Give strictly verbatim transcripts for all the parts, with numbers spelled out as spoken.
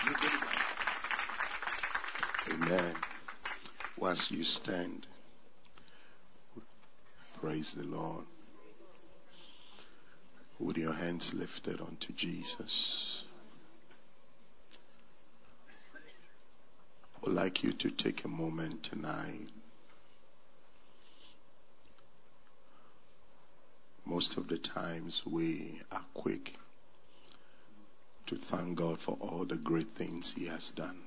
Amen. Once you stand, praise the Lord. With your hands lifted unto Jesus. I would like you to take a moment tonight. Most of the times we are quick to thank God for all the great things He has done.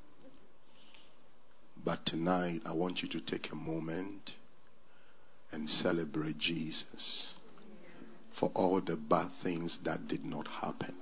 But tonight I want you to take a moment and celebrate Jesus for all the bad things that did not happen.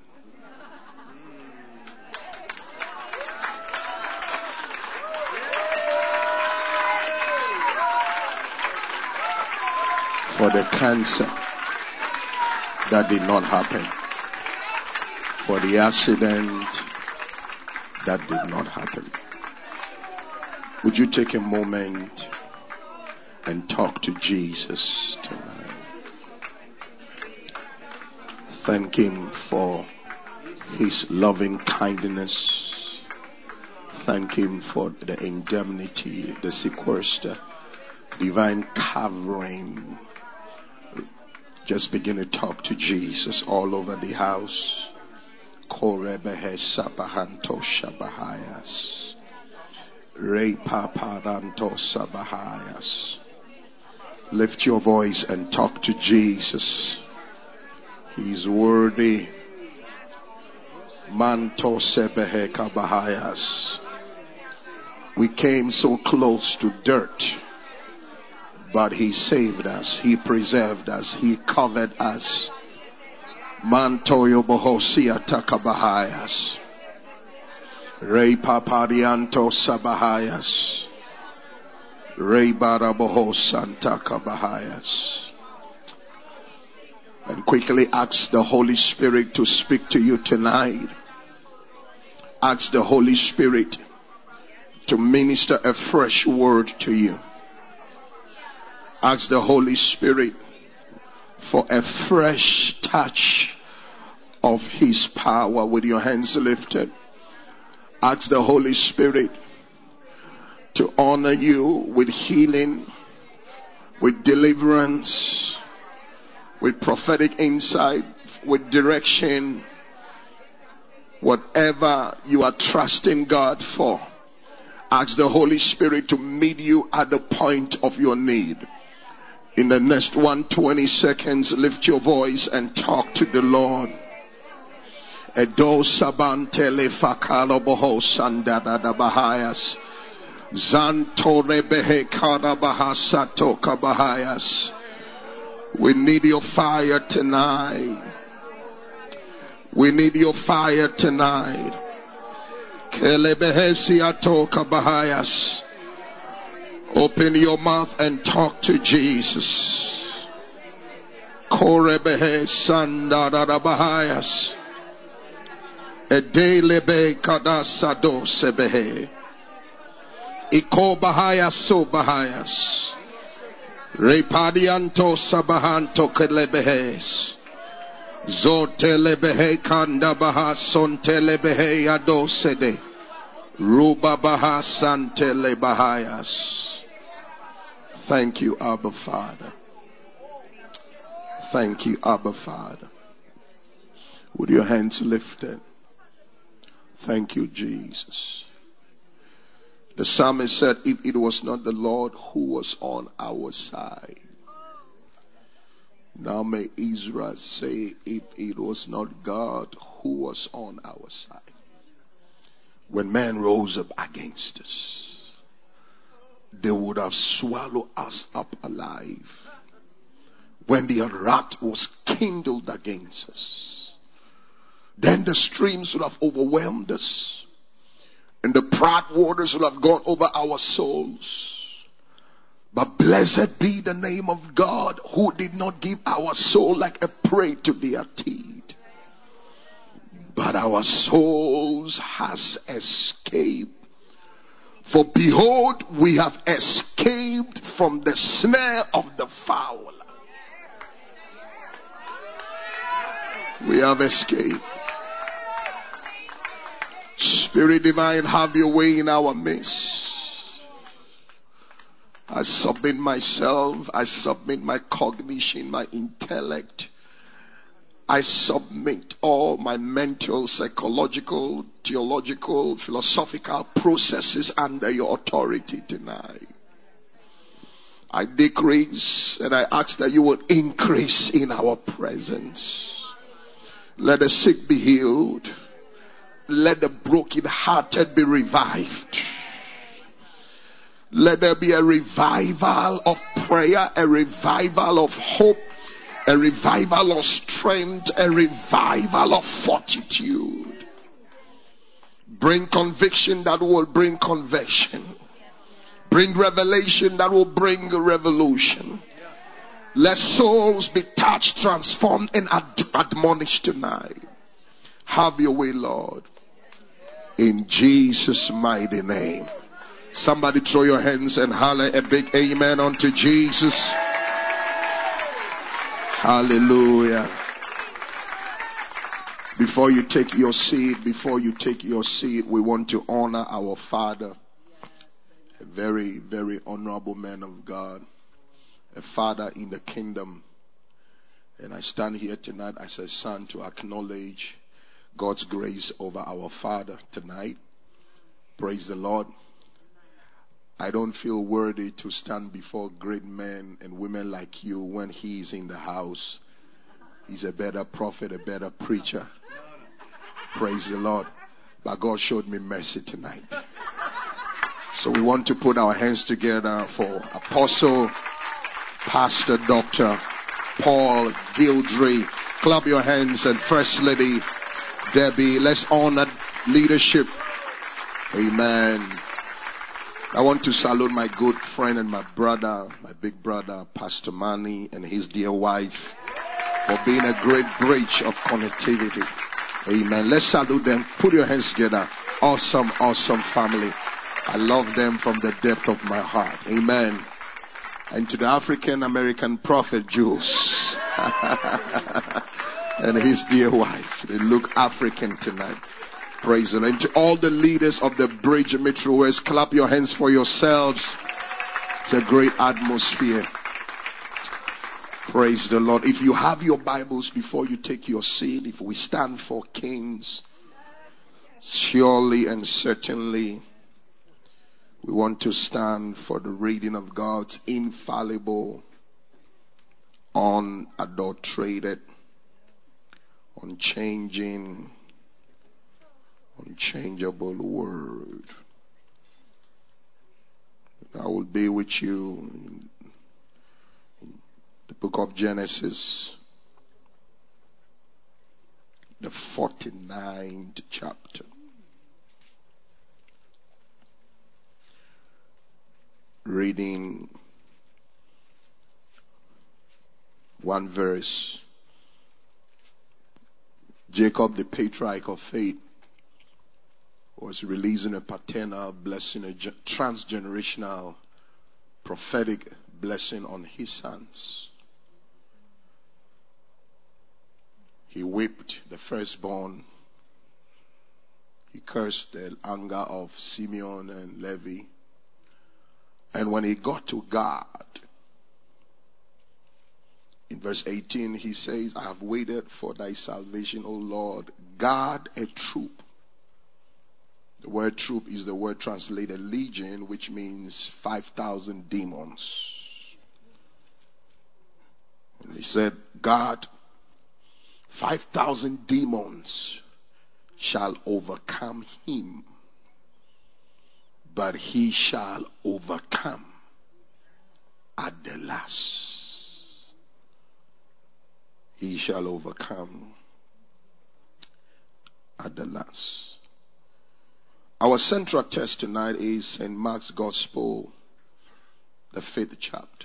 For the cancer that did not happen. For the accident that did not happen. Would you take a moment and talk to Jesus tonight? Thank Him for His loving kindness. Thank Him for the indemnity, the sequester, divine covering. Just begin to talk to Jesus all over the house. Korebehe sabahanto shabahayas. Rei paparanto sabahayas. Lift your voice and talk to Jesus. He's worthy. Manto sebehe kabahayas. We came so close to dirt, but He saved us. He preserved us. He covered us. Manto yobohosia takabahayas. Rei paparianto sabahayas. Rei barabohosanta kabahayas. And quickly ask the Holy Spirit to speak to you tonight. Ask the Holy Spirit to minister a fresh word to you. Ask the Holy Spirit for a fresh touch of His power with your hands lifted. Ask the Holy Spirit to honor you with healing, with deliverance, with prophetic insight, with direction. Whatever you are trusting God for, ask the Holy Spirit to meet you at the point of your need. In the next one hundred twenty seconds, lift your voice and talk to the Lord. Edo sabantele fakalo boho sandada da bahayas. Zantore behe kada bahasato kabahayas. We need your fire tonight. We need your fire tonight. Kele behe siato kabahayas. Open your mouth and talk to Jesus. Korebehe sandada bahayas. Edelebe kadasado sebehe. Iko bahayas so bahayas. Repadianto sabahanto kelebehes. Zotelebehe kanda bahason telebehe adosede. Ruba bahasan telebahayas. Thank you, Abba Father. Thank you, Abba Father. With your hands lifted. Thank you, Jesus. The psalmist said, if it was not the Lord who was on our side. Now may Israel say, if it was not God who was on our side. When man rose up against us, they would have swallowed us up alive. When the wrath was kindled against us, then the streams would have overwhelmed us, and the proud waters would have gone over our souls. But blessed be the name of God, who did not give our soul like a prey to their teeth, but our souls has escaped. For behold, we have escaped from the snare of the fowler. We have escaped. Spirit divine, have your way in our midst. I submit myself. I submit my cognition, my intellect. I submit all my mental, psychological, theological, philosophical processes under your authority tonight. I decrease and I ask that you would increase in our presence. Let the sick be healed. Let the brokenhearted be revived. Let there be a revival of prayer, a revival of hope, a revival of strength, a revival of fortitude. Bring conviction that will bring conversion. Bring revelation that will bring revolution. Let souls be touched, transformed, and ad- admonished tonight. Have your way, Lord. In Jesus' mighty name. Somebody throw your hands and holler a big amen unto Jesus. Hallelujah. Before you take your seat, before you take your seat, we want to honor our father. A very, very honorable man of God. A father in the kingdom. And I stand here tonight as a son to acknowledge God's grace over our father tonight. Praise the Lord. I don't feel worthy to stand before great men and women like you when he's in the house. He's a better prophet, a better preacher. Praise the Lord. But God showed me mercy tonight. So we want to put our hands together for Apostle, Pastor, Doctor Paul Gildry. Clap your hands. And First Lady Debbie. Let's honor leadership. Amen. I want to salute my good friend and my brother, my big brother, Pastor Manny, and his dear wife for being a great bridge of connectivity. Amen. Let's salute them. Put your hands together. Awesome, awesome family. I love them from the depth of my heart. Amen. And to the African American prophet Jules and his dear wife. They look African tonight. Praise the Lord. And to all the leaders of the Bridge Metro West, clap your hands for yourselves. It's a great atmosphere. Praise the Lord. If you have your Bibles before you take your seat, if we stand for Kings, surely and certainly we want to stand for the reading of God's infallible, unadulterated, unchanging, unchangeable word. I will be with you in the book of Genesis, the forty-ninth chapter. Reading one verse. Jacob, the patriarch of faith, was releasing a paternal blessing, a transgenerational prophetic blessing on his sons. He whipped the firstborn. He cursed the anger of Simeon and Levi. And when he got to God, in verse eighteen, he says, I have waited for thy salvation, O Lord, guard a troop. The word troop is the word translated legion, which means five thousand demons. And he said, God, five thousand demons shall overcome him, but he shall overcome at the last. He shall overcome at the last. Our central text tonight is Saint Mark's Gospel, the fifth chapter.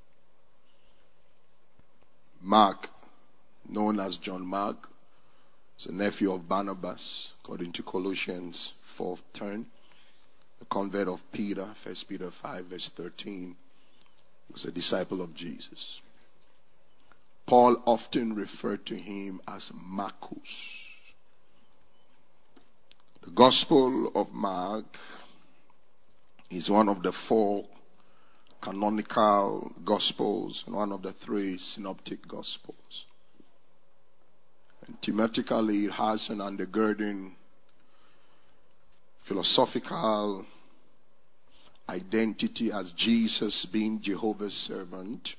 Mark, known as John Mark, is a nephew of Barnabas, according to Colossians fourth turn. The convert of Peter, First Peter five verse thirteen, was a disciple of Jesus. Paul often referred to him as Marcus. The Gospel of Mark is one of the four canonical Gospels and one of the three synoptic Gospels. And thematically, it has an undergirding philosophical identity as Jesus being Jehovah's servant.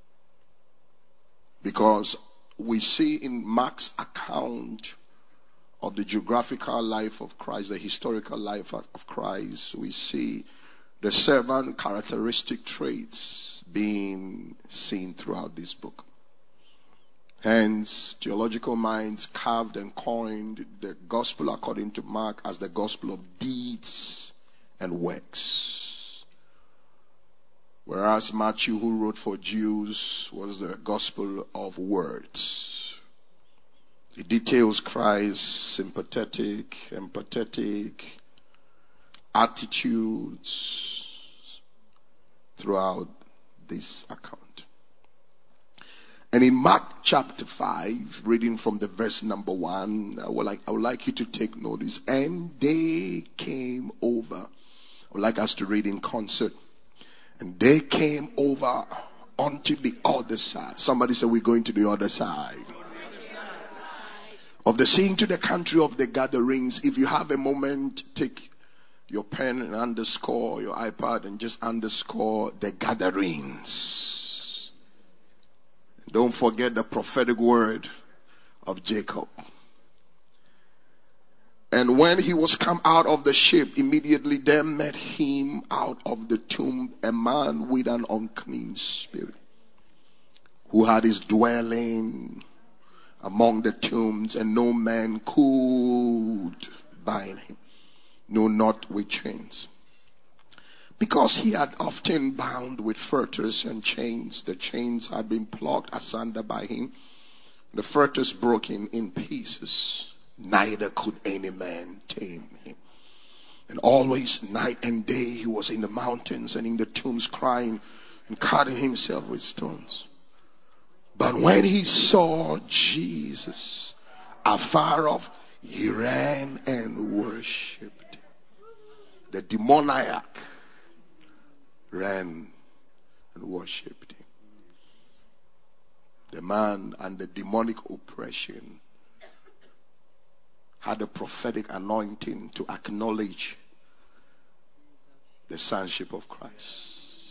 Because we see in Mark's account of the geographical life of Christ, the historical life of Christ, we see the servant characteristic traits being seen throughout this book. Hence, theological minds carved and coined the gospel according to Mark as the gospel of deeds and works. Whereas Matthew, who wrote for Jews, was the gospel of words. It details Christ's sympathetic, empathetic attitudes throughout this account. And in Mark chapter five, reading from the verse number one, I would like, I would like you to take notice. And they came over. I would like us to read in concert. And they came over onto the other side. Somebody said, we're going to the other side. Of the sea into the country of the gatherings. If you have a moment, take your pen and underscore your iPad and just underscore the gatherings. Don't forget the prophetic word of Jacob. And when he was come out of the ship, immediately there met him out of the tomb a man with an unclean spirit, who had his dwelling among the tombs, and no man could bind him, no, not with chains. Because he had often bound with fetters and chains, the chains had been plucked asunder by him, the fetters broken in pieces. Neither could any man tame him. And always night and day he was in the mountains and in the tombs crying and cutting himself with stones. But when he saw Jesus afar off, he ran and worshipped. The demoniac ran and worshipped him. The man and the demonic oppression had a prophetic anointing to acknowledge the sonship of Christ.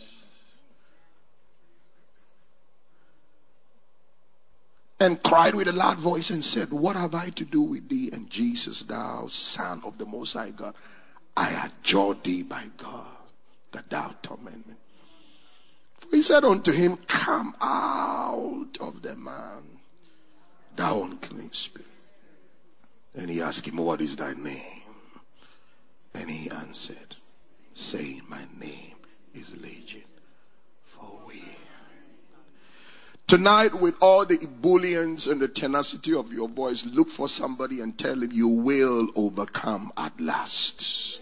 And cried with a loud voice and said, what have I to do with thee? And Jesus, thou Son of the Most High God, I adjure thee by God that thou torment me. For he said unto him, come out of the man, thou unclean spirit. And he asked him, what is thy name? And he answered, saying, my name is Legion, for we. Tonight, with all the ebullience and the tenacity of your voice, look for somebody and tell him you will overcome at last.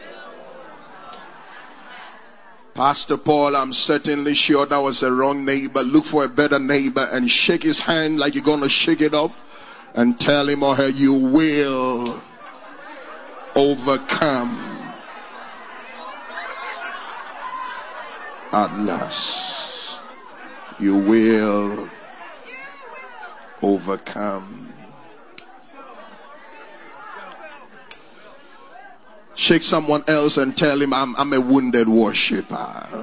Pastor Paul, I'm certainly sure that was a wrong neighbor. Look for a better neighbor and shake his hand like you're going to shake it off and tell him or her you will overcome at last. You will overcome. Shake someone else and tell him, I'm, I'm a wounded worshiper.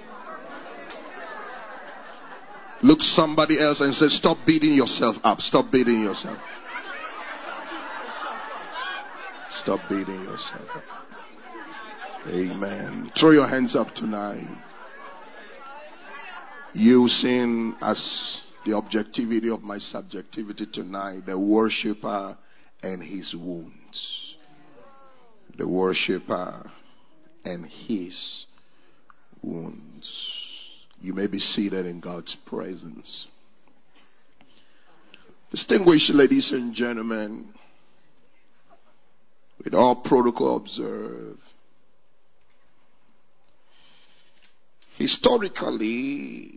Look somebody else and say, stop beating yourself up. Stop beating yourself. Stop beating yourself up. Amen. Throw your hands up tonight. Using as the objectivity of my subjectivity tonight, the worshiper and his wounds. The worshiper and his wounds. You may be seated in God's presence. Distinguished ladies and gentlemen, with all protocol observed, historically,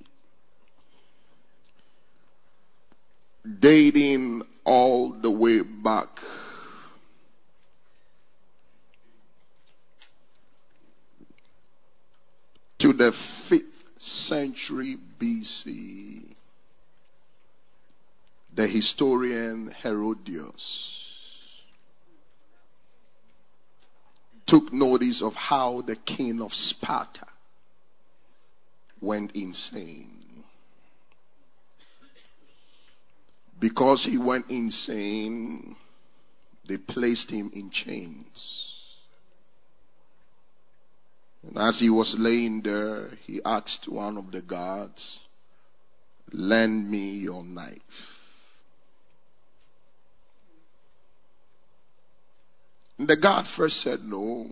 dating all the way back the fifth century B C, the historian Herodias took notice of how the king of Sparta went insane. Because he went insane, they placed him in chains. And as he was laying there, he asked one of the guards, "Lend me your knife." And the guard first said no.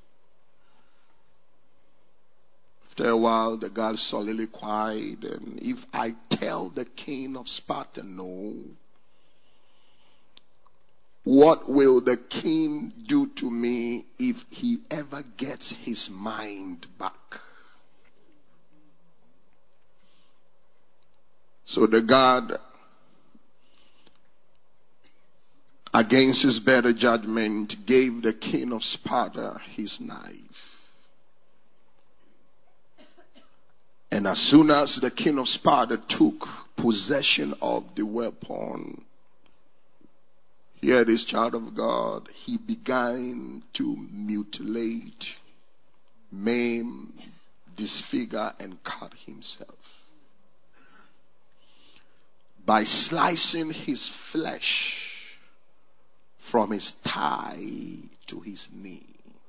After a while, the guard soliloquized, "And if I tell the king of Sparta no, what will the king do to me if he ever gets his mind back?" So the guard, against his better judgment, gave the king of Sparta his knife. And as soon as the king of Sparta took possession of the weapon, here, this child of God, he began to mutilate, maim, disfigure, and cut himself by slicing his flesh from his thigh to his knee.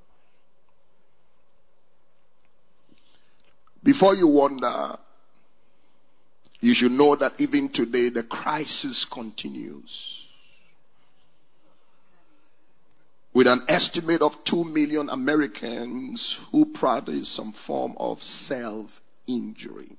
Before you wonder, you should know that even today the crisis continues. With an estimate of two million Americans who practice some form of self-injury.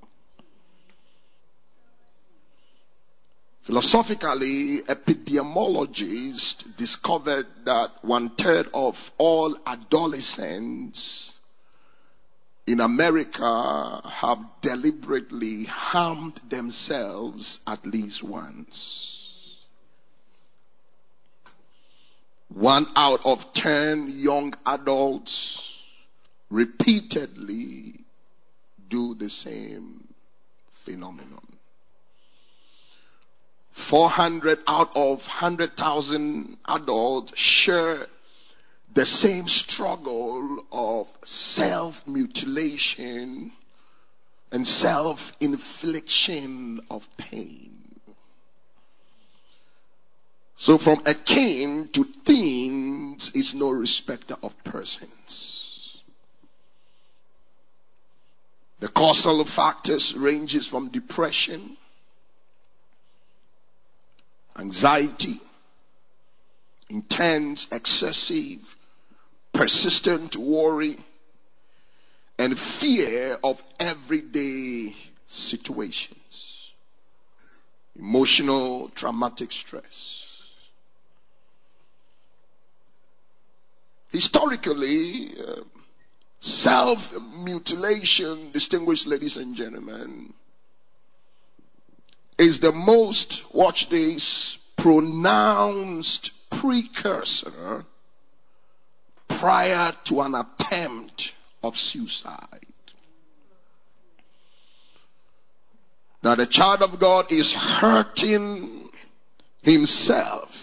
Philosophically, epidemiologists discovered that one third of all adolescents in America have deliberately harmed themselves at least once. One out of ten young adults repeatedly do the same phenomenon. four hundred out of one hundred thousand adults share the same struggle of self-mutilation and self-infliction of pain. So from a king to things is no respecter of persons. The causal factors ranges from depression, anxiety, intense, excessive, persistent worry, and fear of everyday situations. Emotional, traumatic stress. Historically, uh, self-mutilation, distinguished ladies and gentlemen, is the most, watch this, pronounced precursor prior to an attempt of suicide. Now the child of God is hurting himself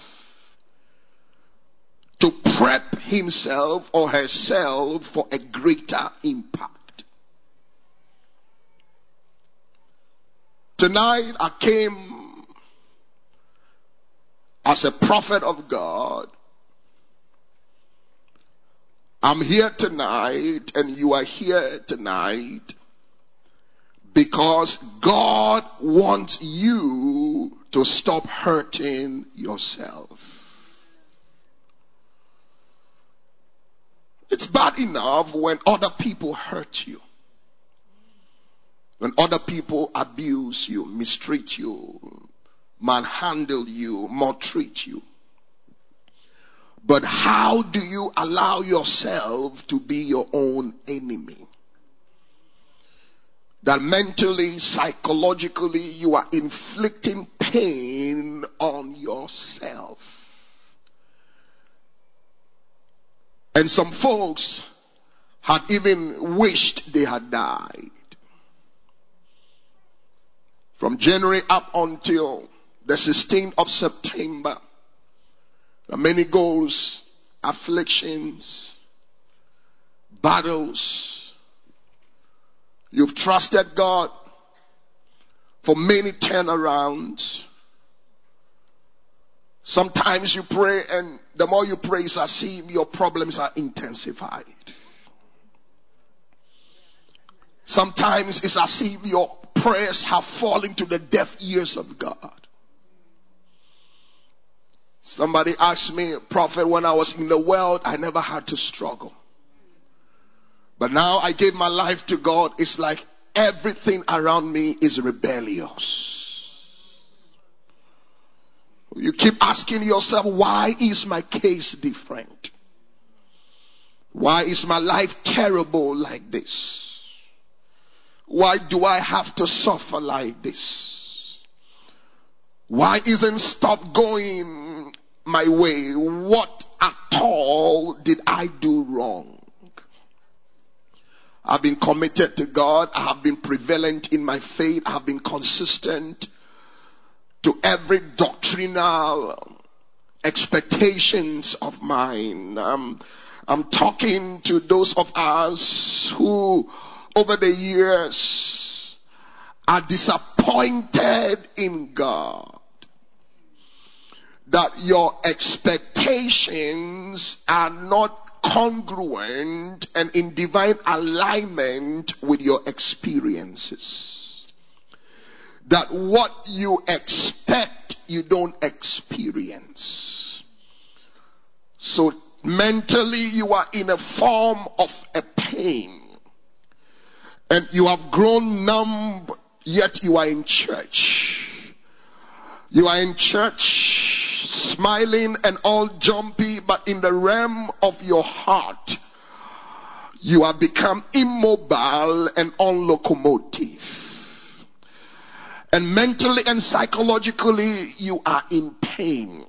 to prep himself or herself for a greater impact. Tonight I came as a prophet of God. I'm here tonight and you are here tonight because God wants you to stop hurting yourself. It's bad enough when other people hurt you. When other people abuse you, mistreat you, manhandle you, maltreat you. But how do you allow yourself to be your own enemy? That mentally, psychologically, you are inflicting pain on yourself. And some folks had even wished they had died. From January up until the sixteenth of September, there are many goals, afflictions, battles. You've trusted God for many turnarounds. Sometimes you pray, and the more you pray, it's as if your problems are intensified. Sometimes it's as if your prayers have fallen to the deaf ears of God. Somebody asked me, Prophet, when I was in the world, I never had to struggle. But now I gave my life to God. It's like everything around me is rebellious. You keep asking yourself, why is my case different? Why is my life terrible like this? Why do I have to suffer like this? Why isn't stuff going my way? What at all did I do wrong? I've been committed to God. I have been prevalent in my faith. I have been consistent to every doctrinal expectations of mine. Um, I'm talking to those of us who over the years are disappointed in God. That your expectations are not congruent and in divine alignment with your experiences. That what you expect, you don't experience. So mentally you are in a form of a pain. And you have grown numb, yet you are in church. You are in church, smiling and all jumpy, but in the realm of your heart, you have become immobile and unlocomotive. And mentally and psychologically, you are in pain.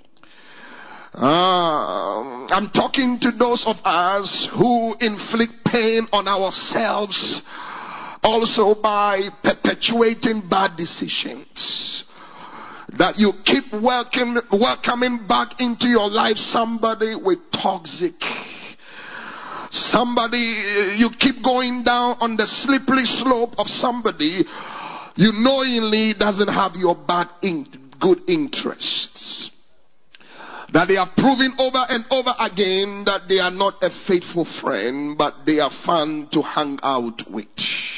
Uh, I'm talking to those of us who inflict pain on ourselves also by perpetuating bad decisions. That you keep welcome, welcoming back into your life somebody with toxic. Somebody, you keep going down on the slippery slope of somebody you knowingly doesn't have your bad in, good interests. That they have proven over and over again that they are not a faithful friend, but they are fun to hang out with.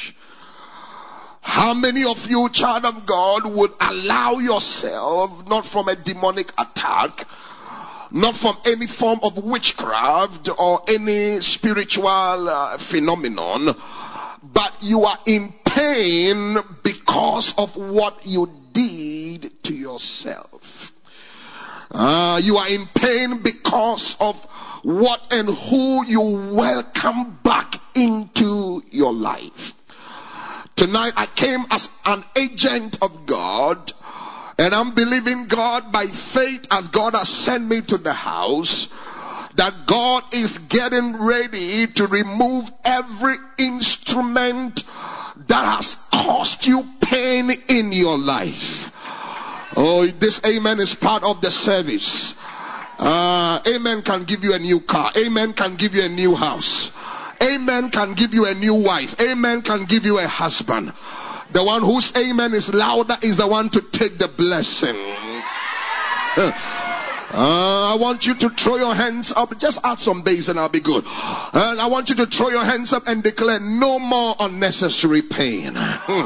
How many of you, child of God, would allow yourself, not from a demonic attack, not from any form of witchcraft or any spiritual uh, phenomenon, but you are in pain because of what you did to yourself. Uh, you are in pain because of what and who you welcome back into your life. Tonight I came as an agent of God, and I'm believing God by faith as God has sent me to the house, that God is getting ready to remove every instrument that has caused you pain in your life. Oh, this amen is part of the service. Uh, amen can give you a new car. Amen can give you a new house. Amen can give you a new wife. Amen can give you a husband. The one whose amen is louder is the one to take the blessing. Uh, I want you to throw your hands up. Just add some bass and I'll be good. And I want you to throw your hands up and declare no more unnecessary pain. Uh,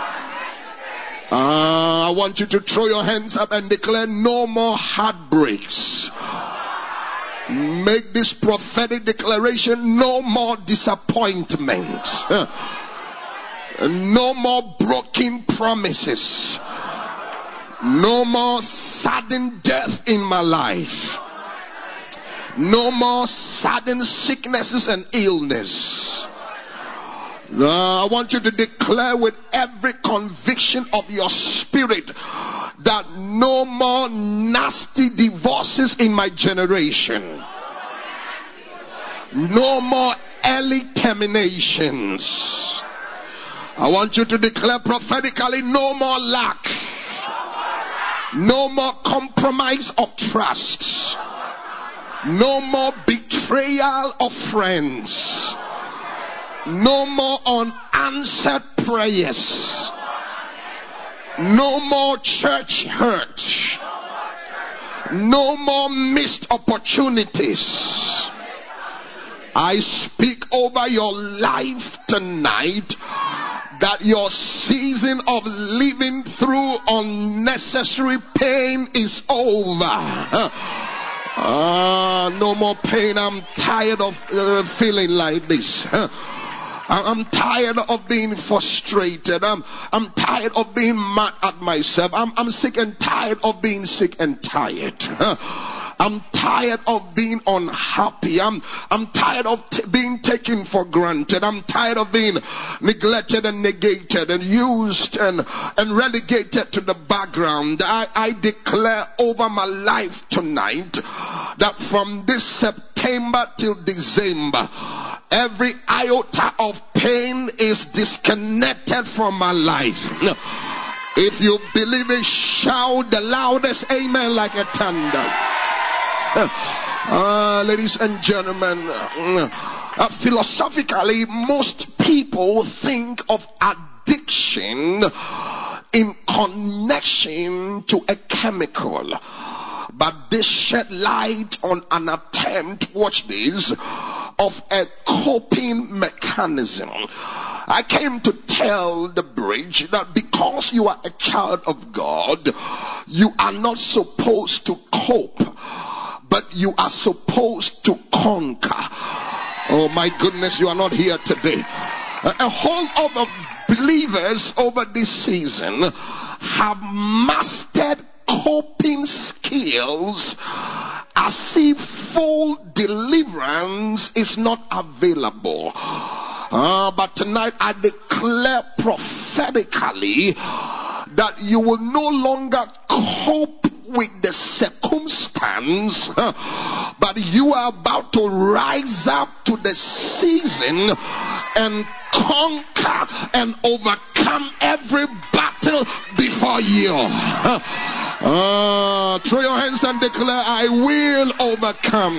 I want you to throw your hands up and declare no more heartbreaks. Make this prophetic declaration: no more disappointment. Uh, no more broken promises. No more sudden death in my life. No more sudden sicknesses and illness. Uh, I want you to declare with every conviction of your spirit that no more nasty divorces in my generation. No more early terminations. I want you to declare prophetically, no more lack. No more compromise of trust. No more betrayal of friends. No more unanswered prayers. No more church hurt. No more missed opportunities. I speak over your life tonight that your season of living through unnecessary pain is over. Ah, no more pain. I'm tired of uh, feeling like this. I'm tired of being frustrated. I'm, I'm tired of being mad at myself. I'm, I'm sick and tired of being sick and tired. I'm tired of being unhappy. I'm, I'm tired of t- being taken for granted. I'm tired of being neglected and negated and used and, and relegated to the background. I, I declare over my life tonight that from this September till December, every iota of pain is disconnected from my life. If you believe it, shout the loudest amen like a thunder. Uh, ladies and gentlemen, uh, philosophically, most people think of addiction in connection to a chemical. But this shed light on an attempt, watch this, of a coping mechanism. I came to tell the bridge that because you are a child of God, you are not supposed to cope, but you are supposed to conquer. Oh my goodness, you are not here today. A whole lot of believers over this season have mastered coping skills as if full deliverance is not available. Uh, but tonight I declare prophetically that you will no longer cope with the circumstance, but you are about to rise up to the season and conquer and overcome every battle before you. Uh, throw your hands and declare, I will overcome.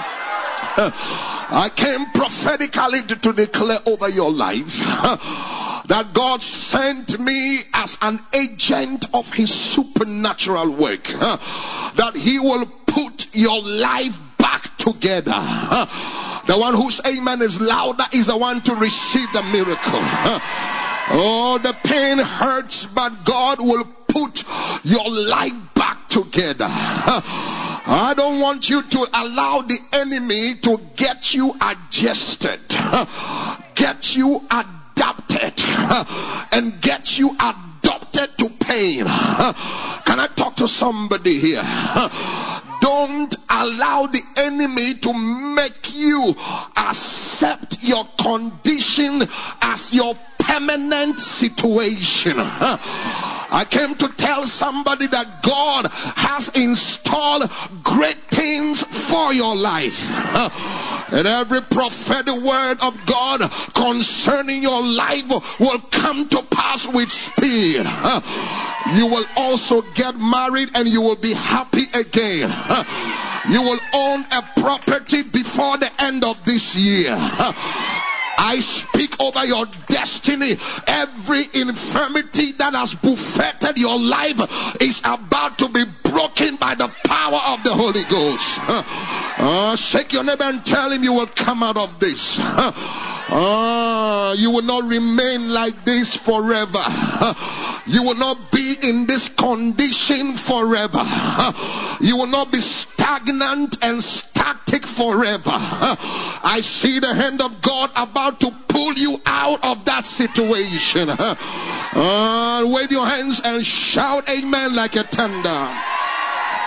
I came prophetically to, to declare over your life that God sent me as an agent of his supernatural work, that he will put your life back together. The one whose amen is louder is the one to receive the miracle. Oh, the pain hurts, but God will put your life back together. I don't want you to allow the enemy to get you adjusted, get you adapted, and get you adopted to pain. Can I talk to somebody here? Don't allow the enemy to make you accept your condition as your permanent situation. I came to tell somebody that God has installed great things for your life. And every prophetic word of God concerning your life will come to pass with speed. You will also get married and you will be happy again. You will own a property before the end of this year. I speak over your destiny. Every infirmity that has buffeted your life is about to be broken by the power of the Holy Ghost. Uh, shake your neighbor and tell him you will come out of this. Uh, you will not remain like this forever. You will not be in this condition forever. You will not be stagnant and static forever. I see the hand of God about to pull you out of that situation. Uh, wave your hands and shout amen like a thunder.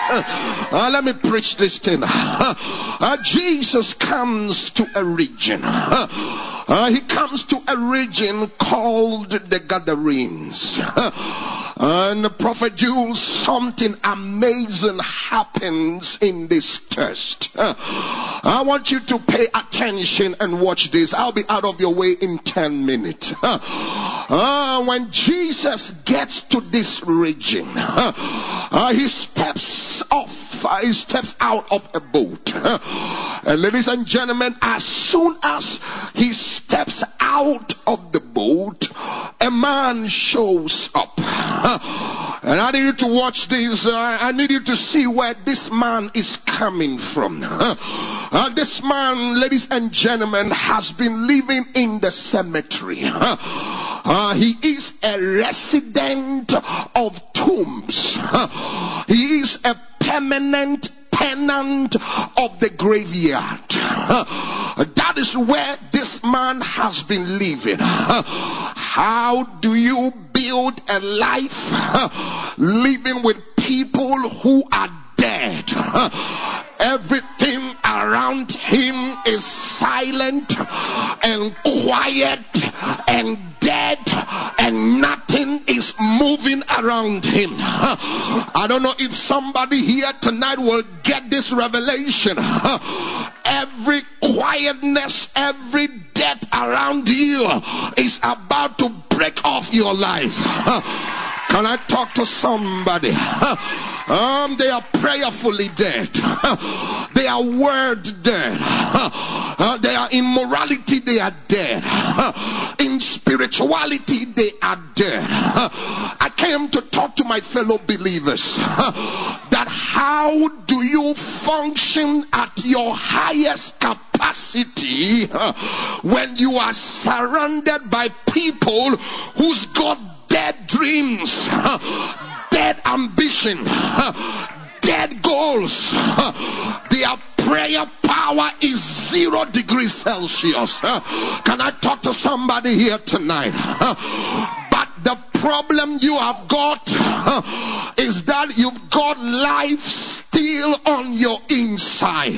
Uh, let me preach this thing. Uh, Jesus comes to a region. Uh, he comes to a region called the Gadarenes. And the Prophet Jules, something amazing happens in this text. I want you to pay attention and watch this. I'll be out of your way in ten minutes. Uh, when Jesus gets to this region, uh, he steps off, uh, he steps out of a boat. Uh, and ladies and gentlemen, as soon as he steps out of the boat, a man shows up. And I need you to watch this. Uh, I need you to see where this man is coming from. Uh, this man, ladies and gentlemen, has been living in the cemetery. Uh, he is a resident of tombs. Uh, he is a permanent tenant of the graveyard. Uh, that is where this man has been living. Uh, how do you build a life uh, living with people who are dead? Uh, everything around him is silent and quiet and dead, and nothing is moving around him. I don't know if somebody here tonight will get this revelation. Every quietness, every death around you is about to break off your life. Can I talk to somebody? Um, they are prayerfully dead. They are word dead. Uh, they are in morality, they are dead. In spirituality, they are dead. I came to talk to my fellow believers that how do you function at your highest capacity when you are surrounded by people who's got dead dreams, dead ambition, dead goals. Their prayer power is zero degrees Celsius. Can I talk to somebody here tonight? But the problem you have got is that you've got life still on your inside.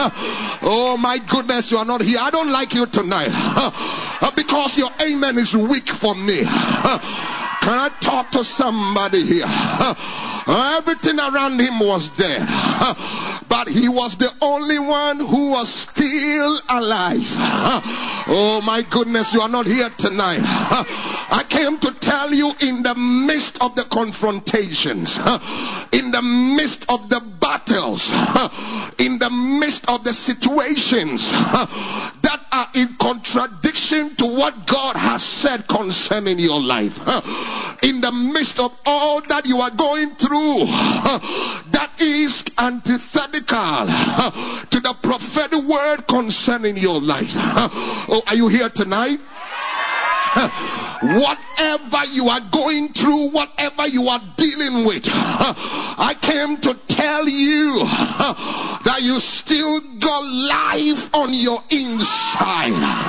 Oh my goodness, you are not here. I don't like you tonight because your amen is weak for me. Can I talk to somebody here? Everything around him was dead, but he was the only one who was still alive. Oh my goodness, you are not here tonight. I came to tell you, in the midst of the confrontations, in the midst of the battles, in the midst of the situations that are in contradiction to what God has said concerning your life, in the midst of all that you are going through that is antithetical to the prophetic word concerning your life. Oh, are you here tonight? Whatever you are going through, whatever you are dealing with, I came to tell you that you still got life on your inside.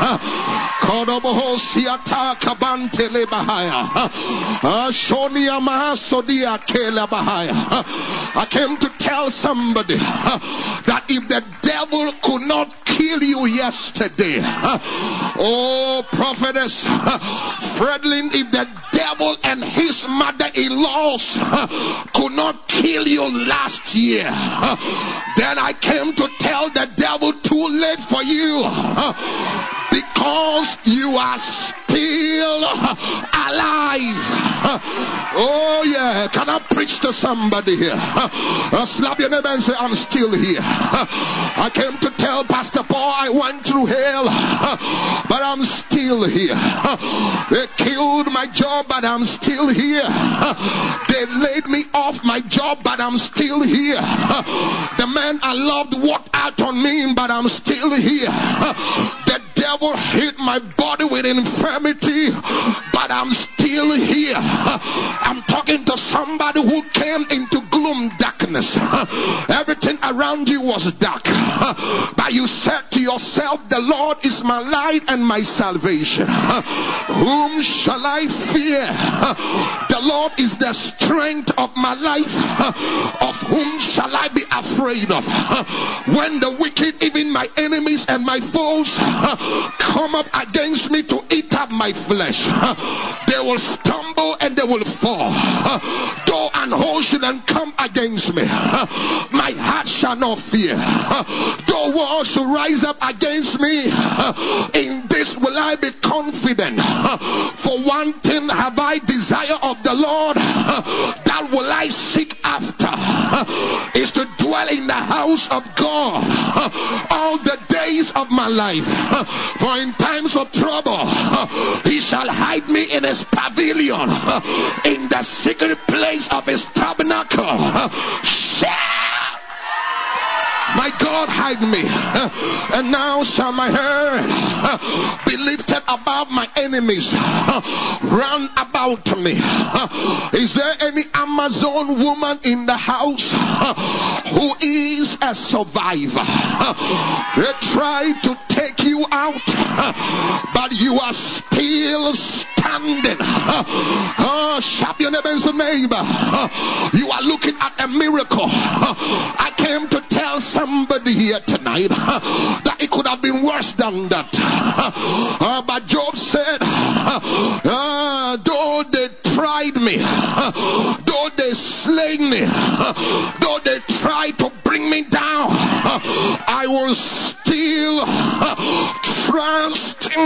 I came to tell somebody that if the devil could not kill you yesterday, oh prophetess Fredlin, if the devil and his mother-in-laws could not kill you last year, then I came to tell the devil, too late for you, because you are still alive. Oh yeah, can I preach to somebody here? Uh, slap your neighbor and say, I'm still here. I came to tell Pastor Paul I went through hell, but I'm still here. They killed my job, but I'm still here. They laid me off my job, but I'm still here. The man I loved walked out on me, but I'm still here. The devil devil hit my body with infirmity, but I'm still here. I'm talking to somebody who came into gloom, darkness. Everything around you was dark, but you said to yourself, the Lord is my light and my salvation. Whom shall I fear? The Lord is the strength of my life. Of whom shall I be afraid of? When the wicked, even my enemies and my foes, come up against me to eat up my flesh, they will stumble and they will fall. Though an host shouldn't come against me, my heart shall not fear. Though war should rise up against me, in this will I be confident. For one thing have I desire of the Lord, that will I seek after, is to dwell in the house of God all the days of my life. For in times of trouble, he shall hide me in his pavilion, in the secret place of his tabernacle. Shout! My God, hide me, and now shall my head be lifted above my enemies round about me. Is there any Amazon woman in the house who is a survivor? They tried to take you out, but you are still standing. Oh, sharp your neighbor's neighbor. You are looking at a miracle. I came to tell somebody here tonight that it could have been worse than that. Uh, but Job said, uh, though they tried me, though they slay me, though they tried to bring me down, I will still trust.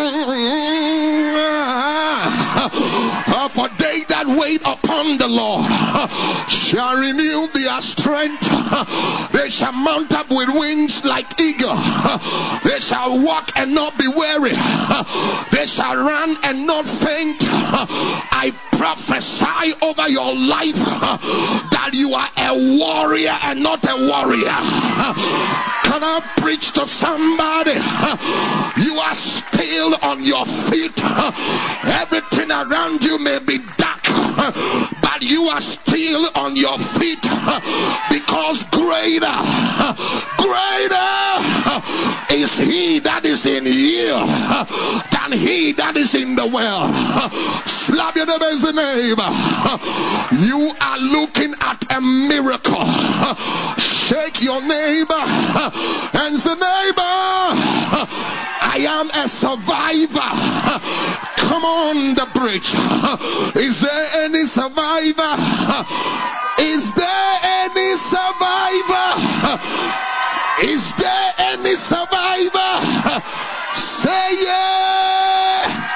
Uh, for they that wait upon the Lord shall renew their strength. They shall mount up with wings like eagle. They shall walk and not be weary. They shall run and not faint. I prophesy over your life that you are a warrior and not a warrior. Can I preach to somebody? You are still on your feet. Everything around you may be dark, but you are still on your feet, because greater, greater is he that is in you than he that is in the world. Slap your neighbor's neighbor. You are looking at a miracle. Shake your neighbor and say, neighbor, I am a survivor. Come on the bridge. Is there any survivor? Is there any survivor? Is there any survivor? Say yeah.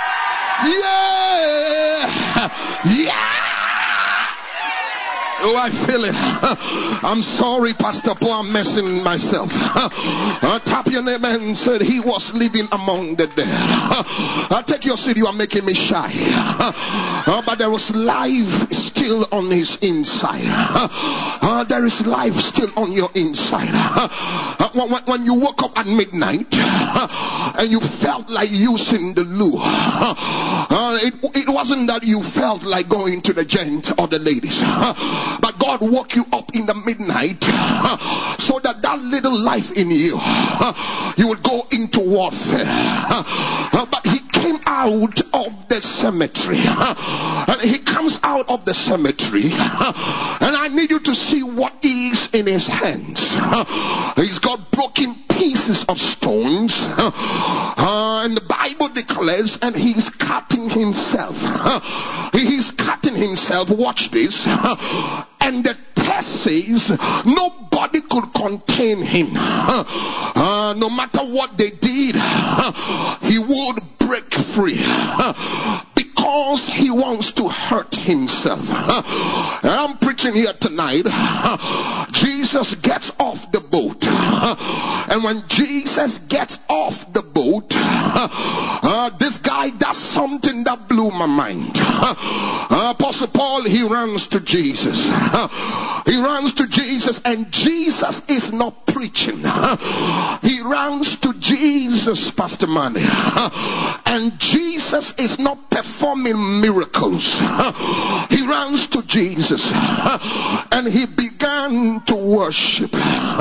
Yeah. Yeah. Oh, I feel it. I'm sorry, Pastor Paul, I'm messing myself. Uh, tap your name and said he was living among the dead. Uh, take your seat, you are making me shy. Uh, but there was life still on his inside. Uh, there is life still on your inside. Uh, when, when you woke up at midnight uh, and you felt like using the loo, uh, it, it wasn't that you felt like going to the gents or the ladies. Uh, But God woke you up in the midnight uh, so that that little life in you, uh, you would go into warfare. Uh, but he came out of the cemetery. Uh, and he comes out of the cemetery. Uh, and I need you to see what is in his hands. Uh, he's got broken pieces of stones. Uh, uh, and the Bible declares, and he's cutting himself. Uh, he's cutting himself. Watch this. Uh, And the text says nobody could contain him. Uh, no matter what they did, he would break free. Because he wants to hurt himself. I'm preaching here tonight. Jesus gets off the boat. And when Jesus gets off the boat, uh, this guy does something that blew blew my mind. Uh, Apostle Paul, he runs to Jesus. He runs to Jesus, and Jesus is not preaching. He runs to Jesus, Pastor Manny. And Jesus is not performing miracles. He runs to Jesus, and he began to worship.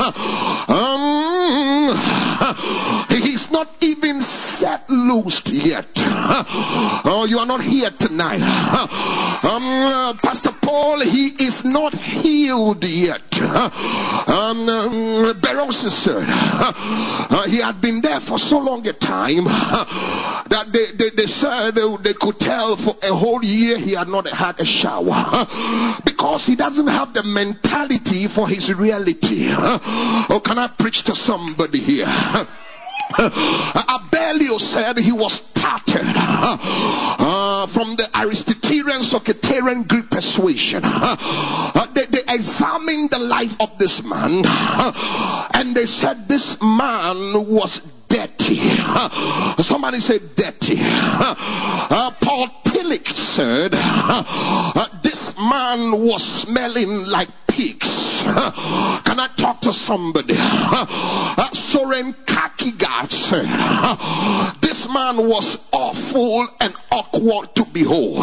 Um, he's not even set loose yet. Oh, you are not here tonight. Um, uh, Pastor Paul, he is not healed yet. Um, um, Berosus said uh, he had been there for so long a time uh, that they, they, they said they, they could tell for a whole year he had not had a shower uh, because he doesn't have the mentality for his reality. Uh, oh, can I preach to somebody here? Abellio said he was started uh, from the Aristotelian Socraterian Greek persuasion. Uh, they, they examined the life of this man uh, and they said this man was dirty. Uh, somebody said dirty. Uh, Paul Tillich said uh, this man was smelling like pigs. Uh, can I talk to somebody? Uh, Soren Kierkegaard said uh, this man was awful and awkward to behold.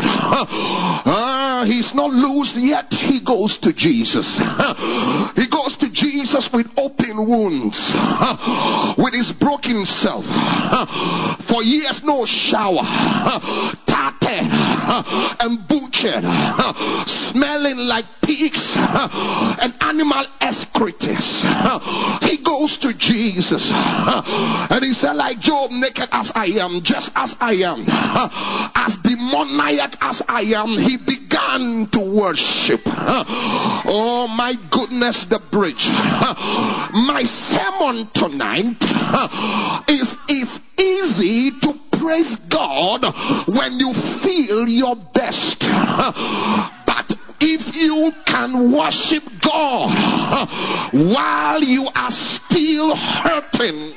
Uh, he's not loosed yet. He goes to Jesus. Uh, he goes to Jesus with open wounds, uh, with his broken self. Uh, for years no shower, uh, tattered uh, and butchered, uh, smelling like pigs uh, and animal excretors. Uh, he goes to Jesus uh, and he said, like Job, naked as I am, just as I am, uh, as demoniac as I am, he began to worship. Uh, oh my goodness, the bridge. Uh, my sermon tonight uh, is it's easy to praise God when you feel your best. Uh, but if you can worship God while you are still hurting,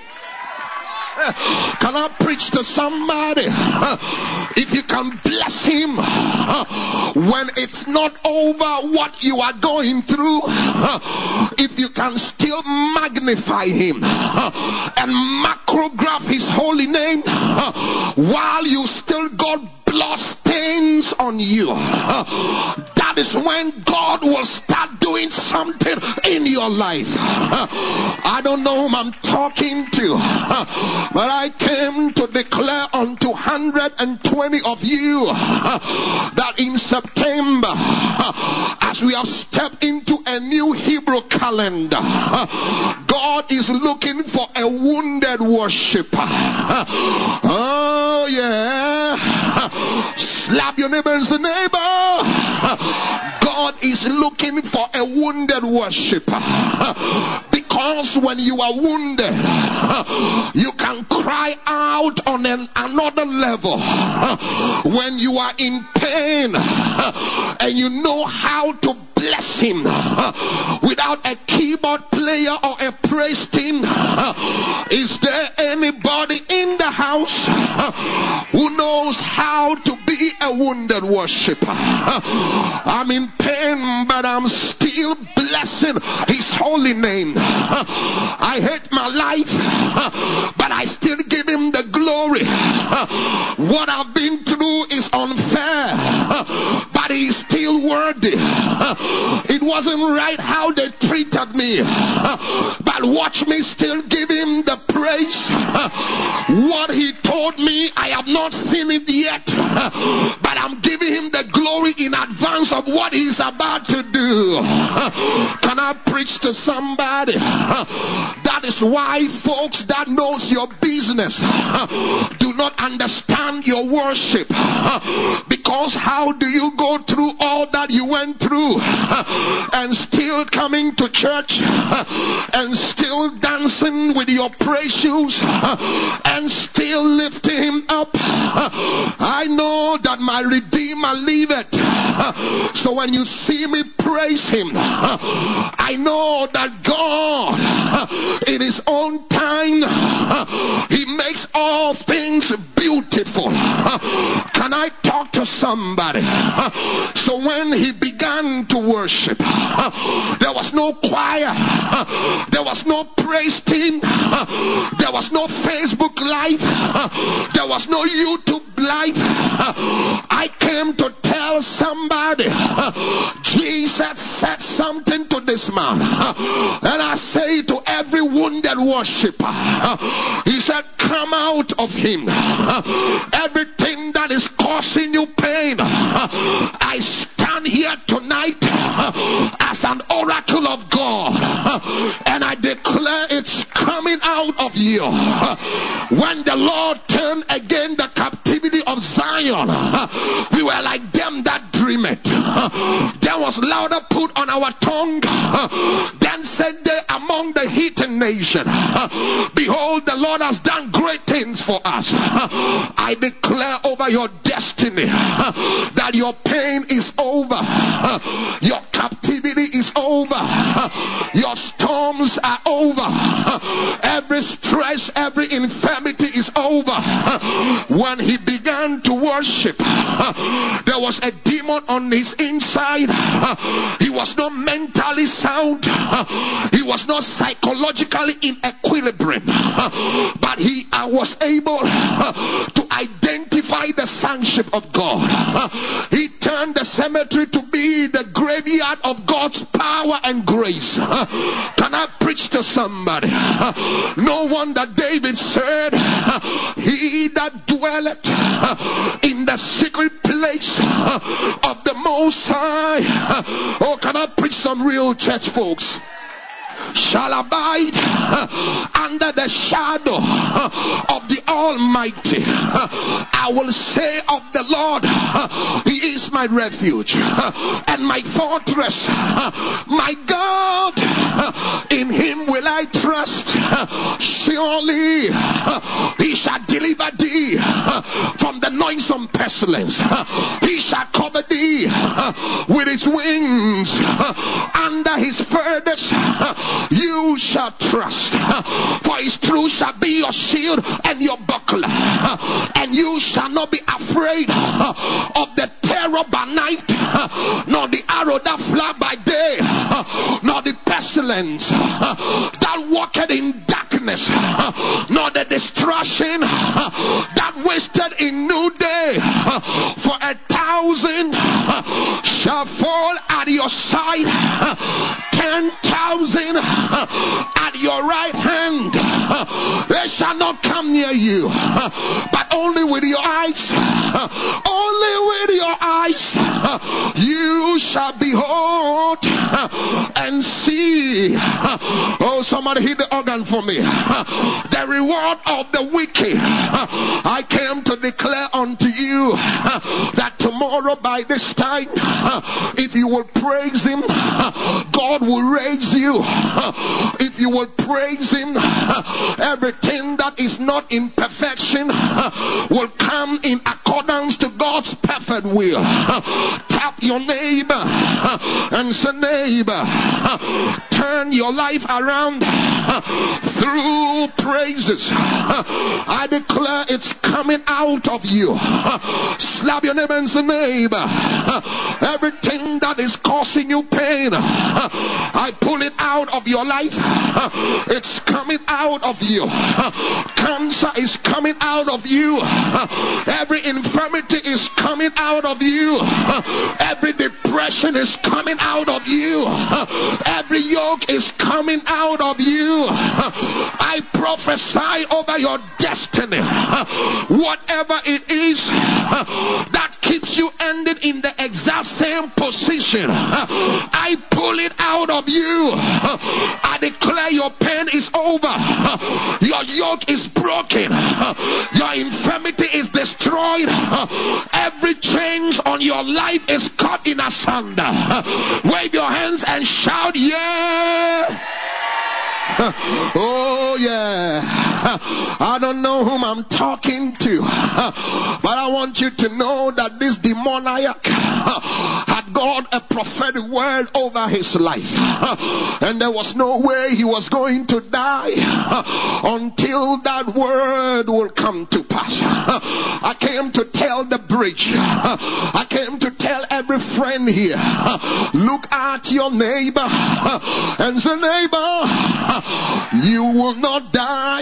can I preach to somebody? If you can bless him when it's not over what you are going through, if you can still magnify him and macrograph his holy name while you still got blood stains on you, that is when God will start doing something in your life. I don't know whom I'm talking to, but I came to declare unto one hundred twenty of you that in September, as we have stepped into a new Hebrew calendar, God is looking for a wounded worshiper. Oh yeah. Slap your neighbor and say, neighbor, God is looking for a wounded worshiper. Because when you are wounded, you can cry out on an, another level. When you are in pain and you know how to bless him without a keyboard player or a praise team. Is there anybody in the house who knows how to be a wounded worshiper? I'm in pain, but I'm still blessing his holy name. I hate my life, but I still give him the glory. What I've been through is unfair, but he's still worthy. It wasn't right how they treated me, but watch me still give him the praise. What he told me, I have not seen it yet, but I'm giving him the glory in advance of what he's about to do. Can I preach to somebody? That is why folks that knows your business do not understand your worship, because how do you go through all that you went through and still coming to church and still dancing with your praise shoes and still lifting him up? I know that my Redeemer him and leave it. So when you see me praise him, I know that God, in his own time, he makes all things beautiful. Can I talk to somebody? So when he began to worship, there was no choir, there was no praise team, there was no Facebook live, there was no YouTube live. I came to tell somebody, Jesus said something to this man, and I say to every wounded worshiper, he said, come out of him. Everything that is causing you pain, I stand here tonight as an oracle of God, and I declare it's coming out of you. When the Lord turned again the captivity of Zion, we were like them that dream it. There was louder put on our tongue. Then said they among the heathen nation, behold, the Lord has done great things for us. I declare over your destiny that your pain is over, your captivity is over, your storms are over, every stress, every infirmity is over. When he began to worship, there was a demon on his inside. He was not mentally sound, he was not psychologically in equilibrium, but he uh, was able to identify the sonship of God. He turned the cemetery to be the graveyard of God's power and grace. Can I preach to somebody? No wonder David said, he that dwelleth in the secret place of the Most High. Oh, can I preach some real church folks? Shall abide under the shadow of the Almighty. I will say of the Lord, he is my refuge and my fortress, my God, in him will I trust. Surely he shall deliver thee from the noisome pestilence. He shall cover thee with his wings. Under his feathers you shall trust, for his truth shall be your shield and your buckler. And you shall not be afraid of the terror by night, nor the arrow that fly by day, nor the pestilence that walketh in darkness, nor the destruction that wasted in noonday. For a thousand shall fall at your side, ten thousand at your right hand, they shall not come near you, but only with your eyes, only with your eyes, you shall behold and see. Oh, somebody hit the organ for me. The reward of the wicked, I came to declare unto you that tomorrow by this time, if you will praise him, God will raise you. If you will praise him, everything that is not in perfection will come in accordance to God's perfect will. Tap your neighbor and say, neighbor, turn your life around through praises. I declare it's coming out of you. Slap your neighbor and say, neighbor, everything that is causing you pain, I pull it out of your life. It's coming out of you. Cancer is coming out of you. Every infirmity is coming out of you. Every depression is coming out of you. Every yoke is coming out of you. I prophesy over your destiny. Whatever it is that keeps you ending in the exact same position, I pull it out of you. I declare your pain is over. Your yoke is broken. Your infirmity is destroyed. Every chains on your life is cut in asunder. Wave your hands and shout, yeah. Oh yeah. I don't know whom I'm talking to, but I want you to know that this demoniac had got a prophetic word over his life, and there was no way he was going to die until that word will come to pass. I came to tell the bridge, I came to tell every friend here, look at your neighbor and say, neighbor, you will not die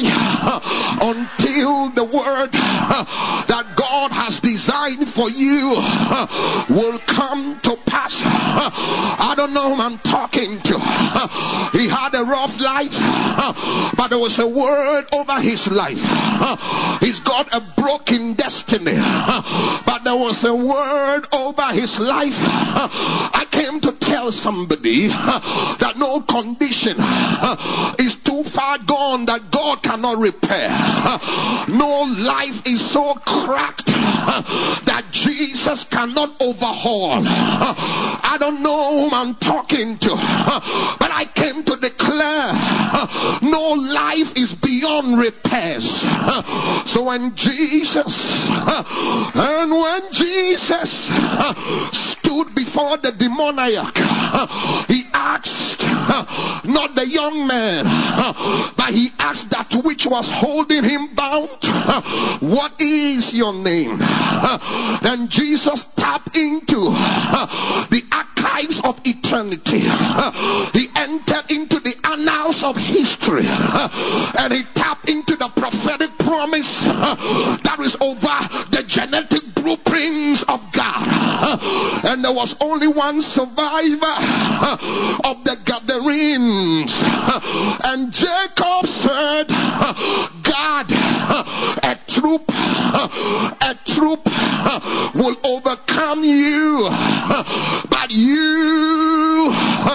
until the word that God has designed for you will come to pass. I don't know whom I'm talking to. He had a rough life, but there was a word over his life. He's got a broken destiny, but there was a word over his life. I came to tell somebody that no condition is too far gone that God cannot repair. No life is so cracked that Jesus cannot overhaul. I don't know whom I'm talking to, but I came to declare no life is beyond repairs. So when Jesus and when Jesus stood before the demoniac, he asked not the young man, but he asked that which was holding him bound, what is your name? Then Jesus tapped into the archives of eternity. He entered into the annals of history, and he tapped into the prophetic promise that is over the genetic blueprints of God. And there was only one survivor of the Gadarenes, and Jacob said, God, a troop, a troop will overcome you, but you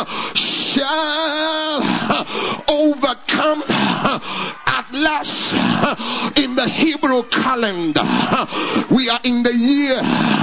shall overcome at last. In the Hebrew calendar, we are in the year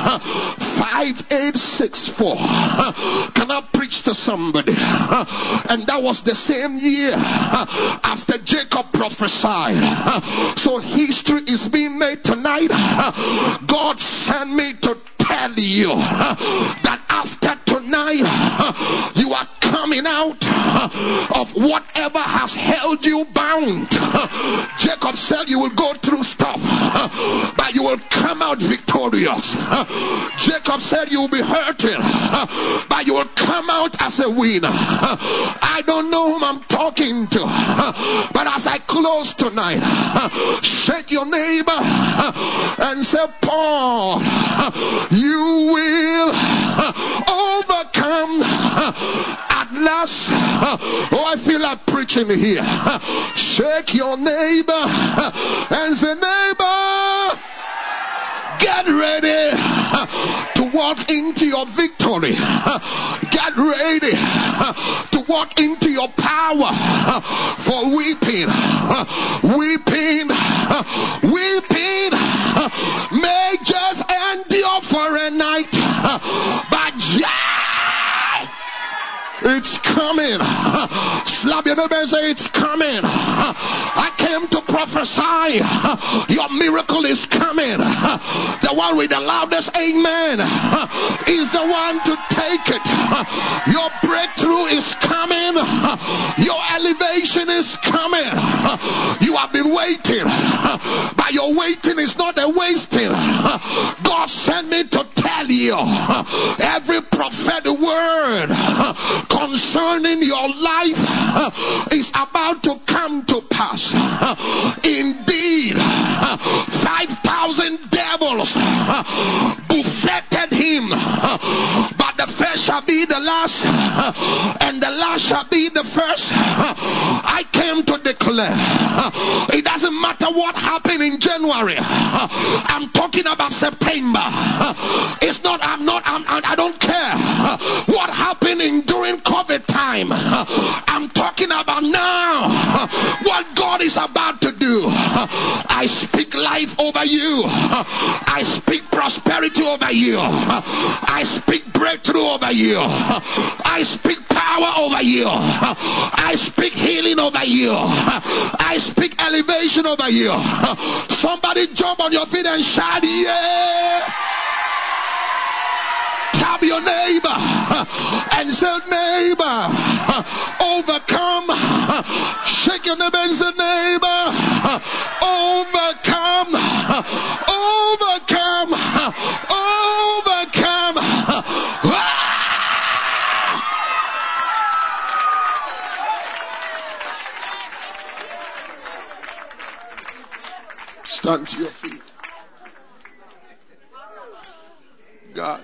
five eight six four. Can I preach to somebody? And that was the same year after Jacob prophesied. So history is being made tonight. God sent me to tell you that after tonight you are coming out of whatever has held you bound. Jacob said you will go through stuff, but you will come out victorious. Jacob said you will be hurting, but you will come out as a winner. I don't know whom I'm talking to, but as I close tonight, shake your neighbor and say, Paul, you will overcome at last. Oh, I feel like preaching here. Shake your neighbor and say, neighbor, get ready to walk into your victory. Get ready to walk into your power. For weeping, weeping, weeping may just endure for a night, but joy, it's coming. Slap your neighbor and say, it's coming. I came to prophesy. Your miracle is coming. The one with the loudest amen is the one to take it. Your breakthrough is coming. Your elevation is coming. You have been waiting, but your waiting is not a wasting. God sent me to tell you every prophetic word concerning your life is about to come to pass. Indeed, five thousand devils buffeted him, but the first shall be the last, and the last shall be the first. I came to declare, it doesn't matter what happened in January. I'm talking about September. It's not, I'm not, I'm, I don't care what happened in during COVID time. I'm talking about now. What God God is about to do. I speak life over you. I speak prosperity over you. I speak breakthrough over you. I speak power over you. I speak healing over you. I speak elevation over you. Somebody jump on your feet and shout, yeah. Tap your neighbor and say, neighbor, overcome. Shake your neighbor and say, neighbor, overcome, overcome, overcome. Stand to your feet. God.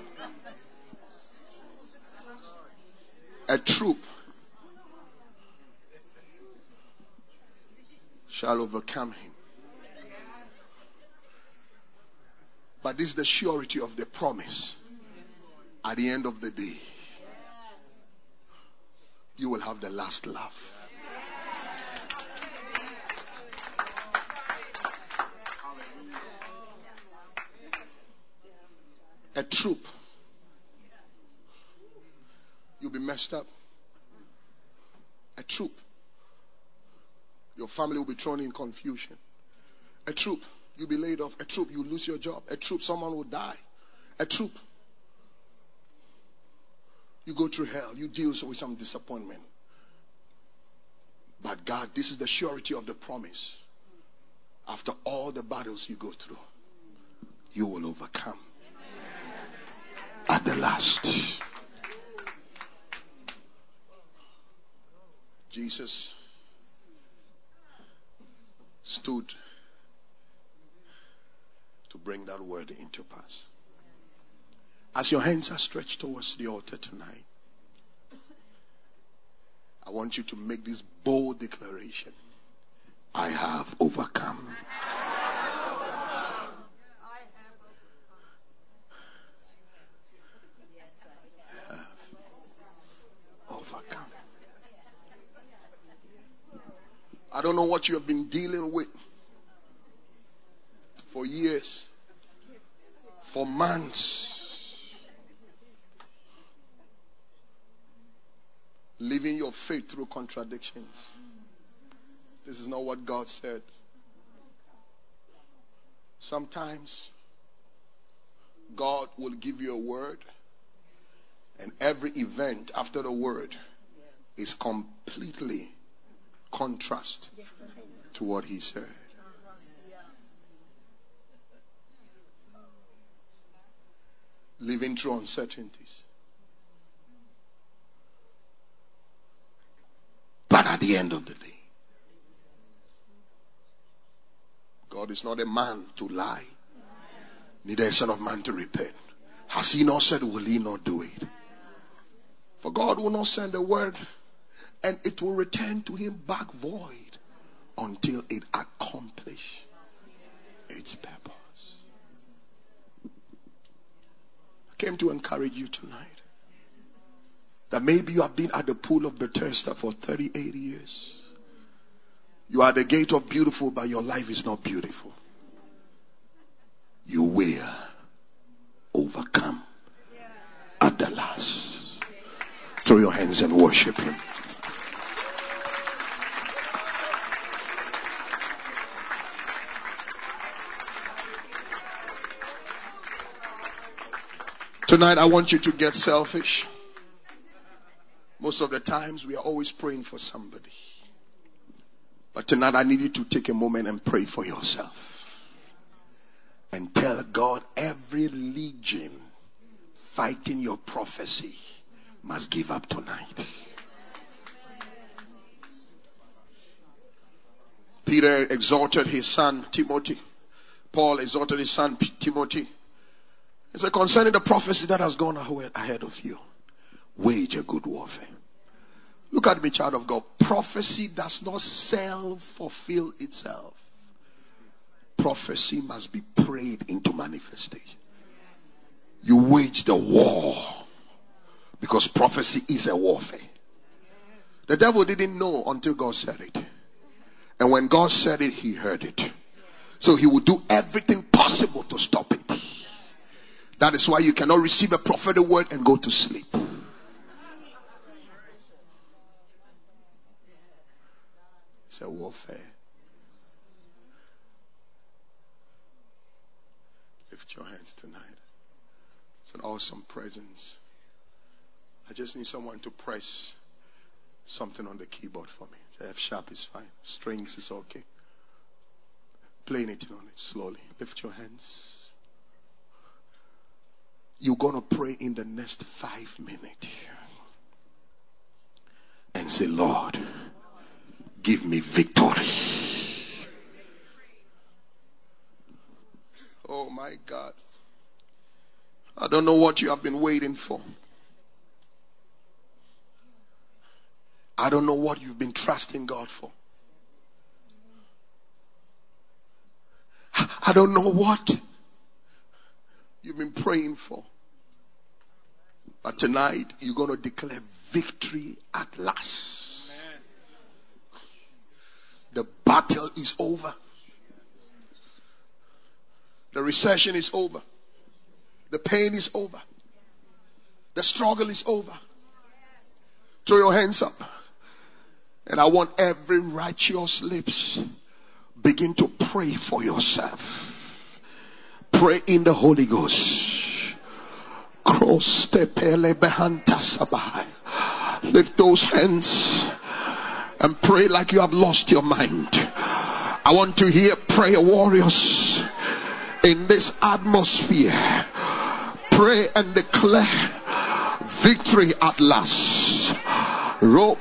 A troop shall overcome him. But this is the surety of the promise. At the end of the day, you will have the last laugh. A troop. You'll be messed up. A troop. Your family will be thrown in confusion. A troop. You'll be laid off. A troop. You'll lose your job. A troop. Someone will die. A troop. You go through hell. You deal with some disappointment. But God, this is the surety of the promise. After all the battles you go through, you will overcome. At the last. Jesus stood to bring that word into pass. As your hands are stretched towards the altar tonight, I want you to make this bold declaration. I have overcome. I have overcome. I don't know what you have been dealing with for years, for months. Living your faith through contradictions. This is not what God said. Sometimes God will give you a word, and every event after the word is completely contrast to what he said. Living through uncertainties. But at the end of the day, God is not a man to lie, neither a son of man to repent. Has he not said, will he not do it? For God will not send a word and it will return to him back void until it accomplish its purpose. I came to encourage you tonight that maybe you have been at the pool of Bethesda for thirty-eight years. You are at the gate of beautiful, but your life is not beautiful. You will overcome at the last. Throw your hands and worship him. Tonight I want you to get selfish. Most of the times we are always praying for somebody. But tonight I need you to take a moment and pray for yourself. And tell God, every legion fighting your prophecy must give up tonight. Peter exhorted his son Timothy. Paul exhorted his son Timothy. He said, concerning the prophecy that has gone ahead of you, wage a good warfare. Look at me, child of God. Prophecy does not self-fulfill itself. Prophecy must be prayed into manifestation. You wage the war because prophecy is a warfare. The devil didn't know until God said it. And when God said it, he heard it. So he will do everything possible to stop it. That is why you cannot receive a prophetic word and go to sleep. It's a warfare. Lift your hands tonight. It's an awesome presence. I just need someone to press something on the keyboard for me. F sharp is fine. Strings is okay. Playing it on it slowly. Lift your hands. You're going to pray in the next five minutes. And say, Lord, give me victory. Oh my God. I don't know what you have been waiting for. I don't know what you've been trusting God for. I don't know what you've been praying for. But tonight, you're going to declare victory at last. Amen. The battle is over. The recession is over. The pain is over. The struggle is over. Throw your hands up. And I want every righteous lips begin to pray for yourself. Pray in the Holy Ghost. Lift those hands and pray like you have lost your mind. I want to hear prayer warriors in this atmosphere. Pray and declare victory at last. Oh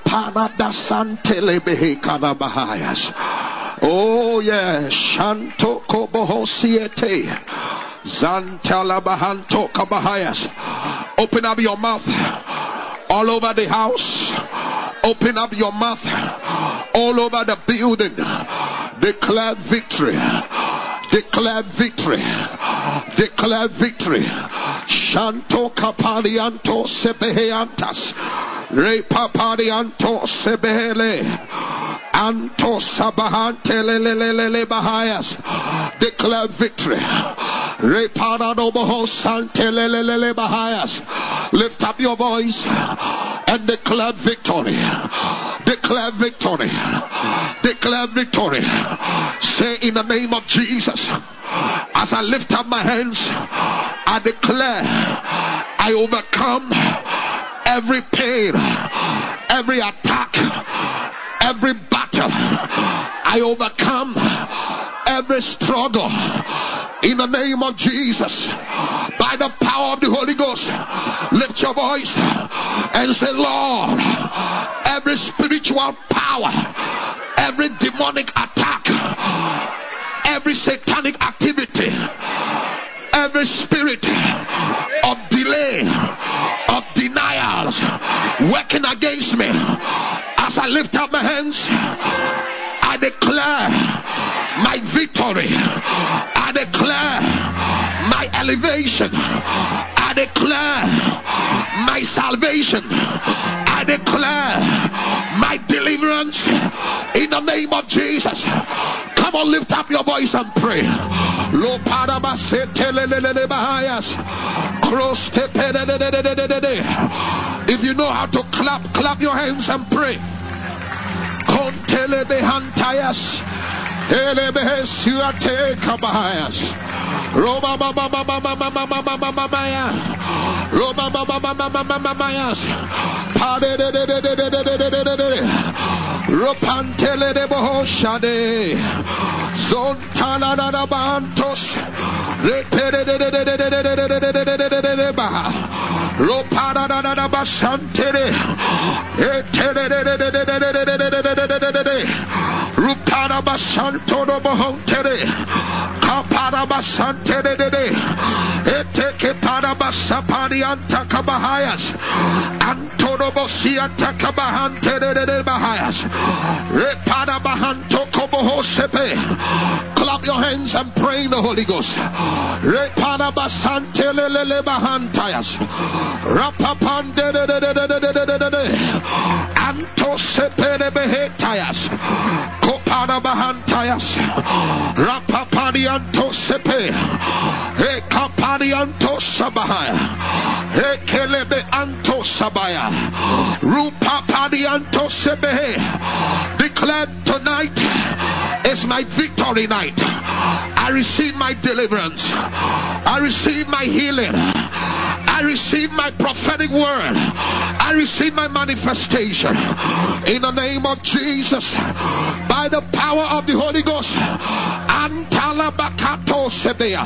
yes, Shanto Kobohosiete Zantala Bahanto Kabahayas. Open up your mouth all over the house. Open up your mouth all over the building. Declare victory. Declare victory. Declare victory. Shanto Kapalianto Sebeheantas. Re Paparianto Sebehele. Anto Sabahante Lelelele Bahayas. Declare victory. Re Paranoboho Sante Lelelele Bahayas. Lift up your voice and declare victory. Declare victory. Declare victory. Say in the name of Jesus, as I lift up my hands, I declare I overcome every pain, every attack, every battle. I overcome every struggle in the name of Jesus. By the power of the Holy Ghost, lift your voice and say, Lord, every spiritual power, every demonic attack, every satanic activity, every spirit of delay, of denials working against me, as I lift up my hands, I declare my victory. I declare my elevation. I declare my salvation. I declare my deliverance in the name of Jesus. Come on, lift up your voice and pray. If you know how to clap, clap your hands and pray. Kontelebehantayas, elebehesiate kabahayas, Roma mama mama mama mama mama mama, Roma mama mama mama mama, Pade de de de de de de de de de de, Ropantele de bohoshade, Zontala da bantos, Repere de de de de de de de de de de de de de bah, Ropada da da basantele, Etere de de de de de de de de de de. Rupada basanto do bohontere, Kapada basantere de de, Eteke para basapari anta kabahayas, Antono bosia takabahante de de bahayas, Repada bahanto kobohosepe. Clap your hands and pray in the Holy Ghost. Repada basante lele bahantayas, Rapapande de de de de de de de de de, Anto sepere behetayas. Rapada Bahantayas, Rapapadianto Sepe, Ekapadianto Sabahaya, Ekelebe Anto Sabaya, Rupapadianto Sebe. Declare tonight is my victory night. I receive my deliverance. I receive my healing. I receive my prophetic word. I receive my manifestation in the name of Jesus by the power of the Holy Ghost. Antalabakato sebea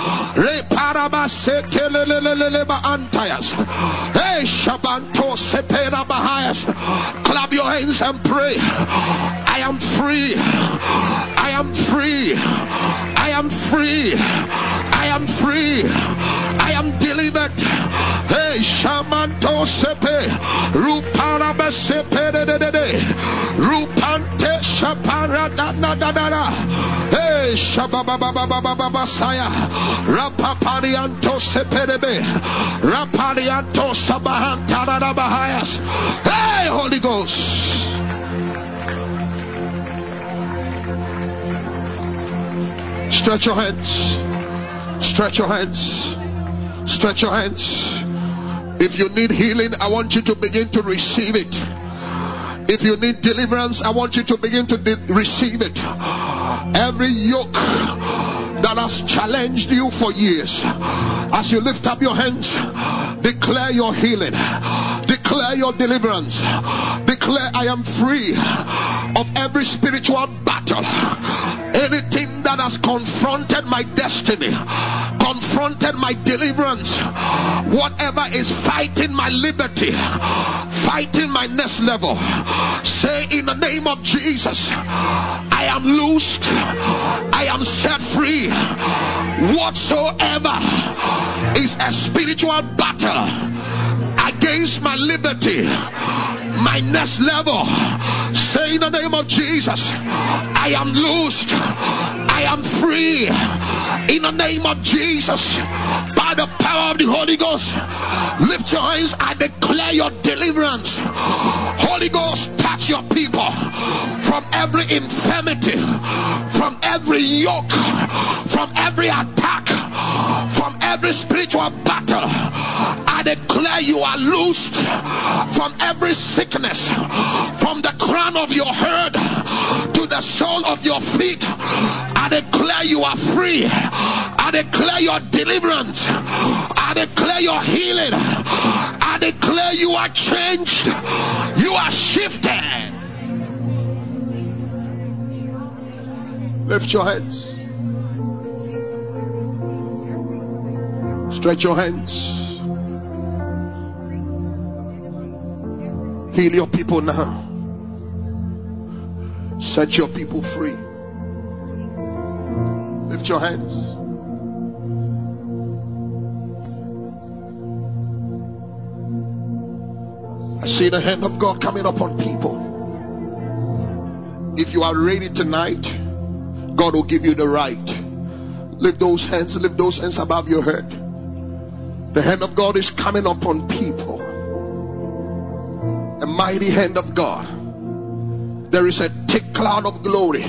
reparabaseteleleleleba antayas. Hey shabanto sepera bahayas. Clap your hands and pray. I am free. I am free. I am free. I am free. I am delivered. Hey, Shamanto Sepe, Ruparaba Sepe, Rupante Shapara da da da da. Hey, Shababababababasaya, Rapaparianto Sepebe, Raparianto Sabahantara da Bahayas. Hey, Holy Ghost. Stretch your hands. Stretch your hands. Stretch your hands. If you need healing, I want you to begin to receive it. If you need deliverance, I want you to begin to de- receive it. Every yoke that has challenged you for years, as you lift up your hands, declare your healing. Declare your deliverance. Declare, I am free of every spiritual battle. Anything that has confronted my destiny, confronted my deliverance, whatever is fighting my liberty, fighting my next level, say in the name of Jesus, I am loosed, I am set free. Whatsoever is a spiritual battle against my liberty, my next level, say in the name of Jesus, I am loosed, I am free in the name of Jesus by the power of the Holy Ghost. Lift your hands, I declare your deliverance. Holy Ghost, touch your people from every infirmity, from every yoke, from every attack, from every spiritual battle. I declare you are loosed from every sickness, from the crown of your head to the sole of your feet. I declare you are free. I declare your deliverance. I declare your healing. I declare you are changed. You are shifted. Lift your hands. Stretch your hands. Heal your people now. Set your people free. Lift your hands. I see the hand of God coming upon people. If you are ready tonight, God will give you the right. Lift those hands, lift those hands above your head. The hand of God is coming upon people. A mighty hand of God. There is a thick cloud of glory.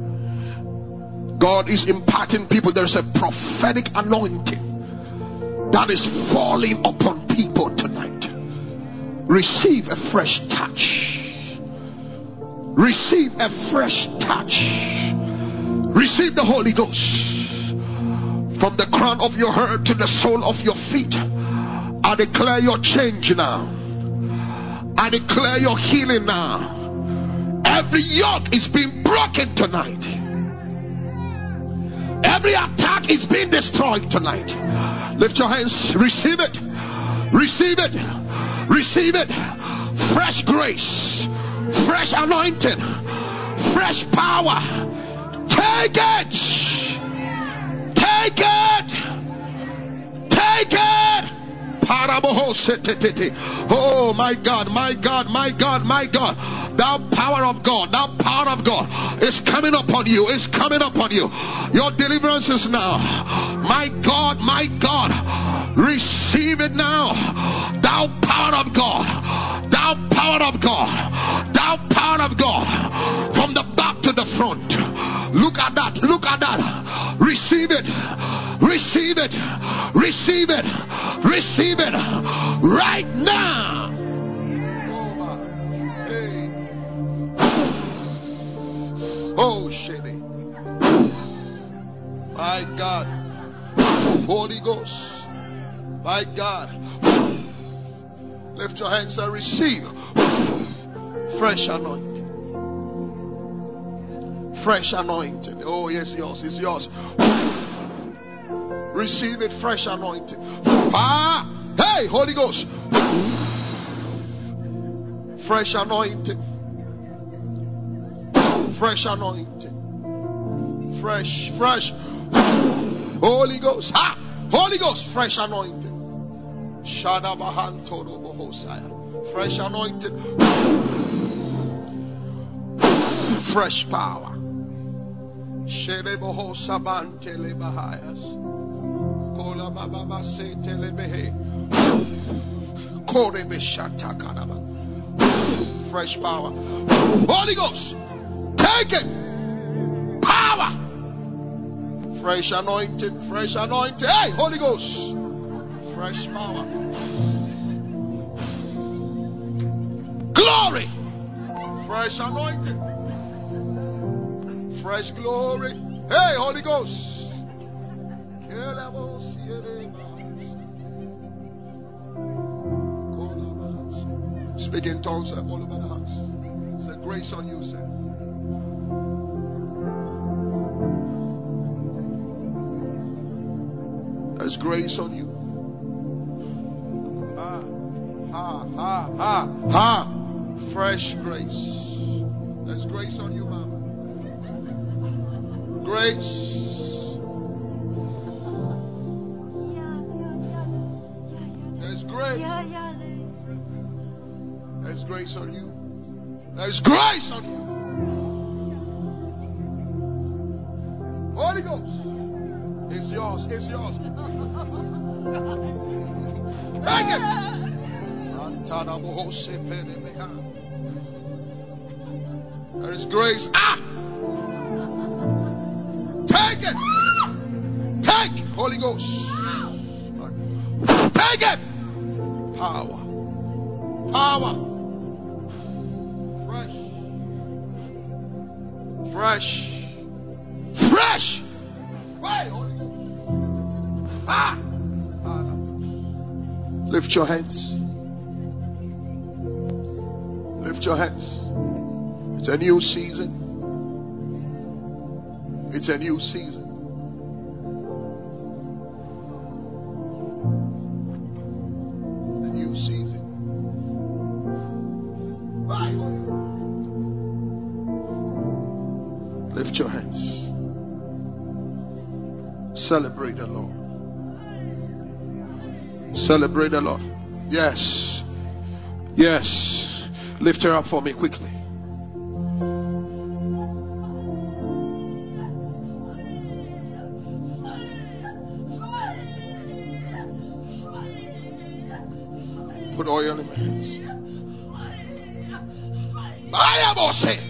God is imparting people. There is a prophetic anointing that is falling upon people tonight. Receive a fresh touch. Receive a fresh touch. Receive the Holy Ghost. From the crown of your head to the sole of your feet, I declare your change now. I declare your healing now. Every yoke is being broken tonight. Every attack is being destroyed tonight. Lift your hands. Receive it. Receive it. Receive it. Fresh grace. Fresh anointing. Fresh power. Take it. Take it. Take it. Oh my God, my God, my God, my God. That power of God, that power of God is coming upon you. It's coming upon you. Your deliverance is now. My God, my God. Receive it now. Thou power of God. Thou power of God. Thou power of God. From the back to the front. Look at that. Look at that. Receive it. Receive it. Receive it. Receive it. Right now. Oh, shitty. My God. Holy Ghost. My God. Lift your hands and receive fresh anointing. Fresh anointing. Oh, yes, yours. It's yours. Receive it. Fresh anointing. Ah, hey, Holy Ghost. Fresh anointing. Fresh anointing. Fresh, fresh. Holy Ghost. Ah, Holy Ghost. Fresh anointing. Shadabahantono bohosaya. Fresh anointing. Fresh power. Sheleboho sabante lebahayas. Kola baba se telebehe. Kore beshata kanaba. Fresh power. Holy Ghost. Take it. Power. Fresh anointing. Fresh anointing. Hey, Holy Ghost. Fresh power. Glory. Fresh anointing. Fresh glory. Hey, Holy Ghost. Speak in tongues all over the house. There's a grace on you, sir. There's grace on you. Ha, ha, ha, ha, ha. Fresh grace. There's grace on you, ma'am. Grace. There's grace. There's grace on you. There's grace on you. Holy Ghost. It's yours. It's yours. Take it. There is grace. Ah! Take it. Take Holy Ghost. Take it. Power. Power. Fresh. Fresh. Fresh. Right, Holy Ghost. Ah. Lift your hands. Lift your hands. It's a new season. It's a new season. A new season. Lift your hands. Celebrate the Lord. Celebrate the Lord. Yes. Yes. Lift her up for me quickly. Put oil in my hands. I am all saying.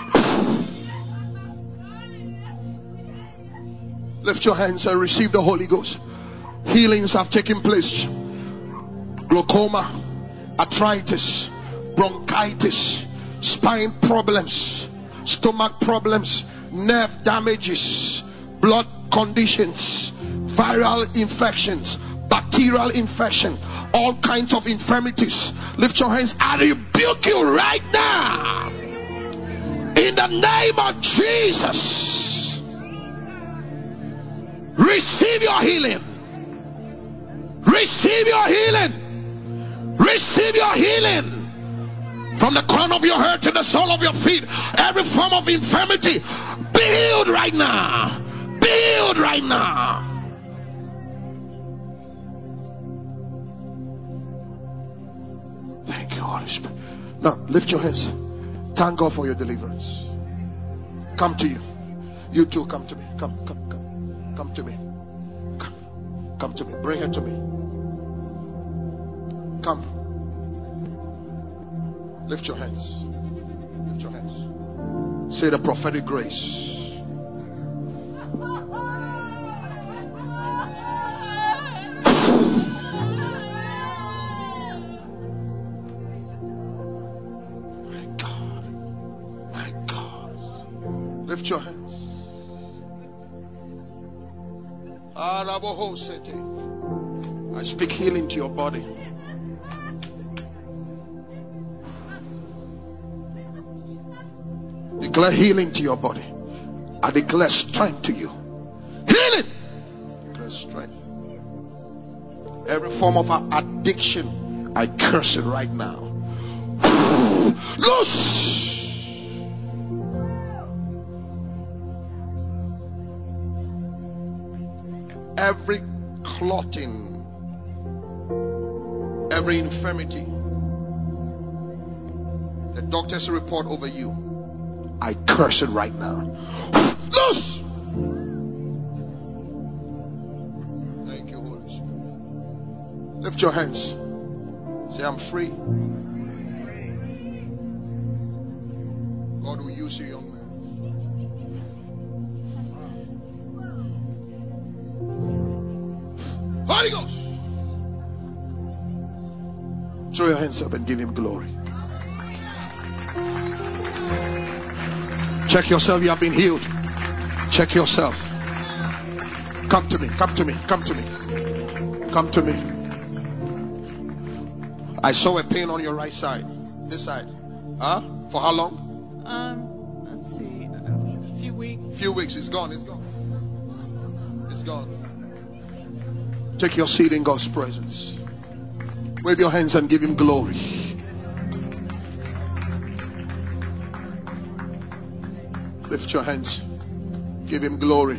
Lift your hands and receive the Holy Ghost. Healings have taken place. Glaucoma, arthritis, bronchitis, spine problems, stomach problems, nerve damages, blood conditions, viral infections, bacterial infection, all kinds of infirmities. Lift your hands. I rebuke you right now in the name of Jesus. Receive your healing. Receive your healing. Receive your healing. From the crown of your head to the sole of your feet, every form of infirmity, be healed right now. Be healed right now. Thank you, Holy Spirit. Now, lift your hands. Thank God for your deliverance. Come to you. You too, come to me. Come, come, come. Come to me. Come. Come to me. Bring her to me. Come. Lift your hands. Lift your hands. Say the prophetic grace. My God. My God. Lift your hands. I speak healing to your body. Declare healing to your body. I declare strength to you. Healing. Declare strength. Every form of addiction, I curse it right now. Loose. Every clotting, every infirmity, the doctor's report over you, I curse it right now. Loose! Thank you, Holy Spirit. Lift your hands. Say, I'm free. God will use you, young man. Holy Ghost! Throw your hands up and give him glory. Check yourself, you have been healed. Check yourself. Come to me, come to me, come to me. Come to me. I saw a pain on your right side. This side. Huh? For how long? Um, let's see. A few weeks. Few weeks. It's gone, it's gone. It's gone. Take your seat in God's presence. Wave your hands and give him glory. Lift your hands. Give him glory.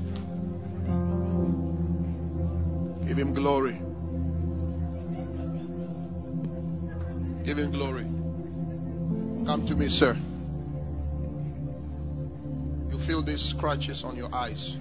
Give him glory. Give him glory. Come to me, sir. You feel these scratches on your eyes.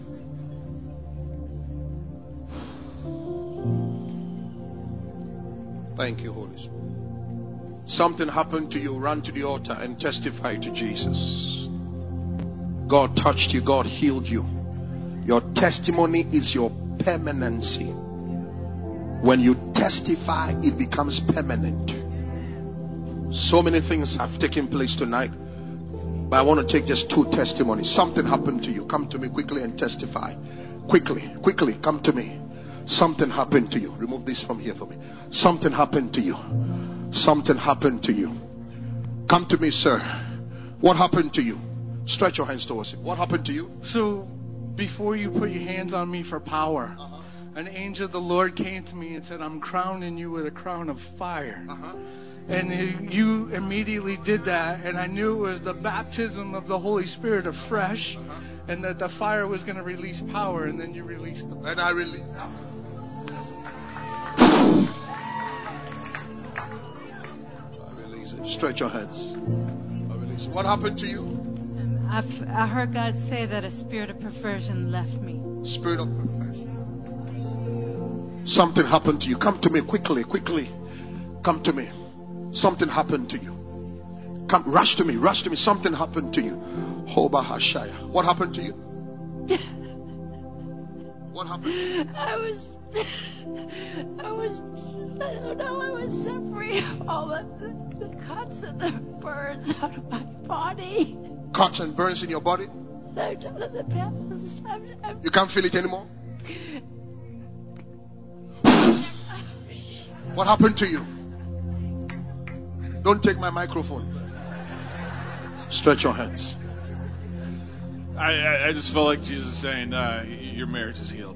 Thank you, Holy Spirit. Something happened to you. Run to the altar and testify to Jesus. God touched you. God healed you. Your testimony is your permanency. When you testify, it becomes permanent. So many things have taken place tonight, but I want to take just two testimonies. Something happened to you. Come to me quickly and testify. Quickly, quickly, come to me. Something happened to you. Remove this from here for me. Something happened to you. Something happened to you. Come to me, sir. What happened to you? Stretch your hands towards him. What happened to you? So, before you put your hands on me for power, uh-huh. an angel of the Lord came to me and said, I'm crowning you with a crown of fire. Uh-huh. And you immediately did that, and I knew it was the baptism of the Holy Spirit afresh, uh-huh. and that the fire was going to release power, and then you released the power. And I released power. I release it. Stretch your hands. I release it. What happened to you? I've, I heard God say that a spirit of perversion left me. Spirit of perversion. Something happened to you. Come to me quickly, quickly. Come to me. Something happened to you. Come, rush to me, rush to me. Something happened to you. Hoba Hashaya. What happened to you? What happened? I was, I was, I don't know, I was suffering from all the, the cuts and the burns out of my body. Cuts and burns in your body? I've done it the past. I'm, I'm, you can't feel it anymore? What happened to you? Don't take my microphone. Stretch your hands. I, I, I just felt like Jesus saying, uh, your marriage is healed.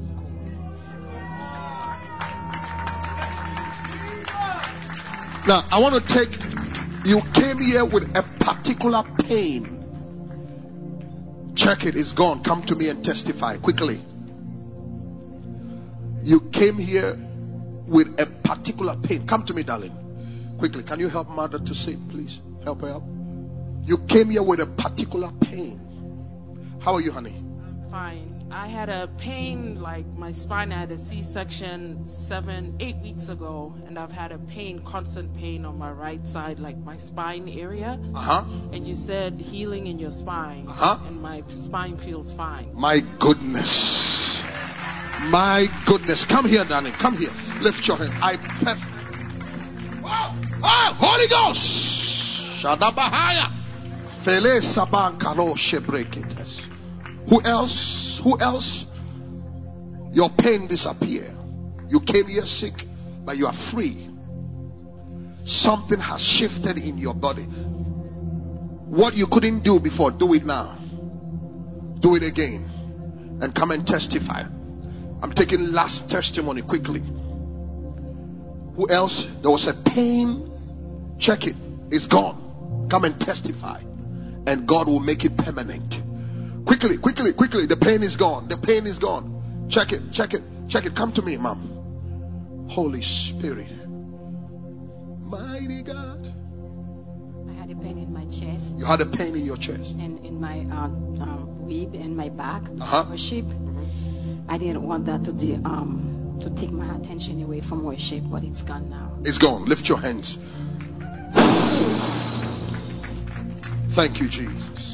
Now, I want to take, you came here with a particular pain. Check it, it's gone. Come to me and testify quickly. You came here with a particular pain. Come to me, darling. Quickly, can you help mother to sit, please? Help her up. You came here with a particular pain. How are you, honey? I'm fine. I had a pain, like my spine. I had a C-section seven, eight weeks ago, and I've had a pain, constant pain on my right side, like my spine area. Uh-huh. And you said healing in your spine, Uh-huh. and my spine feels fine. My goodness. My goodness. Come here, darling. Come here. Lift your hands. I pef- oh, oh, Holy Ghost. Shadabahaya. Fele saban karo shebrekites. Who else? Who else? Your pain disappear. You came here sick, but you are free. Something has shifted in your body. What you couldn't do before, do it now. Do it again. And come and testify. I'm taking last testimony quickly. Who else? There was a pain. Check it. It's gone. Come and testify. And God will make it permanent. Quickly, quickly, quickly. The pain is gone. The pain is gone. Check it, check it, check it. Come to me, Mom. Holy Spirit. Mighty God. I had a pain in my chest. You had a pain in your chest. And in my uh, uh, rib and my back. Uh-huh. Worship. Mm-hmm. I didn't want that to de- um to take my attention away from worship, but it's gone now. It's gone. Lift your hands. Thank you, Jesus.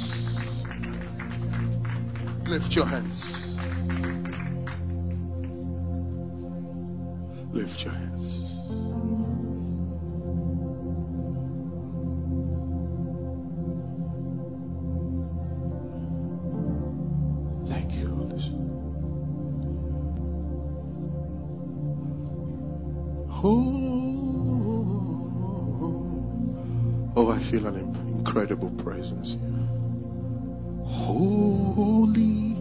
Lift your hands. Lift your hands. Thank you, Holy Spirit. Oh, oh, I feel an incredible presence here. Holy,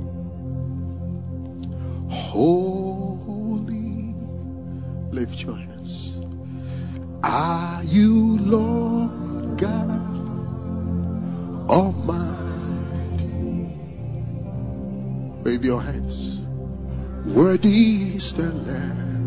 holy, lift your hands. Are you Lord God Almighty? Wave your hands. Worthy is the Lamb.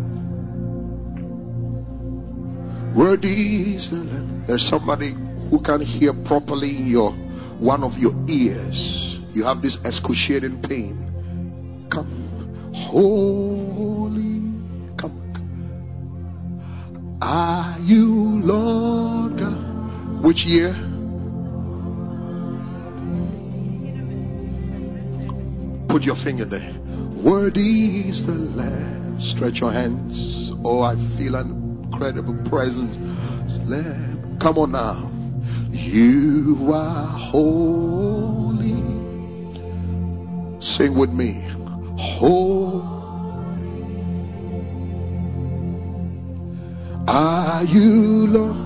Worthy is the Lamb. There's somebody who can hear properly in your one of your ears. You have this excruciating pain. Come, holy, come, come. Are you Lord God? Which year? Put your finger there. Worthy is the Lamb. Stretch your hands. Oh, I feel an incredible presence. Lamb. Come on now. You are holy. Sing with me. Holy. Are you Lord?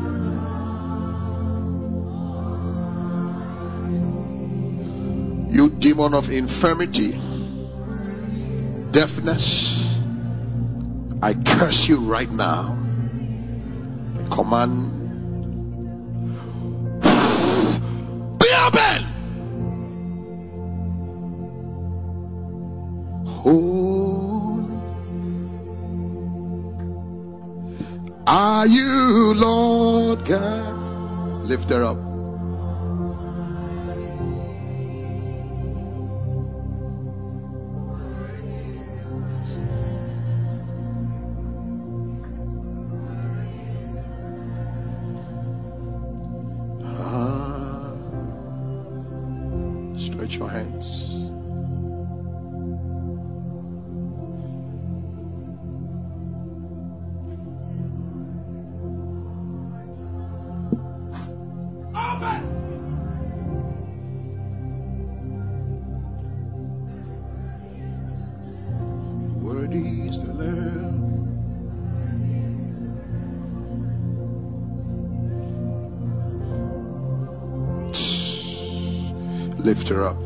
You demon of infirmity, deafness, I curse you right now. I command, be open. Holy are you, Lord God. Lift her up. Stretch your hands. Open. Worthy is the Lamb. Lift her up.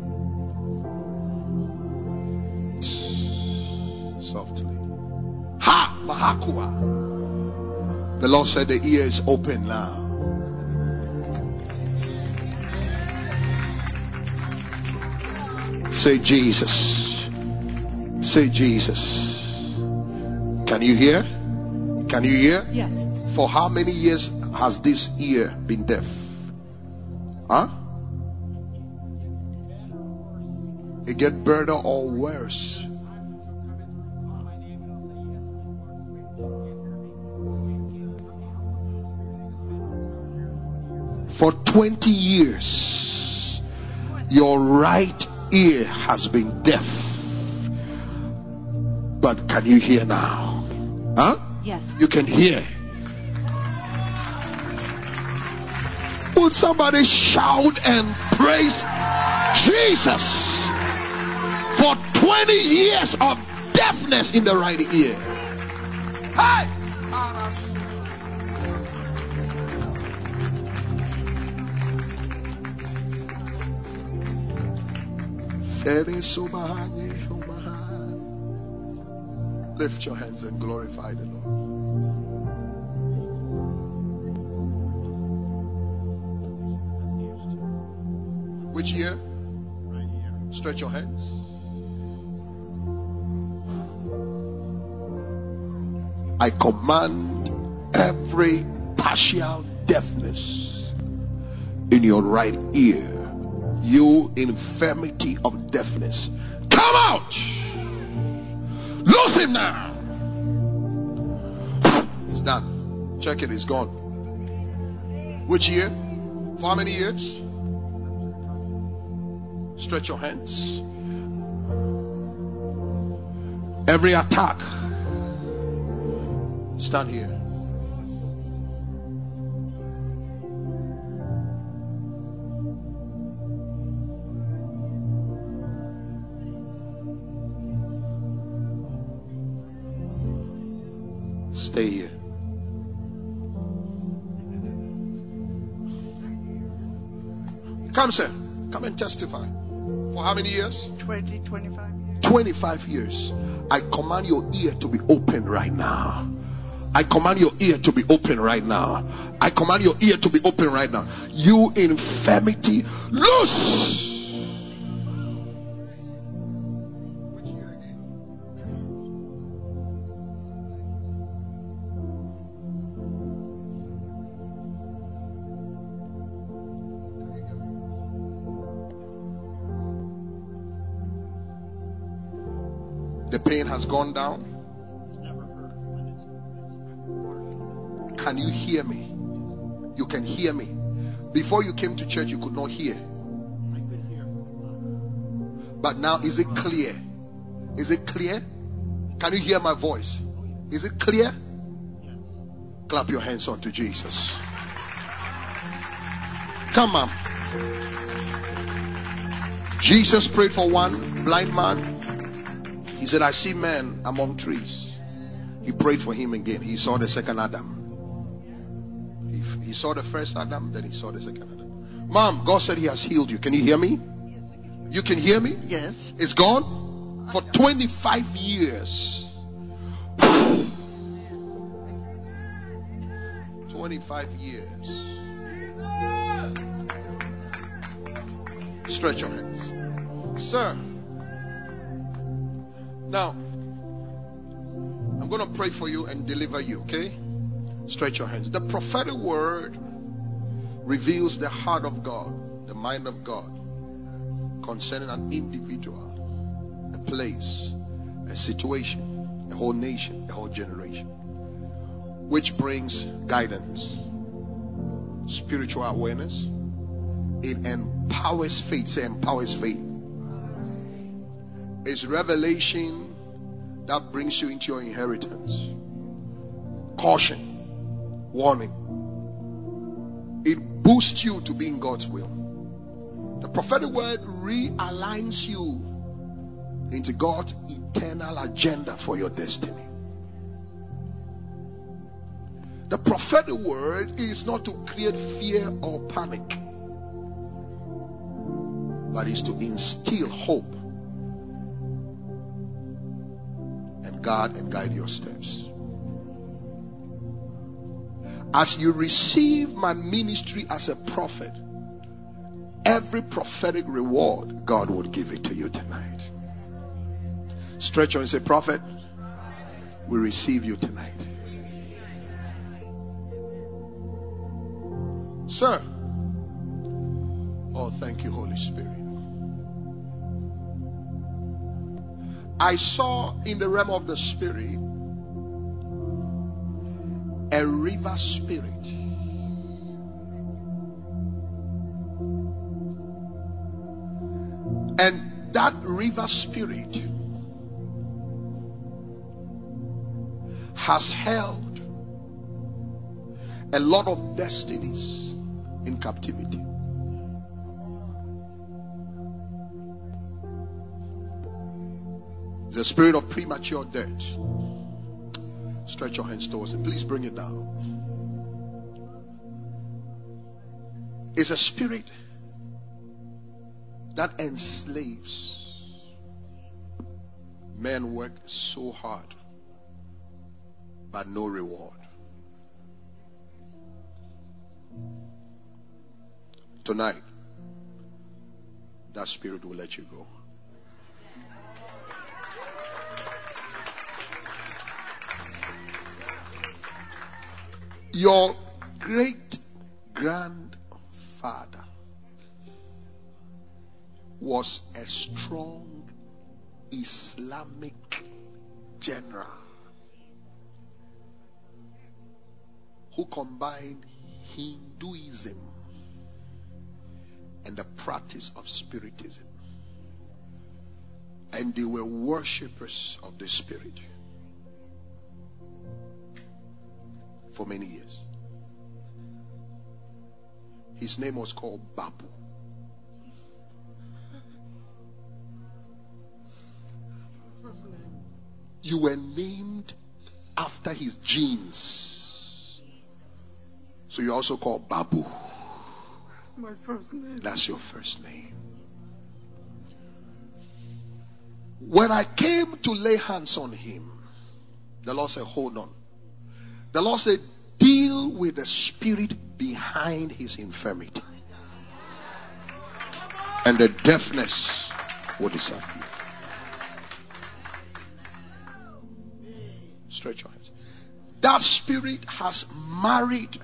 Softly. Ha! Mahakua. The Lord said the ear is open now. Say Jesus. Say Jesus. Can you hear? Can you hear? Yes. For how many years has this ear been deaf? Huh? It get better or worse. For twenty years, your right ear has been deaf. But can you hear now? Huh? Yes. You can hear. Would somebody shout and praise Jesus for twenty years of deafness in the right ear? Hey! Lift your hands and glorify the Lord. Which ear? Stretch your hands. I command every partial deafness in your right ear. You infirmity of deafness, come out. Lose him now. It's done. Check it, it's gone. Which year? For how many years? Stretch your hands. Every attack, stand here. Stay here. Come, sir. Come and testify. For how many years? twenty, twenty-five years. twenty-five years. I command your ear to be open right now. I command your ear to be open right now. I command your ear to be open right now. You infirmity, loose. The pain has gone down. Can you hear me? You can hear me. Before you came to church, you could not hear. But now, is it clear? Is it clear? Can you hear my voice? Is it clear? Clap your hands unto Jesus. Come on. Jesus prayed for one blind man. He said, I see men among trees. He prayed for him again. He saw the second Adam. He, he saw the first Adam, then he saw the second Adam. Mom, God said he has healed you. Can you hear me? You can hear me? Yes. It's gone? For twenty-five years. twenty-five years. Stretch your hands. Sir. Now, I'm going to pray for you and deliver you, okay? Stretch your hands. The prophetic word reveals the heart of God, the mind of God, concerning an individual, a place, a situation, a whole nation, a whole generation, which brings guidance, spiritual awareness. It empowers faith. Say, empowers faith. It's revelation that brings you into your inheritance. Caution, warning. It boosts you to be in God's will. The prophetic word realigns you into God's eternal agenda for your destiny. The prophetic word is not to create fear or panic, but is to instill hope and guard and guide your steps. As you receive my ministry as a prophet, every prophetic reward, God will give it to you tonight. Stretch your hand and say, prophet, we receive you tonight. Sir. Oh, thank you, Holy Spirit. I saw in the realm of the spirit a river spirit. And that river spirit has held a lot of destinies in captivity. The spirit of premature death. Stretch your hands towards it. Please bring it down. It's a spirit that enslaves. Men work so hard, but no reward. Tonight, that spirit will let you go. Your great grandfather was a strong Islamic general who combined Hinduism and the practice of Spiritism. And they were worshippers of the Spirit for many years. His name was called Babu. You were named after his genes. So you're also called Babu. That's my first name. That's your first name. When I came to lay hands on him, the Lord said, hold on. The Lord said, deal with the spirit behind his infirmity. And the deafness will disappear. Stretch your hands. That spirit has married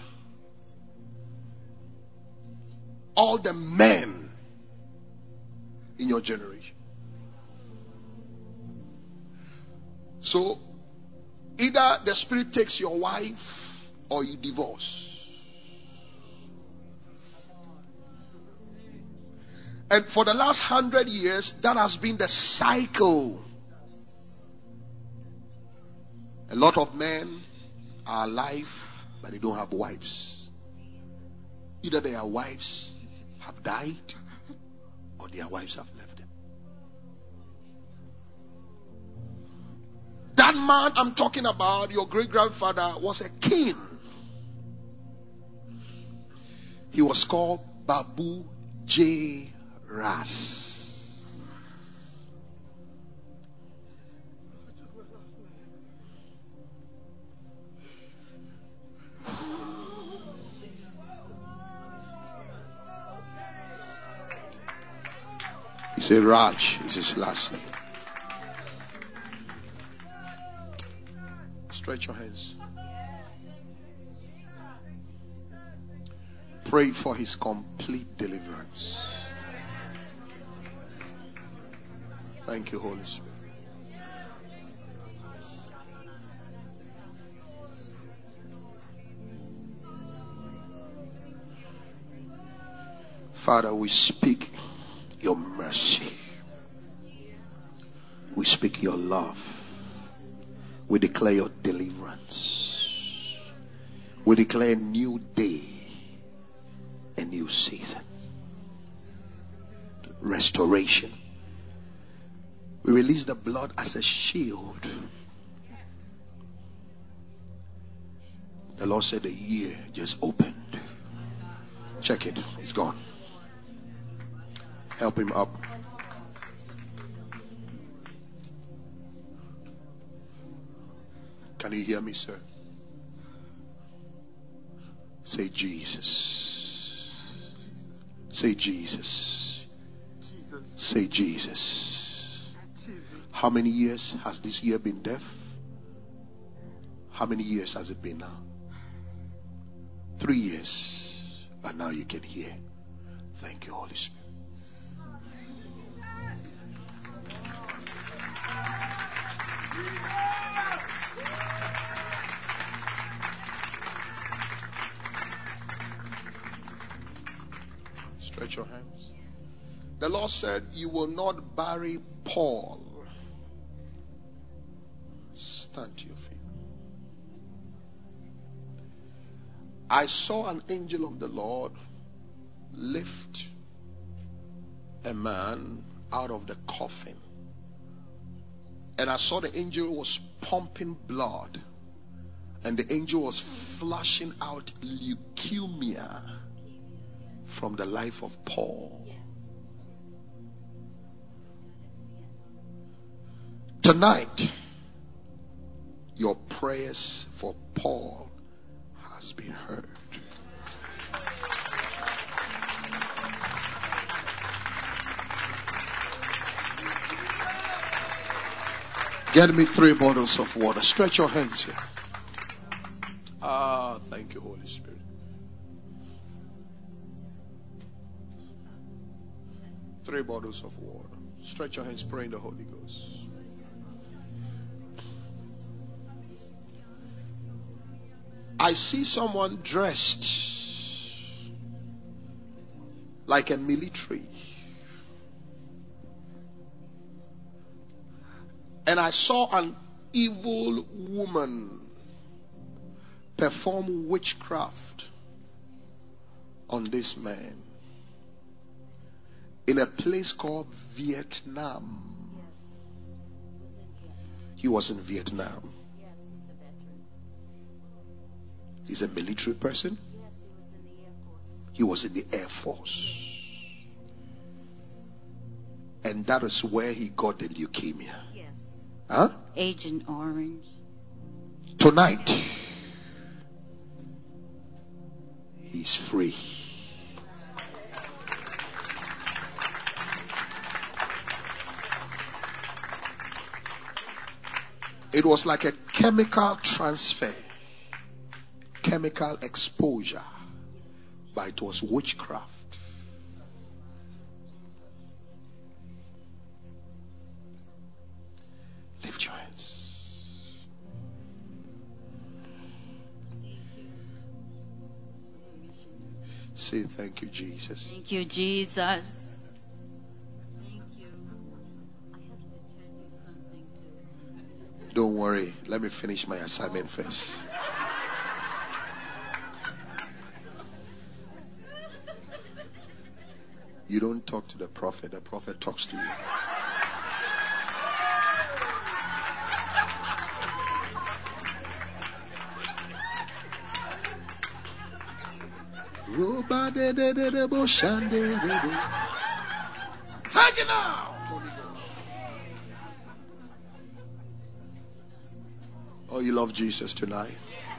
all the men in your generation. So, either the spirit takes your wife or you divorce. And for the last hundred years, that has been the cycle. A lot of men are alive, but they don't have wives. Either their wives have died or their wives have left them. That man I'm talking about, your great grandfather, was a king. He was called Babu J. Ras. He said Raj is his last name. Stretch your hands. Pray for his complete deliverance. Thank you, Holy Spirit. Father, we speak your mercy. We speak your love. We declare your deliverance. We declare a new day, a new season, restoration. We release the blood as a shield. The Lord said the year just opened. Check it. It's gone. Help him up. Can you hear me, sir? Say Jesus. Say Jesus. Jesus. Say Jesus. Jesus. How many years has this year been deaf? How many years has it been now? Three years. And now you can hear. Thank you, Holy Spirit. Stretch your hands. The Lord said, you will not bury Paul. Stand to your feet. I saw an angel of the Lord lift a man out of the coffin. And I saw the angel was pumping blood. And the angel was flushing out leukemia from the life of Paul. Tonight, your prayers for Paul has been heard. Get me three bottles of water. Stretch your hands here. Ah, thank you, Holy Spirit. Three bottles of water. Stretch your hands, pray in the Holy Ghost. I see someone dressed like a military. And I saw an evil woman perform witchcraft on this man in a place called Vietnam. He was in Vietnam. He's a military person. He was in the Air Force. And that is where he got the leukemia. Huh? Agent Orange. Tonight, he's free. It was like a chemical transfer, chemical exposure, but it was witchcraft. Lift your hands. Say thank you, Jesus. Thank you, Jesus. Thank you. I have to tell you something too. Don't worry. Let me finish my assignment first. You don't talk to the prophet. The prophet talks to you. Take it now, Holy Ghost. Oh, you love Jesus tonight?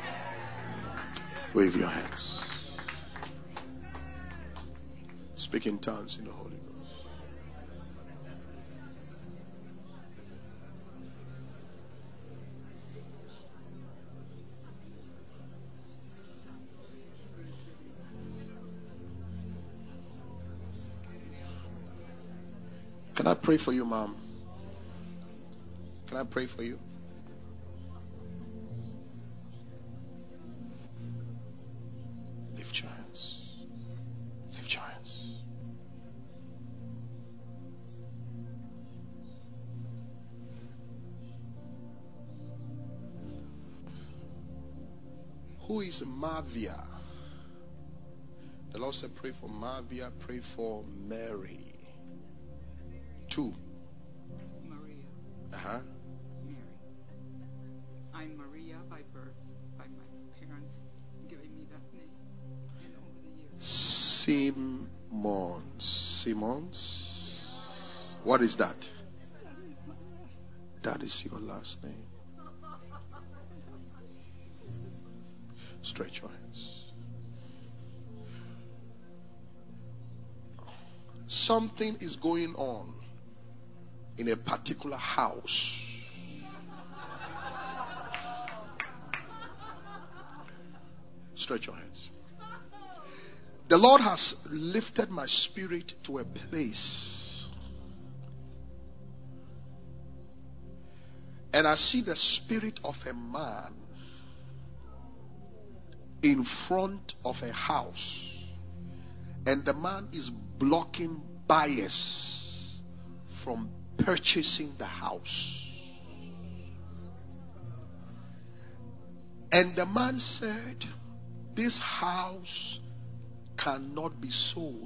Wave your hands. Speak in tongues in the Holy Ghost. Can I pray for you, Mom? Can I pray for you? Lift your hands. Lift your hands. Who is Mavia? The Lord said, pray for Mavia, pray for Mary. Two. Maria. Uh-huh. Mary. I'm Maria by birth, by my parents giving me that name. And over the years. Simons. Simons? What is that? That is your last name. Stretch your hands. Something is going on in a particular house. Stretch your hands. The Lord has lifted my spirit to a place, and I see the spirit of a man in front of a house, And the man is blocking buyers from purchasing the house. And the man said, this house cannot be sold.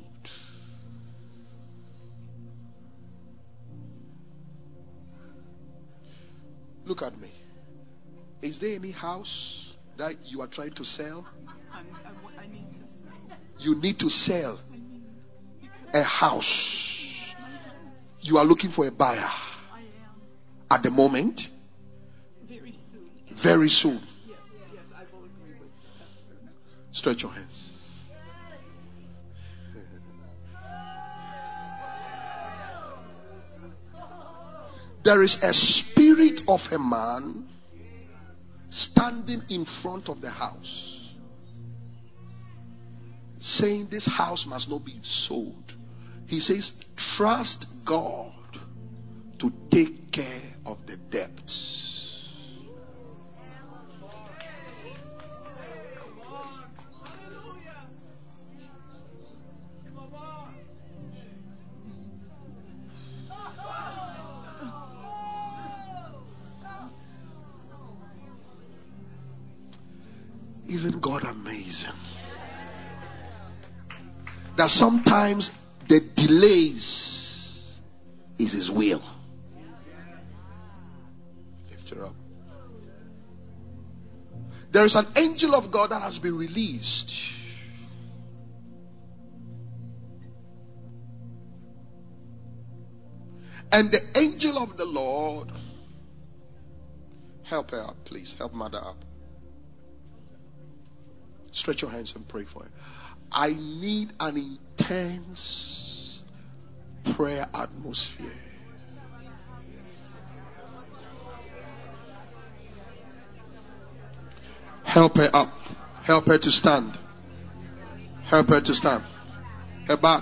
Look at me. Is there any house that you are trying to sell? I'm, I, I need to sell. You need to sell I need, a house. my house. You are looking for a buyer I am. at the moment. Very soon. Very soon. Yes, yes, I will agree with Pastor now. Stretch your hands. There is a spirit of a man standing in front of the house, saying this house must not be sold. He says, trust God to take care of the debts. Isn't God amazing? That sometimes the delays is His will. Lift her up. There is an angel of God that has been released. And the angel of the Lord, help her up, please. Help mother up. Stretch your hands and pray for her. I need an intense prayer atmosphere. Help her up. Help her to stand. Help her to stand. Her back.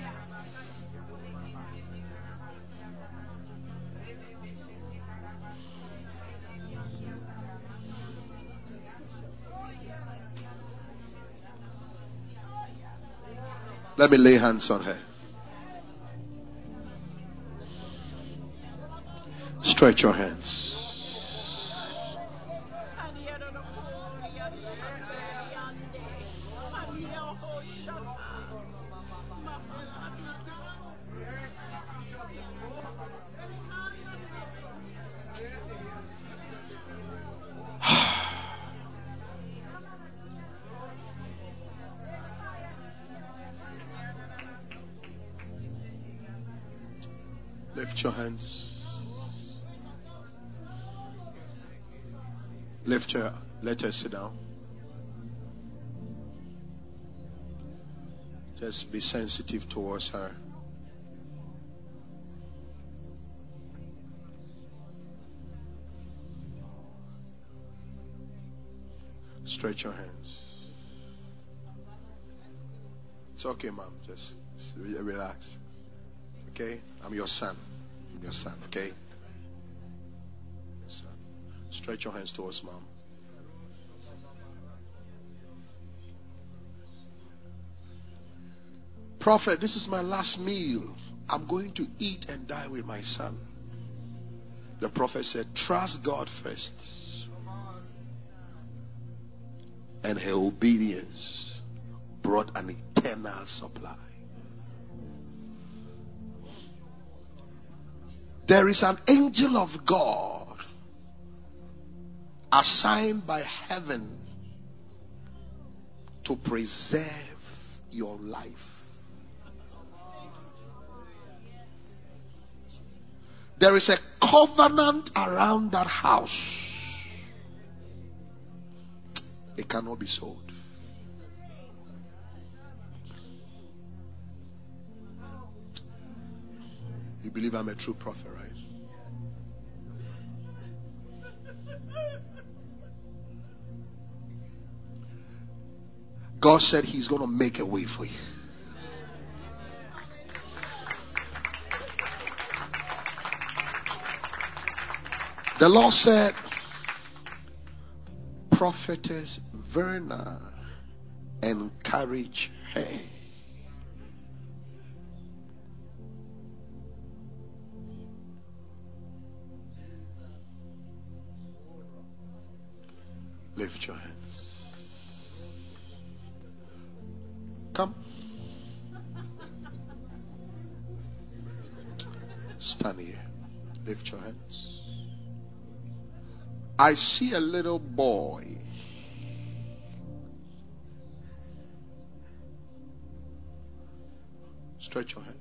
Let me lay hands on her. Stretch your hands. Lift your hands. Lift her. Let her sit down. Just be sensitive towards her. Stretch your hands. It's okay, mom. Just relax. Okay? I'm your son. I'm your son, okay? Your son. Stretch your hands towards mom. Prophet, this is my last meal. I'm going to eat and die with my son. The prophet said, trust God first. And her obedience brought an eternal supply. There is an angel of God assigned by heaven to preserve your life. There is a covenant around that house. It cannot be sold. You believe I'm a true prophet, right? God said He's going to make a way for you. The Lord said, Prophetess Verna, encourage her. Lift your hands. Come. Stand here. Lift your hands. I see a little boy. Stretch your hands.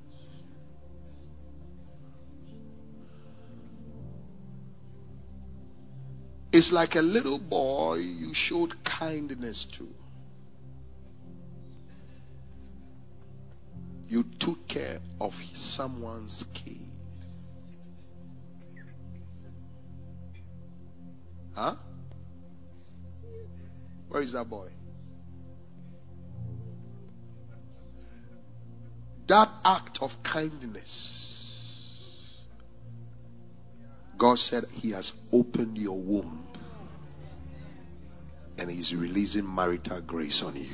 It's like a little boy you showed kindness to. You took care of someone's kid. Huh? Where is that boy? That act of kindness, God said He has opened your womb and He's releasing marital grace on you.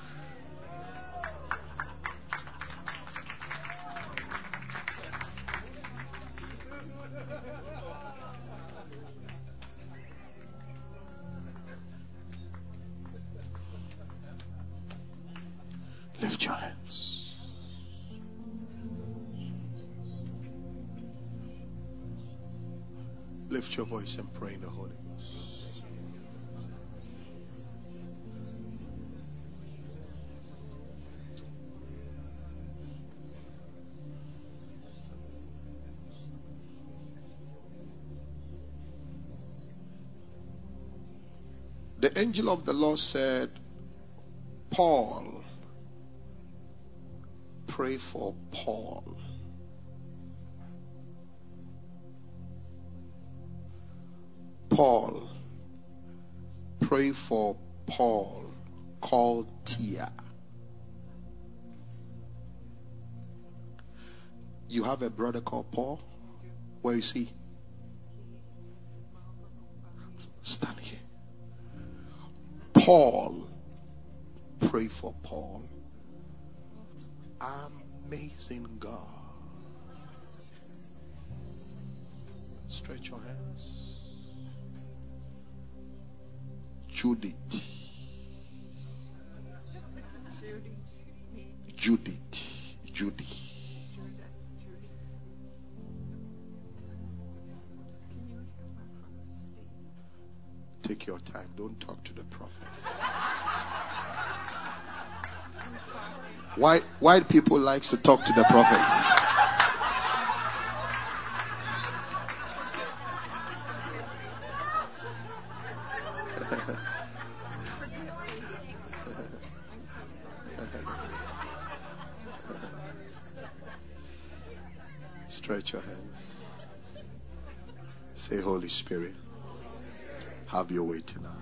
Lift your hands. Lift your voice and pray in the Holy Ghost. The angel of the Lord said, Paul, pray for Paul. Paul, pray for Paul, called Tia. You have a brother called Paul? Where is he? Stand here. Paul, pray for Paul. Amazing God. Stretch your hands. Judith. Judith. Judy. Take your time. Don't talk to the prophets. White, white people likes to talk to the prophets. Stretch your hands. Say, Holy Spirit, have your way tonight.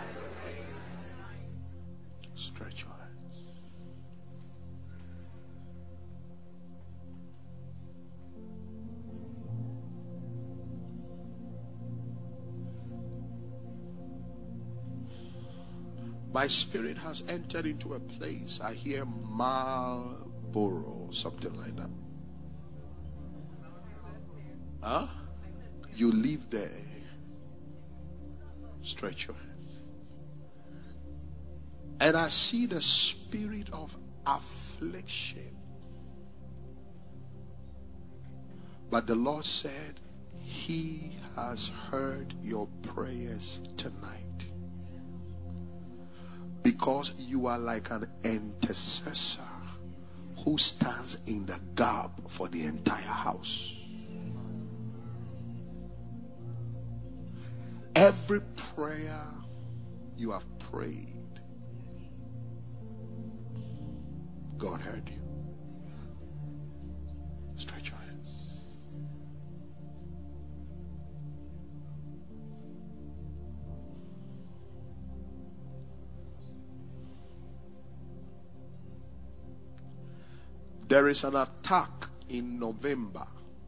Stretch your hands. My spirit has entered into a place. I hear Marlboro, something like that. Huh? You live there. Stretch your hands. And I see the spirit of affliction. But the Lord said, He has heard your prayers tonight. Because you are like an intercessor who stands in the gap for the entire house. Every prayer you have prayed, God heard you. Stretch your hands. There is an attack in November.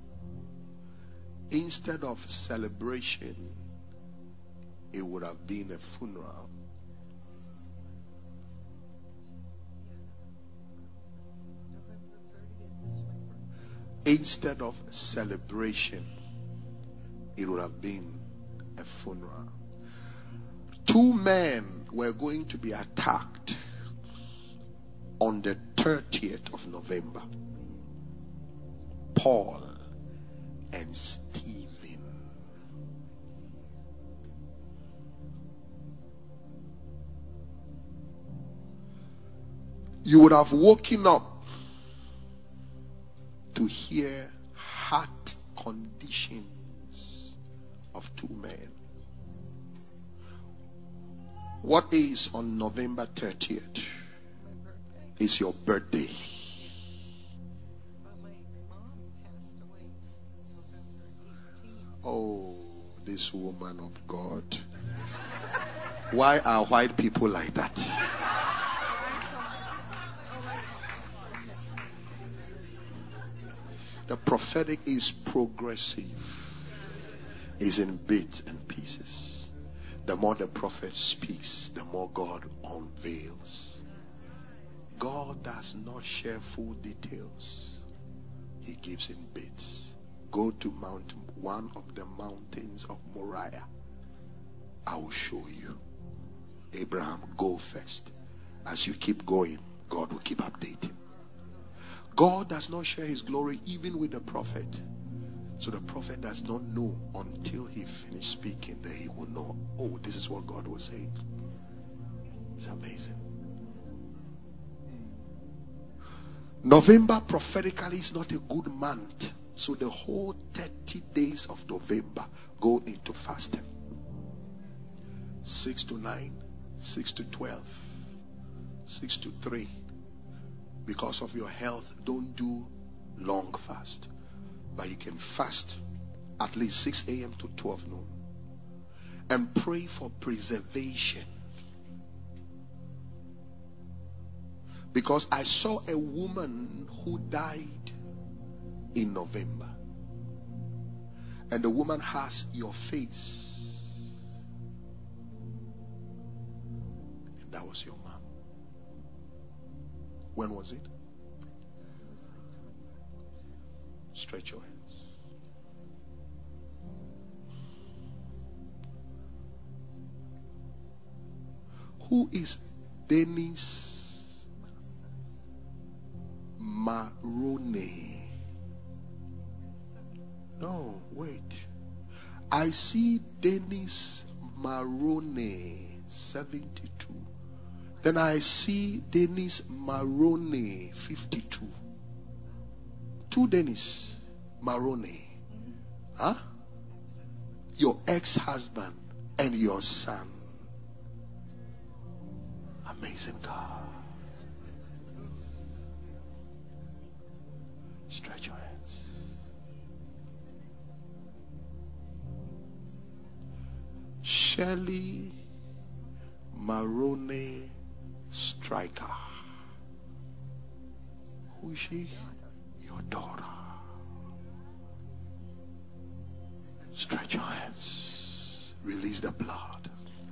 Instead of celebration, it would have been a funeral. Instead of celebration, it would have been a funeral. Two men were going to be attacked on the thirtieth of November. Paul and Stephen. You would have woken up to hear heart conditions of two men. What is on November thirtieth? Is your birthday. Oh, this woman of God. Why are white people like that? The prophetic is progressive. Is in bits and pieces. The more the prophet speaks, the more God unveils. God does not share full details. He gives in bits. Go to Mount, one of the mountains of Moriah. I will show you. Abraham, go first. As you keep going, God will keep updating. God does not share his glory even with the prophet. So the prophet does not know until he finished speaking that he will know, oh, this is what God was saying. It's amazing. November prophetically is not a good month. So the whole thirty days of November go into fasting. six to nine, six to twelve, six to three. Because of your health, don't do long fast. But you can fast at least six a.m. to twelve noon. And pray for preservation. Because I saw a woman who died in November. And the woman has your face. And that was your mom. When was it? Stretch your hands. Who is Dennis Maroney? No, wait. I see Dennis Maroney, seventy-two. Then I see Dennis Maroney, fifty-two. Two Dennis Maroney. Huh? Your ex-husband and your son. Amazing God. Stretch your hands. Shelley Maroney Striker. Who is she? Your daughter. Stretch your hands. Release the blood.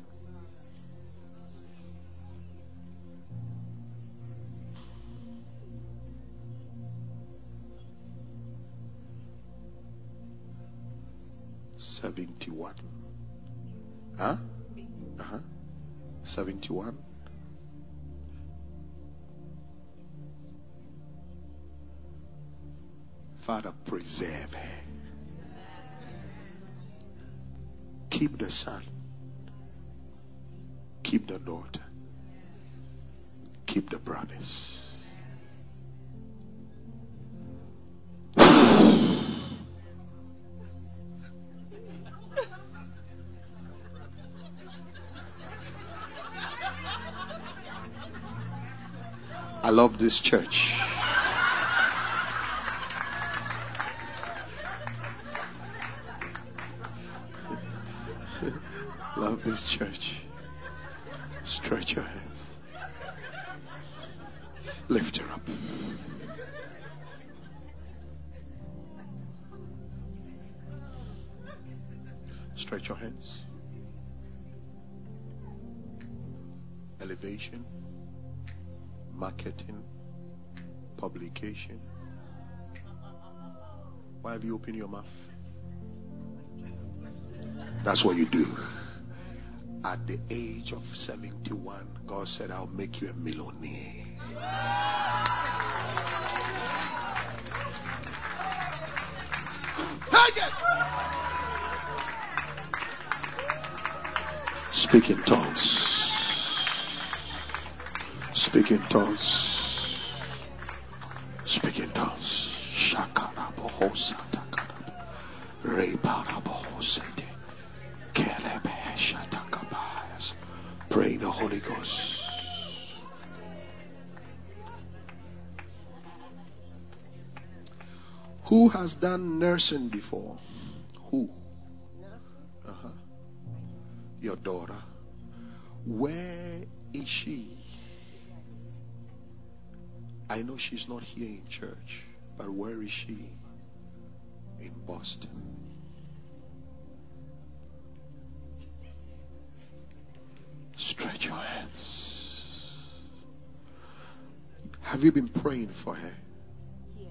Seventy-one. Huh? Uh-huh. Seventy-one. Father, preserve her. Keep the son. Keep the daughter. Keep the brothers. I love this church. Love this church. Stretch your hands. Lift her up. Stretch your hands. Elevation. Marketing. Publication. Why have you opened your mouth? That's what you do. At the age of seventy-one, God said, I'll make you a millionaire. Take it! Speak in tongues. Speak in tongues. Speak in tongues. Shakarabohosatakara. Reparabohosete. Kelebeshatakabayas. Pray in the Holy Ghost. Who has done nursing before? Who? Uh-huh. Your daughter. Where is she? I know she's not here in church, but where is she? In Boston. Stretch your hands. Have you been praying for her? Yes.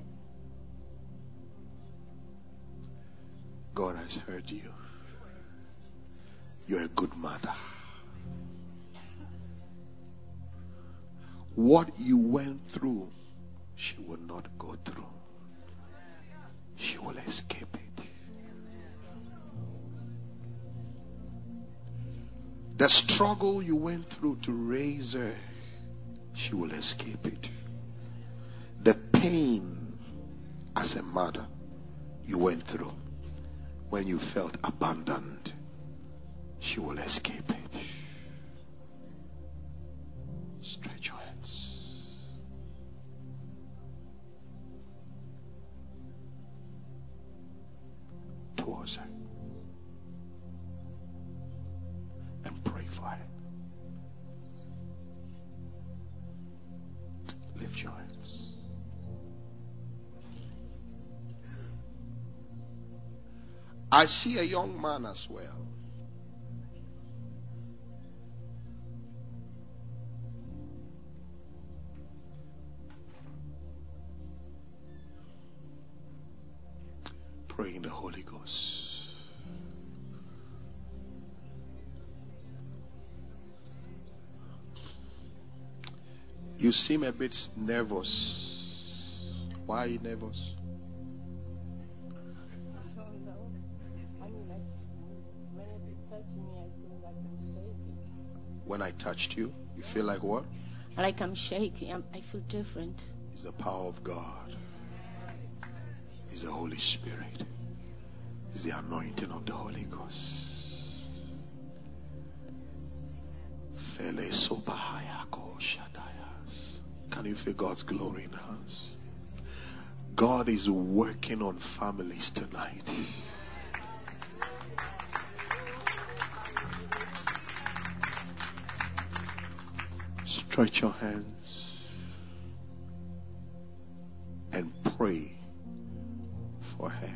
God has heard you. You're a good mother. What you went through, she will not go through. She will escape it. The struggle you went through to raise her, she will escape it. The pain as a mother you went through when you felt abandoned, she will escape it. Stretch your hands. Towards her. And pray for her. Lift your hands. I see a young man as well. Pray in the Holy Ghost. You seem a bit nervous. Why are you nervous? I don't know. I mean, like, when it touched me, I feel like I'm shaking. When I touched you, you feel like what? Like I'm shaking. I'm, I feel different. It's the power of God. It's the Holy Spirit. It's the anointing of the Holy Ghost. Can you feel God's glory in the house? God is working on families tonight. Stretch your hands and pray for her.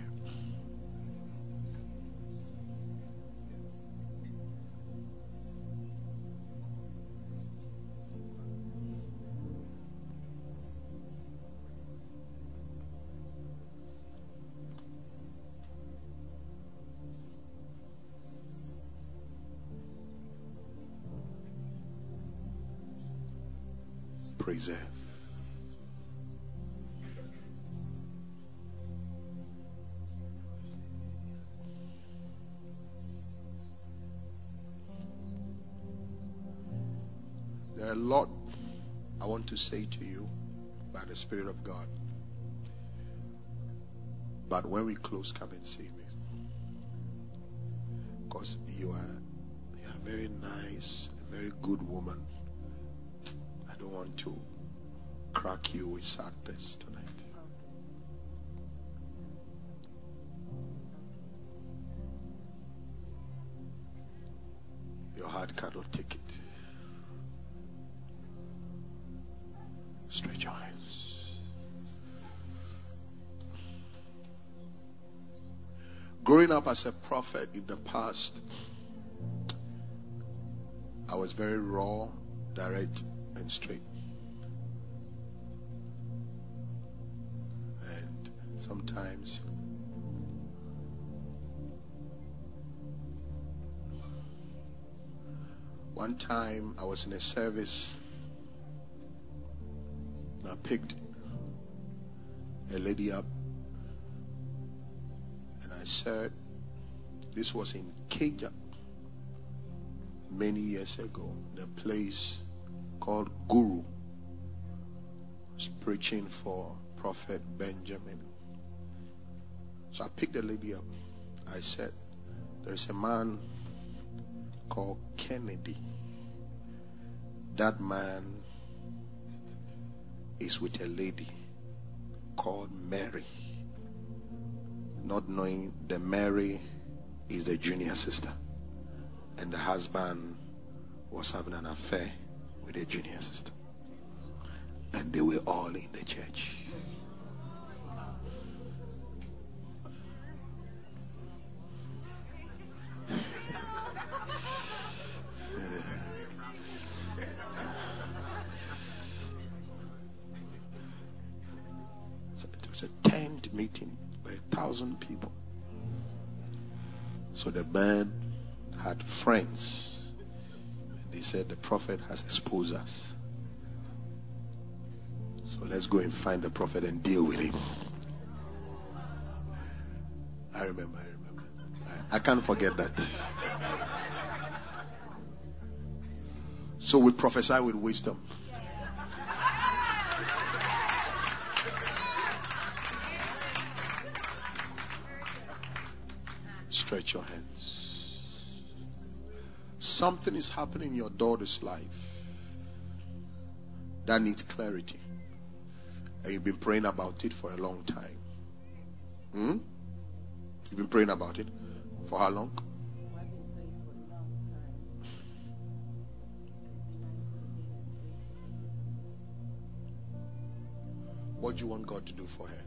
Preserve. There are a lot I want to say to you by the Spirit of God. But when we close, come and see me. Because you are, you are very nice, a very good woman. I don't want to crack you with sadness tonight. Your heart cannot take it. Stretch your hands. Growing up as a prophet in the past, I was very raw, direct, and straight. And sometimes One time I was in a service and I picked a lady up and I said, this was in Kenya many years ago, in a place called Guru. I was preaching for Prophet Benjamin. So I picked the lady up. I said, there's a man called Kennedy. That man is with a lady called Mary. Not knowing the Mary is the junior sister. And the husband was having an affair with the junior sister. And they were all in the church. It was a tent meeting by a thousand people. So the man had friends. And they said the prophet has exposed us. So let's go and find the prophet and deal with him. I remember, I remember. I, I can't forget that. So we prophesy with wisdom. Stretch your hands. Something is happening in your daughter's life that needs clarity. And you've been praying about it for a long time. Hmm? You've been praying about it for how long? What do you want God to do for her?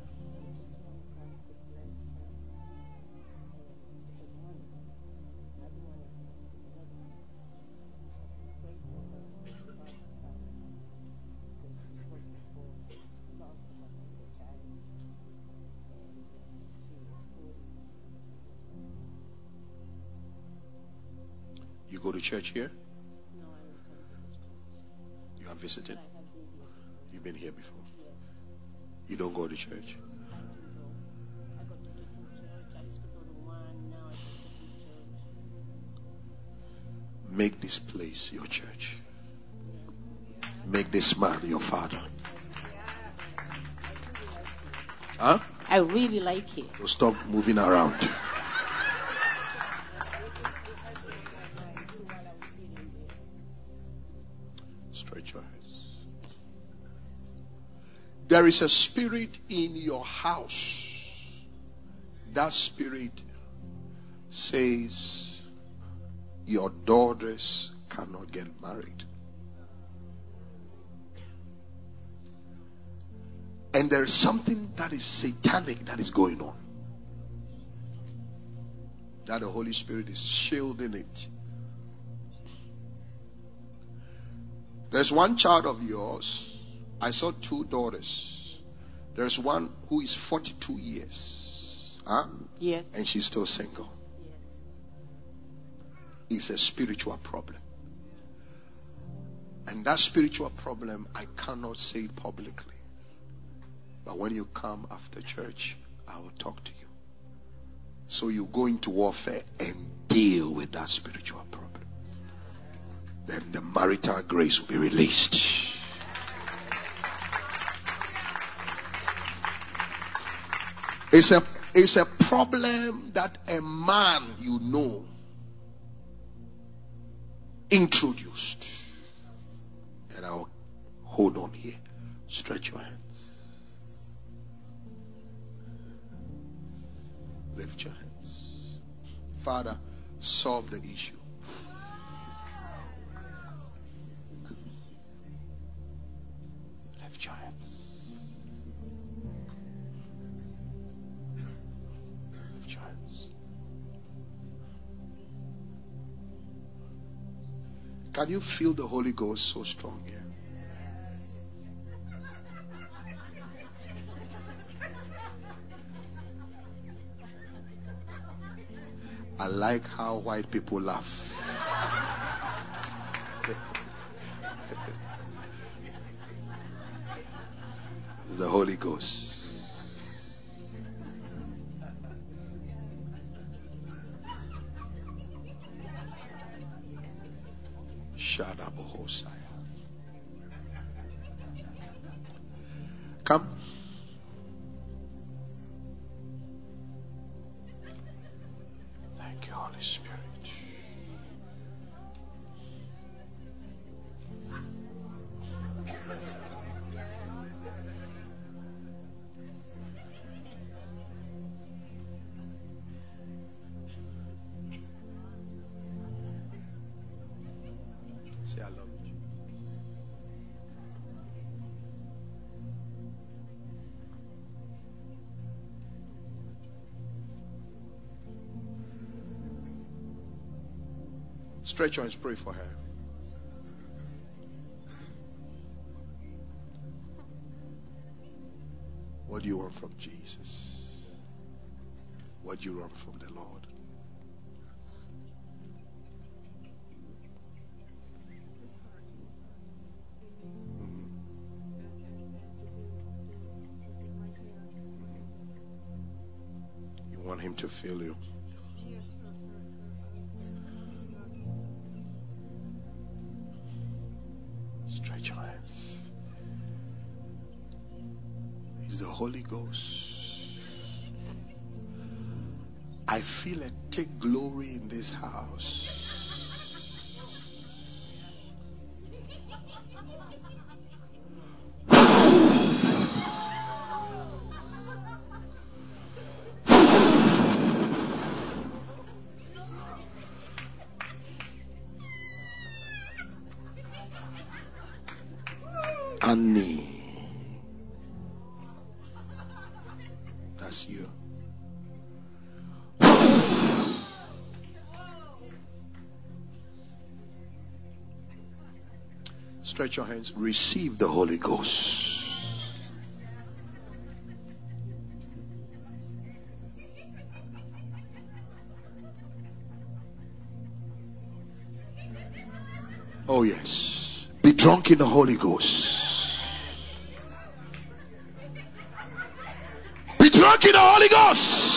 You go to church here? No, I don't come to this church. You have visited? But I have been here before. You've been here before. Yes, You don't go to church? I do go. I go to different church. I used to go to one. Now I go to different church. Make this place your church. Make this man your father. Huh? I really like it. So stop moving around. Stretch your hands. There is a spirit in your house. That spirit says your daughters cannot get married. And there is something that is satanic that is going on. That the Holy Spirit is shielding it. There's one child of yours. I saw two daughters. There's one who is forty-two years. Huh? Yes. And she's still single. Yes. It's a spiritual problem. And that spiritual problem, I cannot say it publicly. But when you come after church, I will talk to you. So you go into warfare and deal with that spiritual problem. Then the marital grace will be released. It's a, it's a problem that a man you know introduced. And I'll hold on here. Stretch your hands. Lift your hands. Father, solve the issue. Lift your hands. Lift your hands. Can you feel the Holy Ghost so strong here? I like how white people laugh. It's the Holy Ghost. Shadabohosaya. Come. Thank you, Holy Spirit. Say, I love you, Jesus. Stretch your hands, pray for her. What do you want from Jesus? What do you want from the Lord? You want him to feel you. Stretch your hands. It's the Holy Ghost. I feel a thick glory in this house. Annie. That's you. Stretch your hands. Receive the Holy Ghost. Oh yes. Be drunk in the Holy Ghost. Be drunk in the Holy Ghost.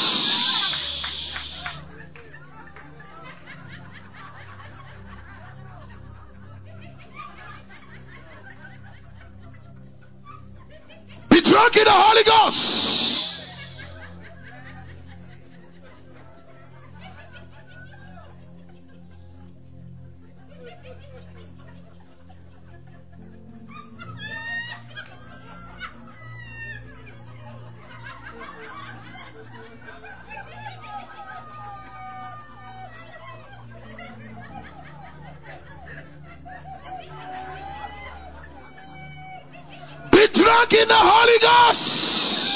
Be drunk in the Holy Ghost. Be drunk in the Holy Ghost.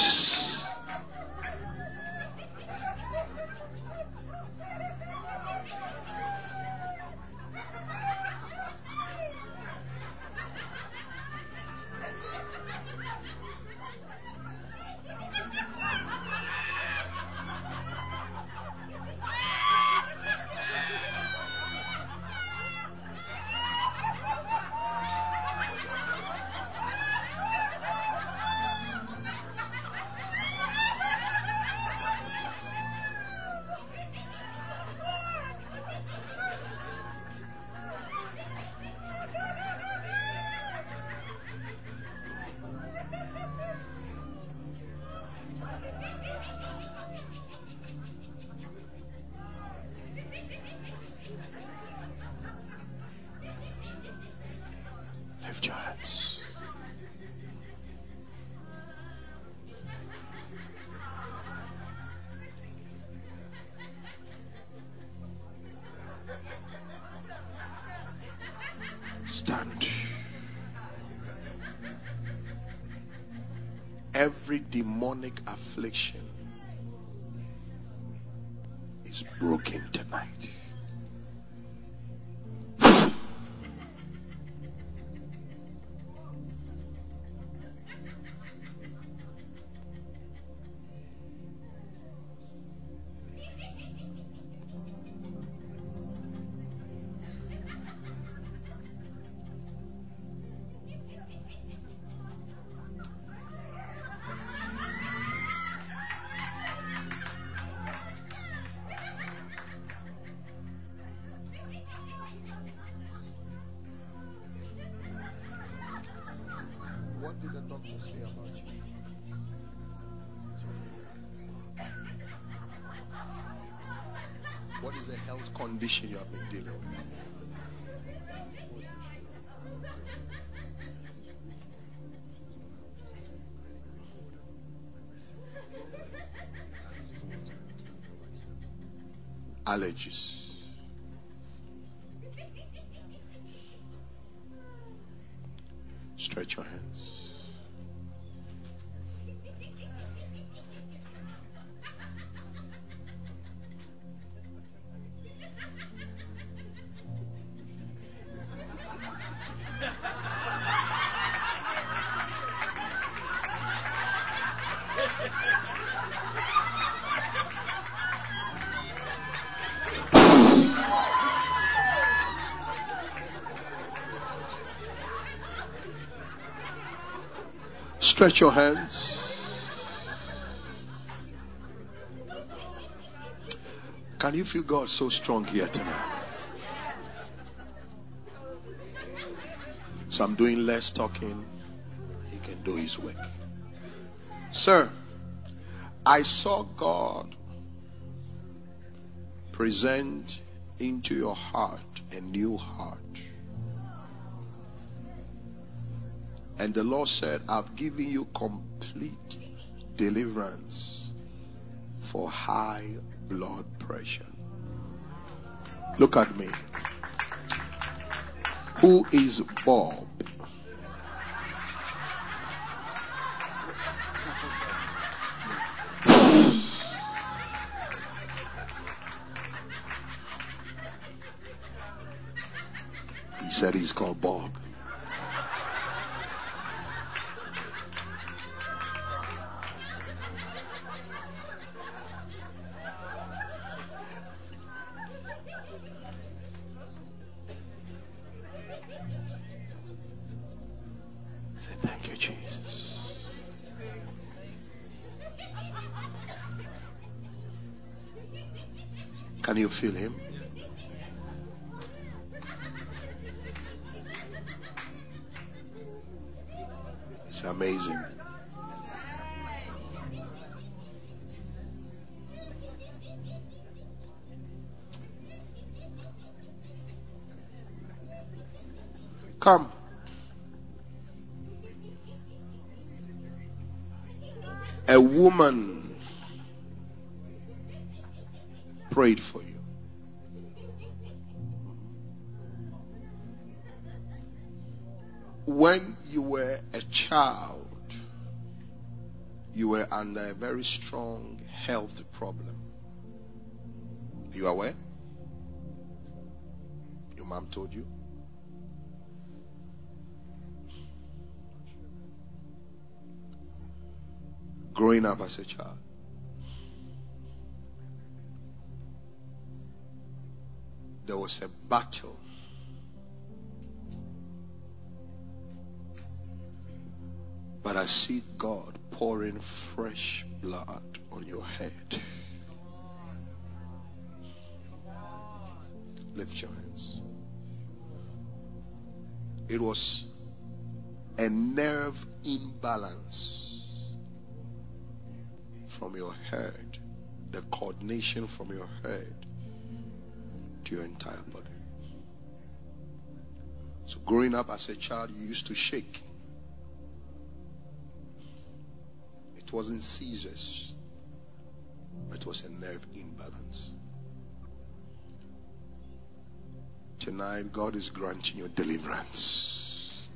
Lift your hands. Stand. Every demonic affliction is broken tonight. doctor say about you? What is the health condition you have been dealing with? Allergies. Stretch your hands. Stretch your hands. Can you feel God so strong here tonight? So I'm doing less talking. He can do his work. Sir, I saw God present into your heart a new heart. And the Lord said, I've given you complete deliverance for high blood pressure. Look at me. Who is Bob? He said he's called Bob. Say thank you, Jesus. Can you feel him? It's amazing. Come. A woman prayed for you. When you were a child, you were under a very strong health problem. Are you aware? Your mom told you? Growing up as a child, there was a battle. But I see God pouring fresh blood on your head. Lift your hands. It was a nerve imbalance from your head, the coordination from your head to your entire body. So growing up as a child, you used to shake. It wasn't seizures, but it was a nerve imbalance. Tonight, God is granting you deliverance.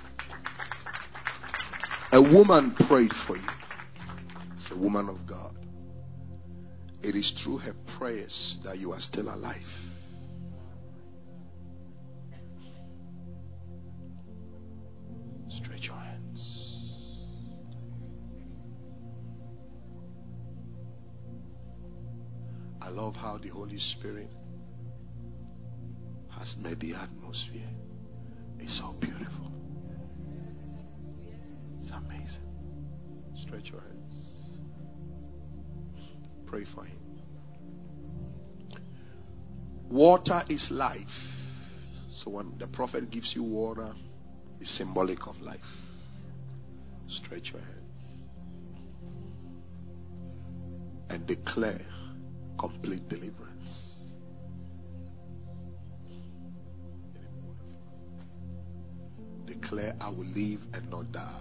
A woman prayed for you. It's a woman of God. It is through her prayers that you are still alive. Stretch your hands. I love how the Holy Spirit has made the atmosphere. It's so beautiful. It's amazing. Stretch your hands. Pray for him. Water is life. So when the prophet gives you water, it's symbolic of life. Stretch your hands and declare complete deliverance. Declare, I will live and not die.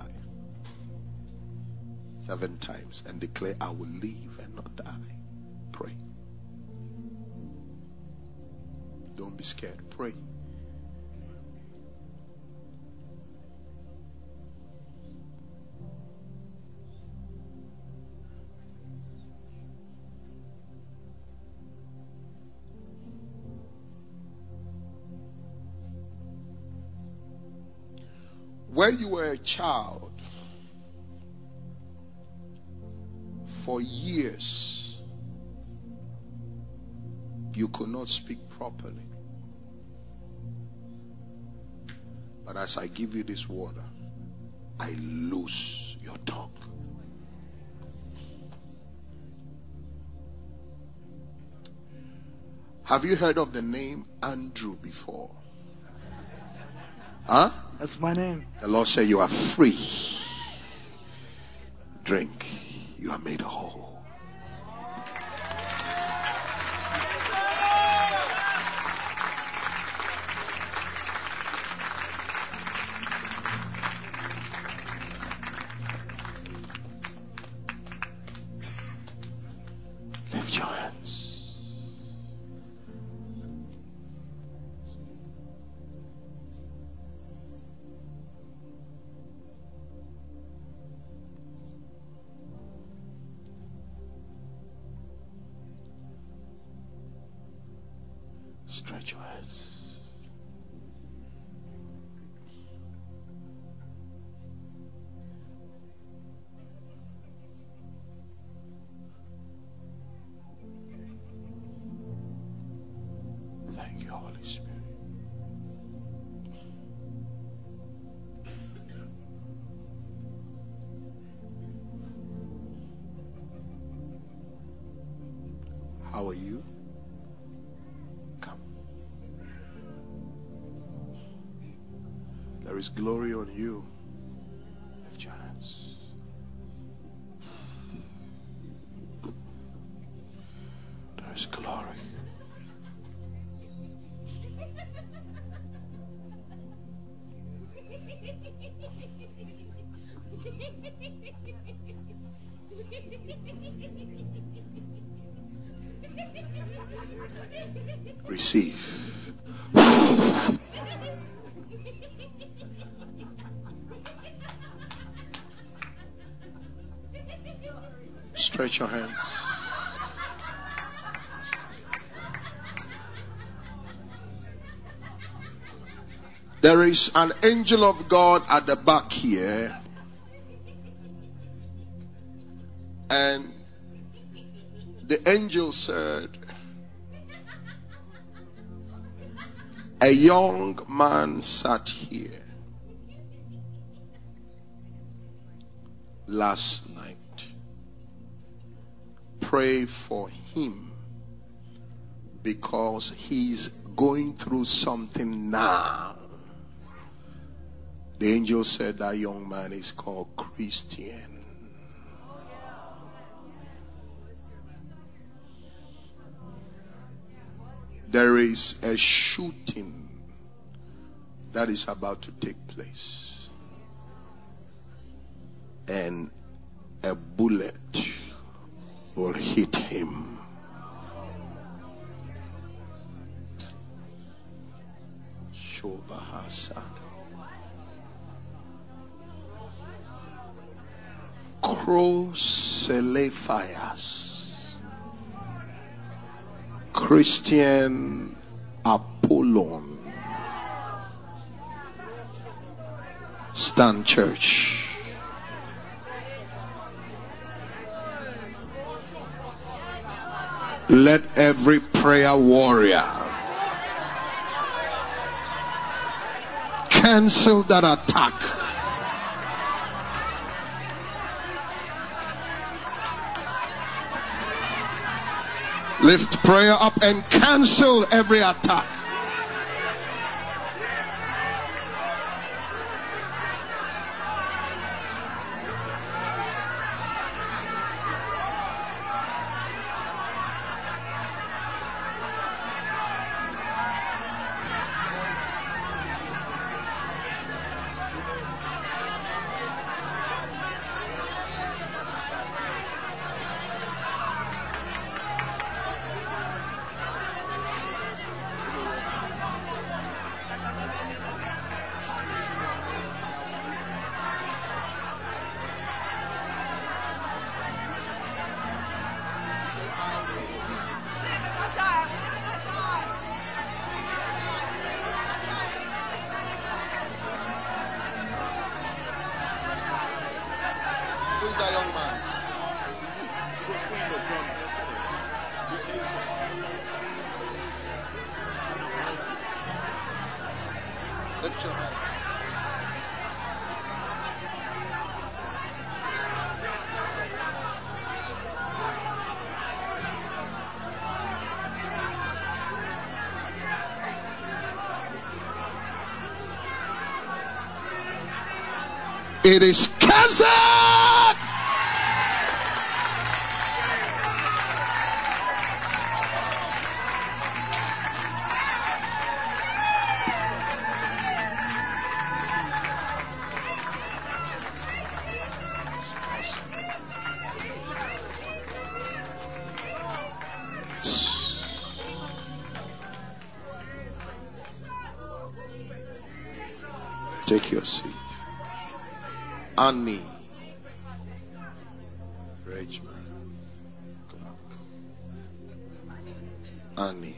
Seven times and declare, I will live and not die. Pray. Don't be scared. Pray. When you were a child, for years, you could not speak properly. But as I give you this water, I loose your tongue. Have you heard of the name Andrew before? Huh? That's my name. The Lord said you are free. Drink. You are made whole. Lift your hands. Stretch your hands. Thank you, Holy Spirit. How are you? Come. There is glory on you. Lift your hands. There is glory. Receive. Stretch your hands. There is an angel of God at the back here. And the angel said, a young man sat here last night. Pray for him because he's going through something now. The angel said that young man is called Christian. There is a shooting that is about to take place. And a bullet will hit him. Shobahasa. Crocelephias. Christian Apollon. Stand, church. Let every prayer warrior cancel that attack. Lift prayer up and cancel every attack. that young man? Lift your hand. It is cursed. Take your seat. Annie Richmond Clark. Annie,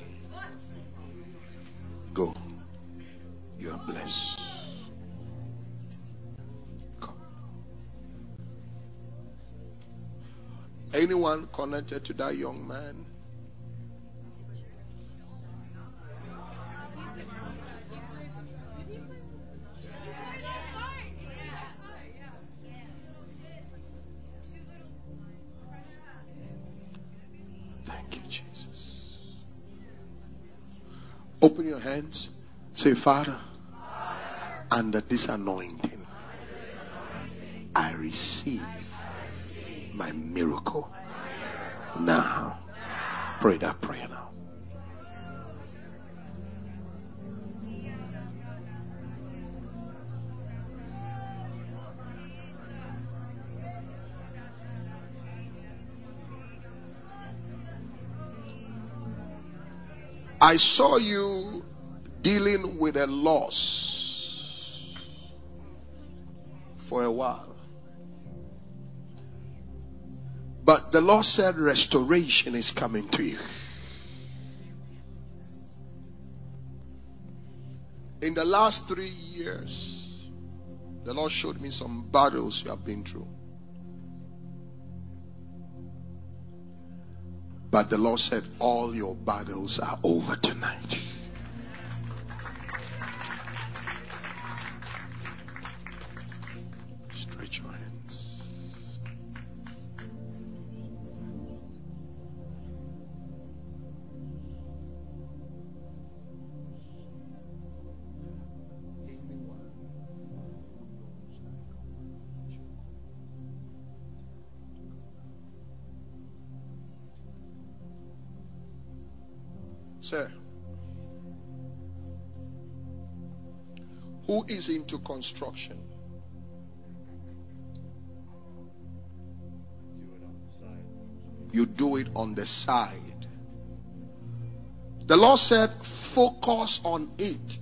go. You are blessed. Come. Anyone connected to that young man? Thank you, Jesus. Open your hands. Say, Father, under this anointing, I receive my miracle now. Pray that prayer now. I saw you dealing with a loss for a while. But the Lord said restoration is coming to you. In the last three years, the Lord showed me some battles you have been through. But the Lord said all your battles are over tonight. Stretch your hands. Sir, who is into construction? You do it on the side. The Lord said, focus on it,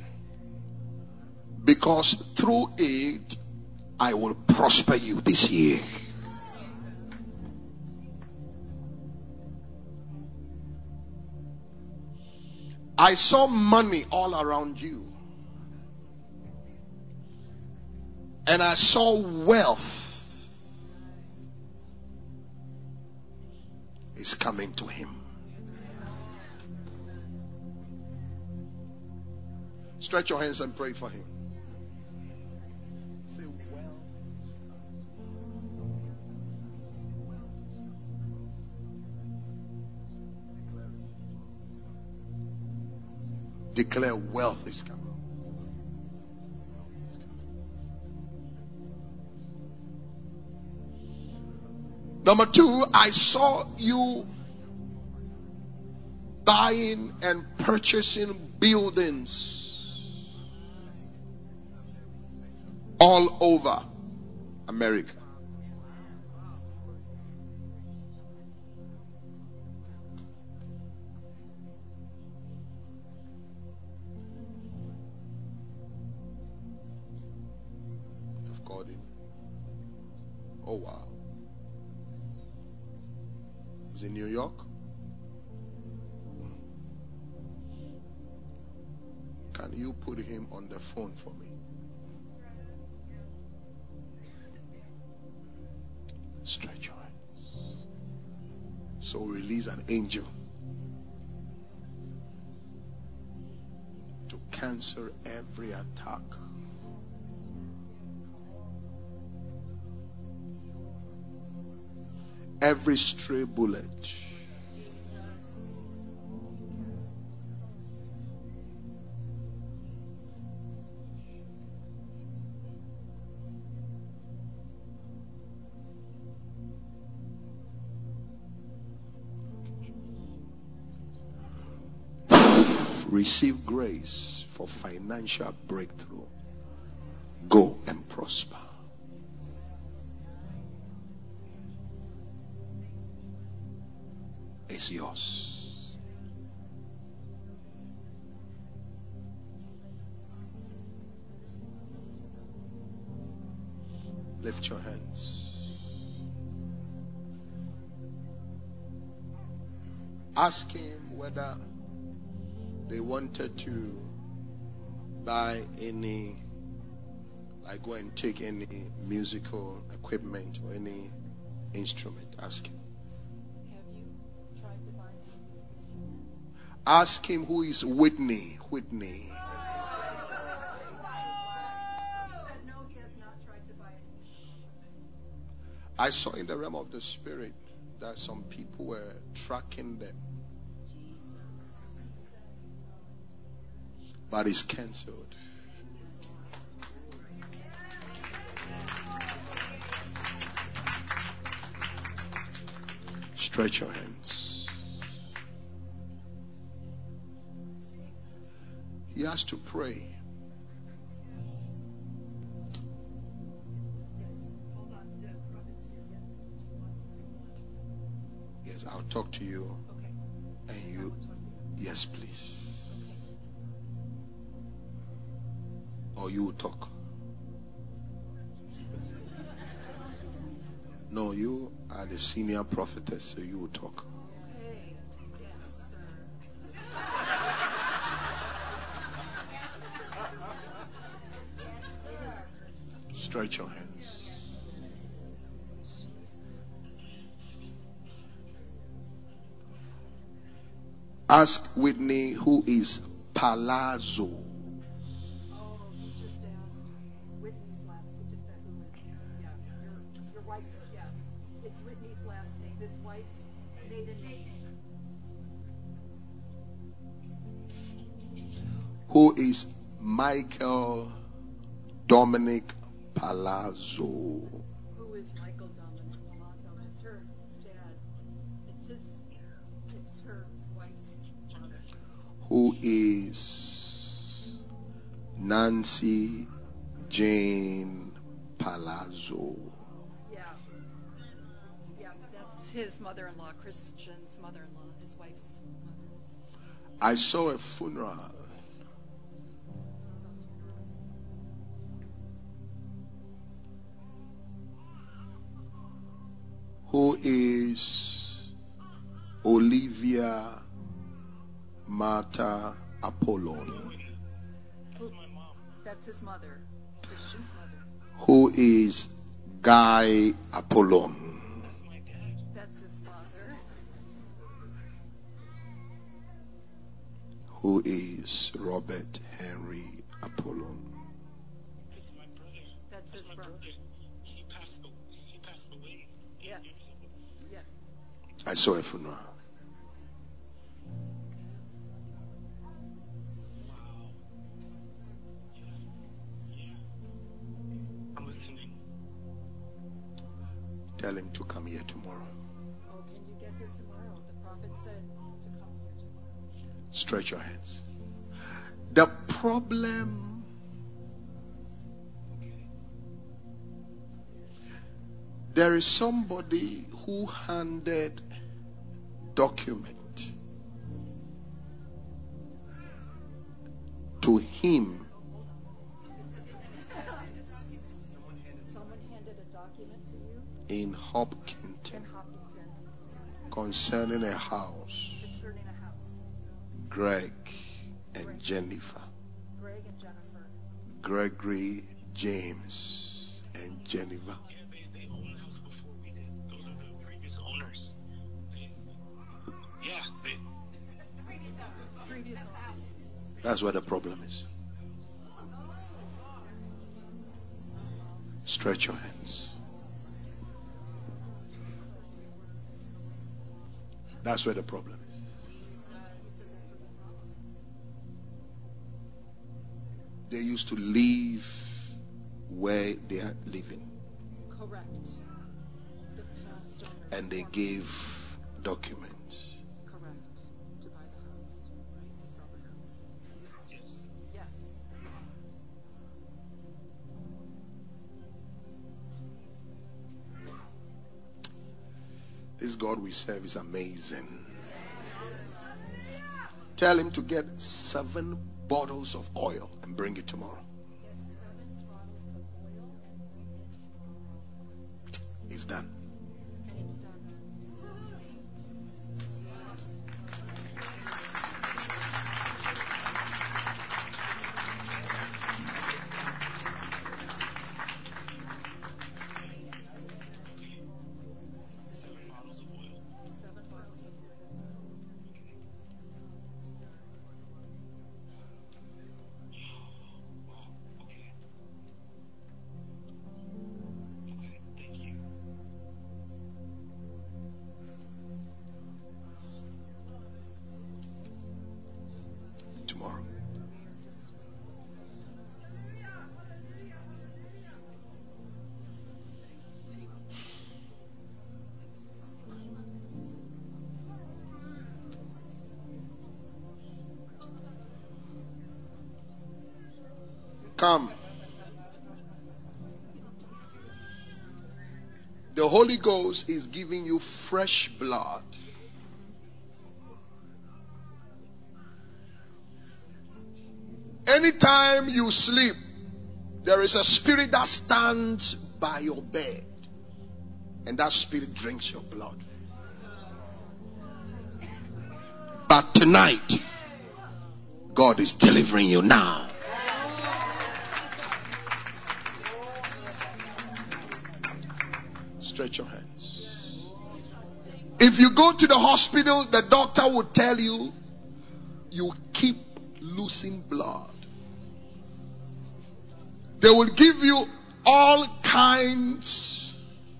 because through it, I will prosper you this year. I saw money all around you. And I saw wealth is coming to him. Stretch your hands and pray for him. Say, wealth. Declare wealth is coming. Number two, I saw you buying and purchasing buildings all over America. You've called him. Oh wow. Is in New York? Can you put him on the phone for me? Stretch your hands. So release an angel to cancel every attack. Every stray bullet. Receive grace for financial breakthrough. Go and prosper. It's yours. Lift your hands. Ask him whether they wanted to buy any, like go and take any musical equipment or any instrument. Ask him. Have you tried to buy it? Ask him who is Whitney. Whitney. No, he has not tried to buy it. I saw in the realm of the spirit that some people were tracking them. But it's cancelled. Stretch your hands. He has to pray. Yes, I'll talk to you. And you, yes, please. Or you will talk. No, you are the senior prophetess, so you will talk. Stretch your hands. Ask Whitney who is Palazzo. Who is Michael Dominic Palazzo? Who is Michael Dominic Palazzo? It's her dad. It's his. It's her wife's father. Who is Nancy Jane Palazzo? Yeah. Yeah, that's his mother-in-law, Christian's mother-in-law, his wife's mother. I saw a funeral. Who is Olivia Martha Apollon? That's his mother, Christian's mother. Who is Guy Apollon? That's his father. Who is Robert Henry Apollon? That's his brother. He passed away. He passed away. Yes. Yes. I saw a funeral. Wow. Yeah. Yeah. I'm listening. Tell him to come here tomorrow. Oh, can you get here tomorrow? The prophet said to come here tomorrow. Stretch your hands. The problem there is somebody who handed document to him. Someone handed a document to you In Hopkinton in Hopkinton concerning a house. concerning a house. Greg and Jennifer. Greg and Jennifer. Gregory, James, and Jennifer. Yeah, they, they owned the house before we did. That's where the problem is. Stretch your hands. That's where the problem is. They used to live where they are living. Correct. The past owners And they formed- gave documents. Correct. To buy the house, right? To sell the house. Yes. Yes. This God we serve is amazing. Tell him to get seven bottles of oil and bring it tomorrow. It's done. And it's done. Seven bottles of oil. Seven bottles of Wow. Okay. Okay. Thank you. Tomorrow. Come. The Holy Ghost is giving you fresh blood. Anytime you sleep, there is a spirit that stands by your bed, and that spirit drinks your blood. But tonight, God is delivering you now. Stretch your hands. If you go to the hospital, the doctor will tell you, you keep losing blood. They will give you all kinds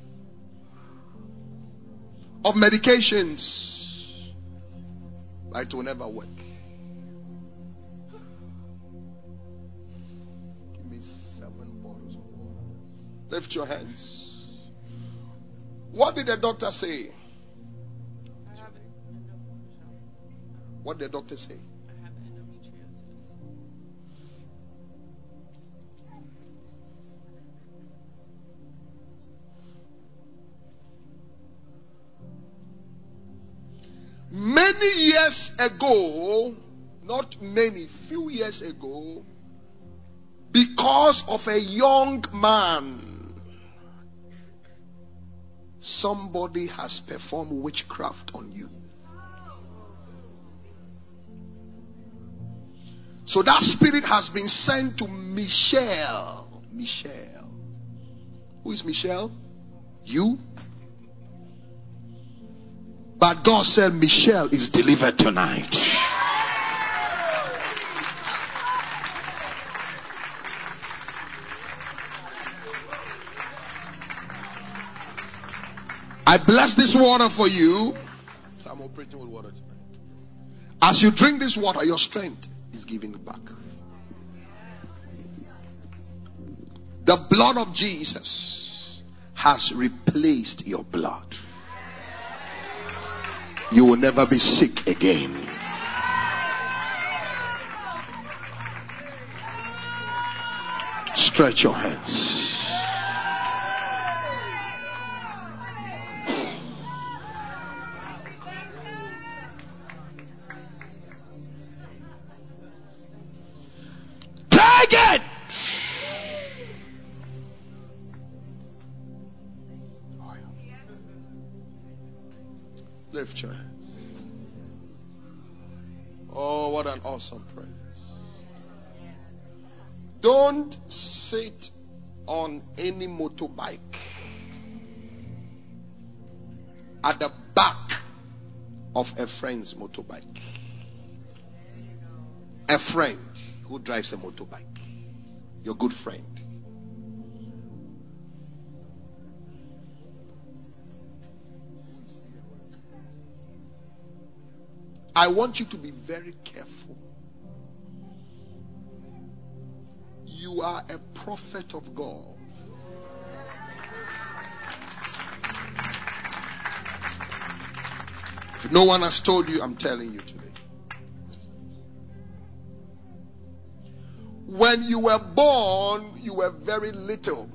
of medications, but it will never work. Give me seven bottles of water. Lift your hands. What did the doctor say? I have endometriosis. What did the doctor say? I have endometriosis. Many years ago, not many, few years ago, because of a young man, somebody has performed witchcraft on you. So that spirit has been sent to Michelle. Michelle. Who is Michelle? You? But God said Michelle is delivered tonight. I bless this water for you. So I'm operating with water tonight. As you drink this water, your strength is given back. The blood of Jesus has replaced your blood. You will never be sick again. Stretch your hands. Take it. Lift your hands. Oh, what an awesome presence. Don't sit on any motorbike at the back of a friend's motorbike. A friend who drives a motorbike. Your good friend. I want you to be very careful. You are a prophet of God. If no one has told you, I'm telling you today. When you were born, you were very little.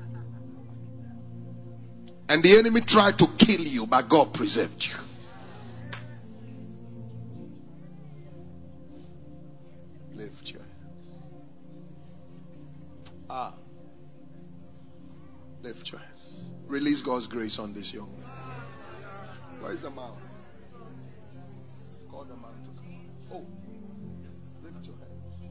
And the enemy tried to kill you, but God preserved you. Lift your hands. Ah. Lift your hands. Release God's grace on this young man. Where is the man? Call the man to come. Oh. Lift your hands.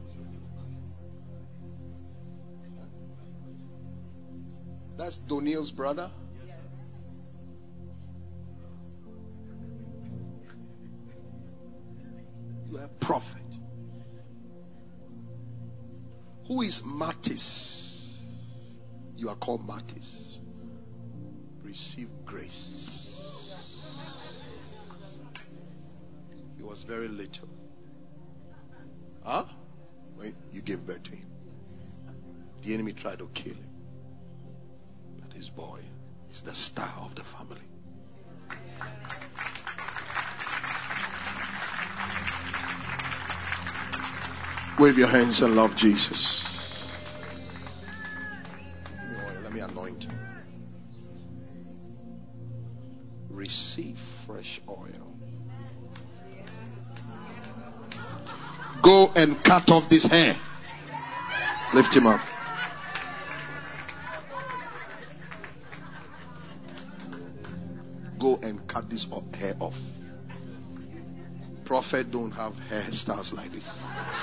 That's Doniel's brother. You are a prophet. Who is Mattis? You are called Mattis. Receive grace. He was very little. Huh? When you gave birth to him. The enemy tried to kill him. But his boy is the star of the family. Wave your hands and love Jesus. Let me, oil, let me anoint him. Receive fresh oil. Go and cut off this hair. Lift him up. Go and cut this hair off. Prophet don't have hairstyles like this.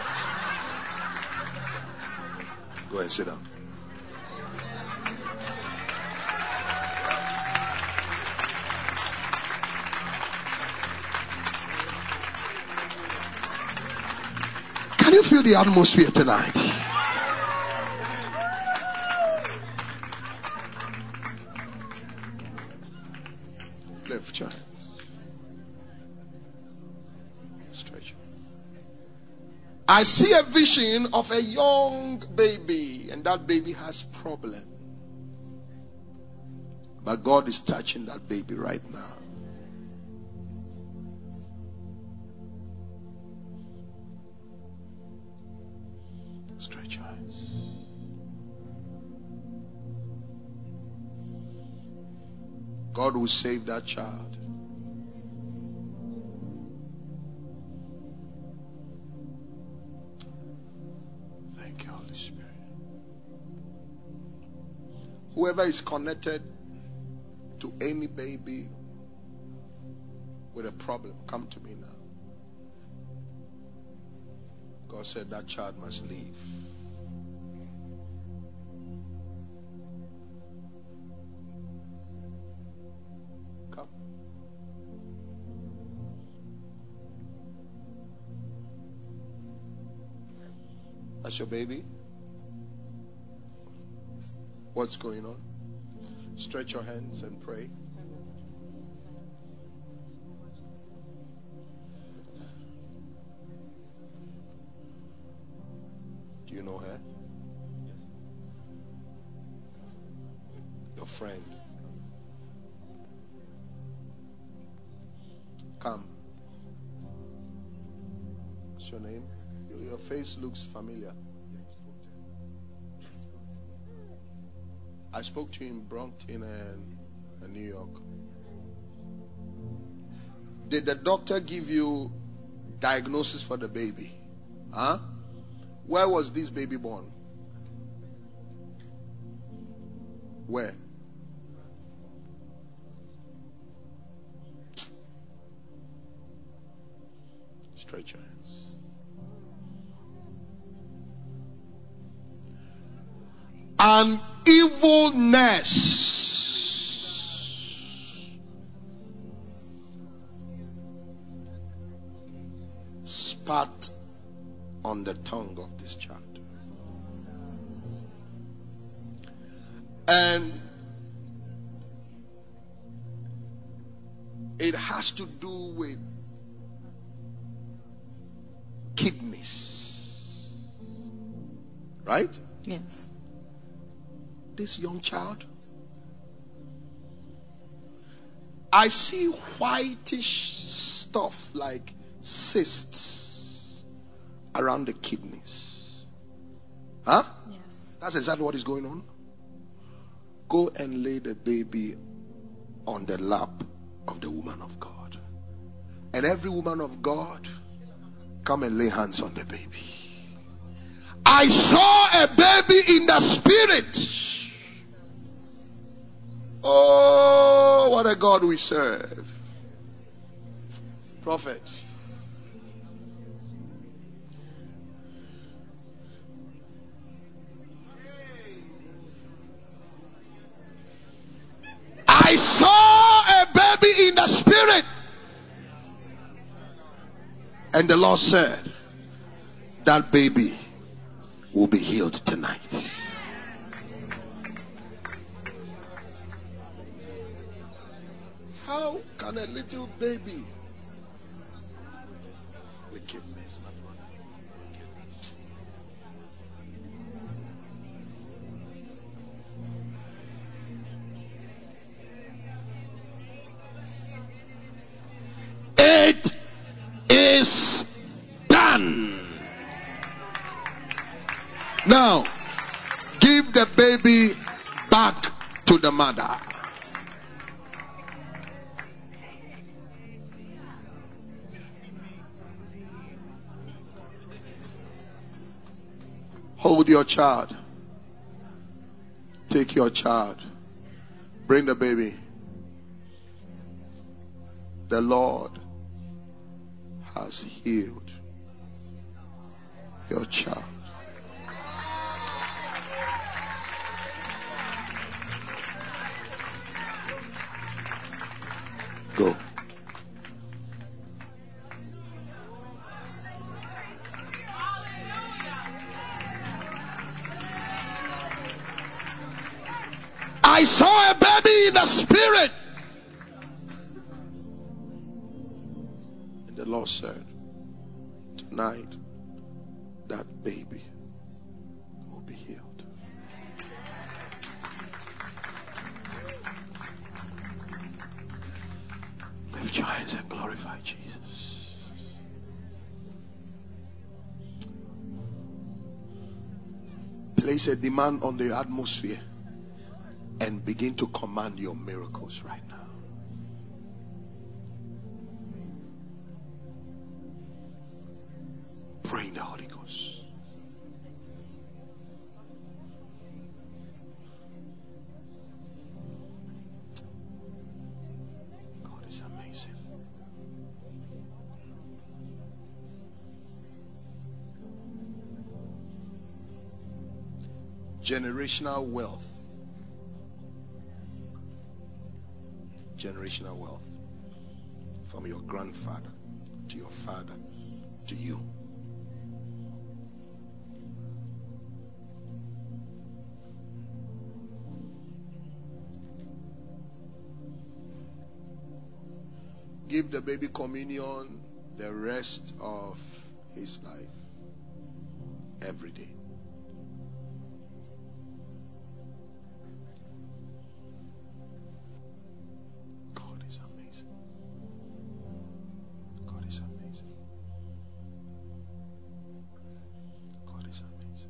Go and sit down. Can you feel the atmosphere tonight? Lift your hands. Stretch. I see a vision of a young baby, and that baby has problem. But God is touching that baby right now. Stretch your hands. God will save that child. Thank you, Holy Spirit. Whoever is connected to any baby with a problem, come to me now. God said that child must leave. Come. That's your baby? What's going on? Stretch your hands and pray. Do you know her? Your friend. Come. What's your name? Your, your face looks familiar. I spoke to you in Brompton and, and New York. Did the doctor give you diagnosis for the baby? Huh? Where was this baby born? Where? Stretch your hands. An evil nurse spat on the tongue of this child. And it has to do with kidneys. Right? Yes. This young child, I see whitish stuff like cysts around the kidneys. Huh? Yes. That's exactly what is going on. Go and lay the baby on the lap of the woman of God. And every woman of God, come and lay hands on the baby. I saw a baby in the spirit. Oh, what a God we serve. Prophet. I saw a baby in the spirit. And the Lord said, that baby will be healed tonight. How can a little baby wickedness, my brother? It is done. Now, give the baby back to the mother. Hold your child. Take your child. Bring the baby. The Lord has healed your child. Go. I saw a baby in the spirit. And the Lord said, tonight, that baby will be healed. Lift your hands and glorify Jesus. Place a demand on the atmosphere and begin to command your miracles right now. Pray in the Holy Ghost. God is amazing. Generational wealth. Generational wealth. From your grandfather to your father to you. Give the baby communion the rest of his life. Every day. God is amazing. God is amazing. God is amazing.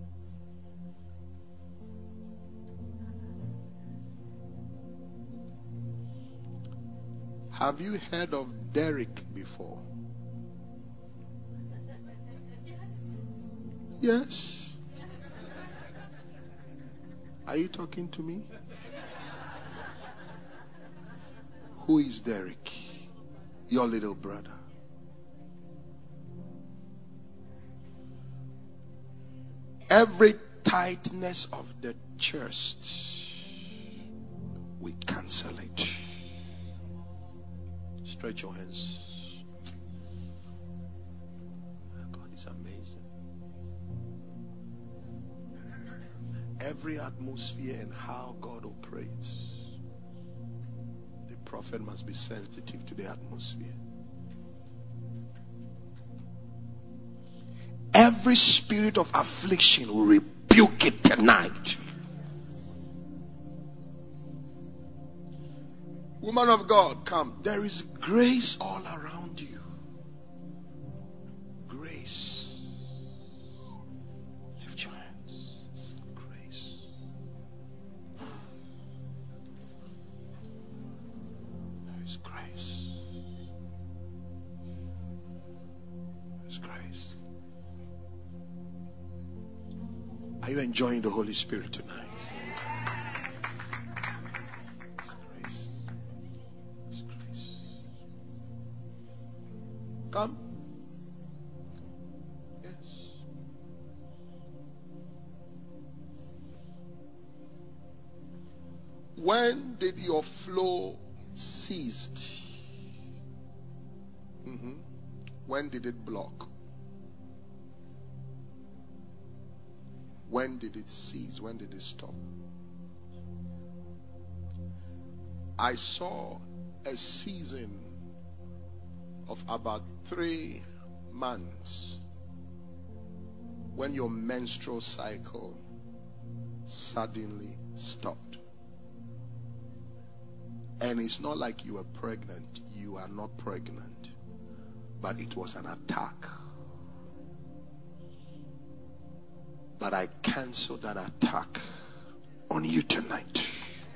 Have you heard of Derek before? Yes. Are you talking to me? Who is Derek? Your little brother. Every tightness of the chest, we cancel it. Stretch your hands. God is amazing. every atmosphere and how God operates, the prophet must be sensitive to the atmosphere. Every spirit of affliction will rebuke it tonight. Woman of God, come. There is grace all around you. Grace. Lift your hands. Grace. There is grace. There is grace. Are you enjoying the Holy Spirit tonight? Grace. It's grace. Come. Yes. When did your flow cease? Mm-hmm. When did it block? When did it cease? When did it stop? I saw a season of about three months when your menstrual cycle suddenly stopped. And it's not like you were pregnant. You are not pregnant. But it was an attack. But I cancel that attack on you tonight.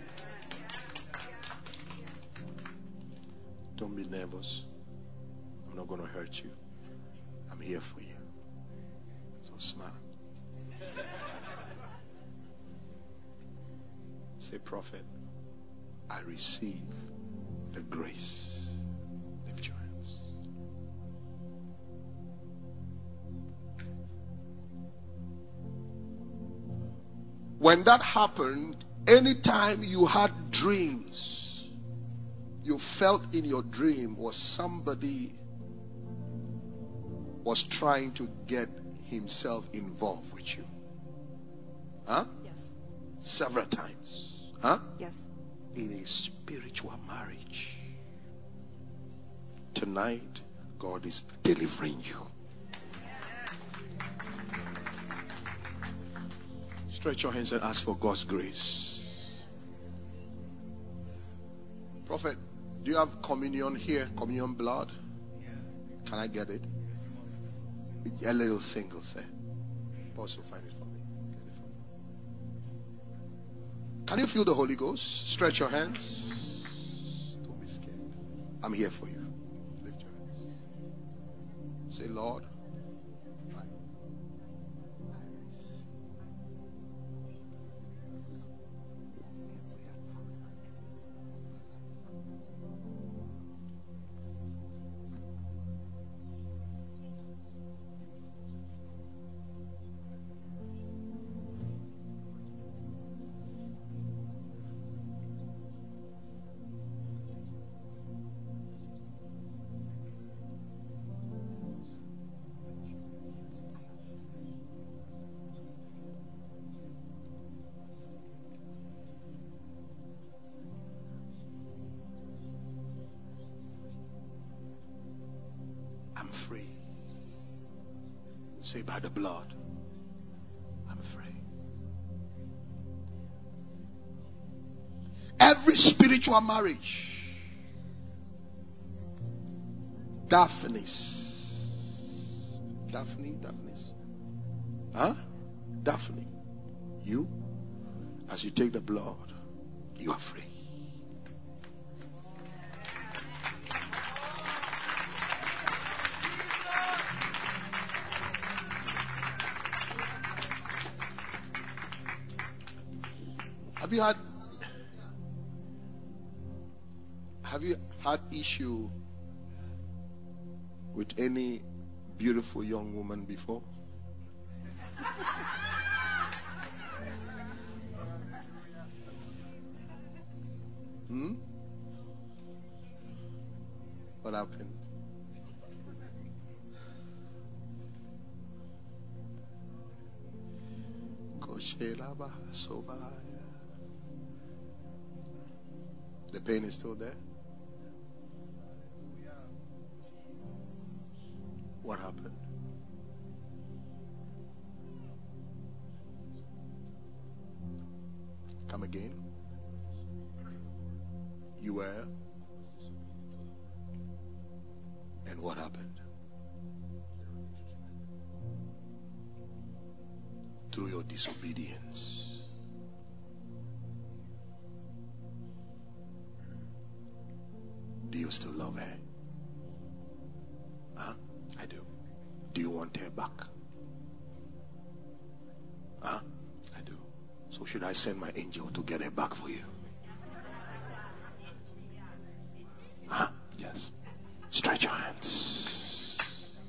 Don't be nervous. I'm not going to hurt you. I'm here for you. So smile. Say, prophet, I receive the grace. Lift your hands. When that happened, anytime you had dreams, you felt in your dream was somebody was trying to get himself involved with you. Huh? Yes. Several times. Huh? Yes. In a spiritual marriage. Tonight, God is delivering you. Stretch your hands and ask for God's grace. Prophet, do you have communion here? Communion blood? Can I get it? A little single, say. Also find it for me. Get it for me. Can you feel the Holy Ghost? Stretch your hands. Don't be scared. I'm here for you. Lift your hands. Say, Lord, I'm free. Say, by the blood, I'm free. Every spiritual marriage, Daphnis, Daphne, Daphnis, huh? Daphne, you, as you take the blood, you are free. Have you had have you had issue with any beautiful young woman before? Hmm? What happened? Gosh. The pain is still there. What happened? Come again. You were. And what happened? Through your disobedience. Do you still love her? Huh? I do. Do you want her back? Huh? I do. So should I send my angel to get her back for you? Huh? Yes. Stretch your hands.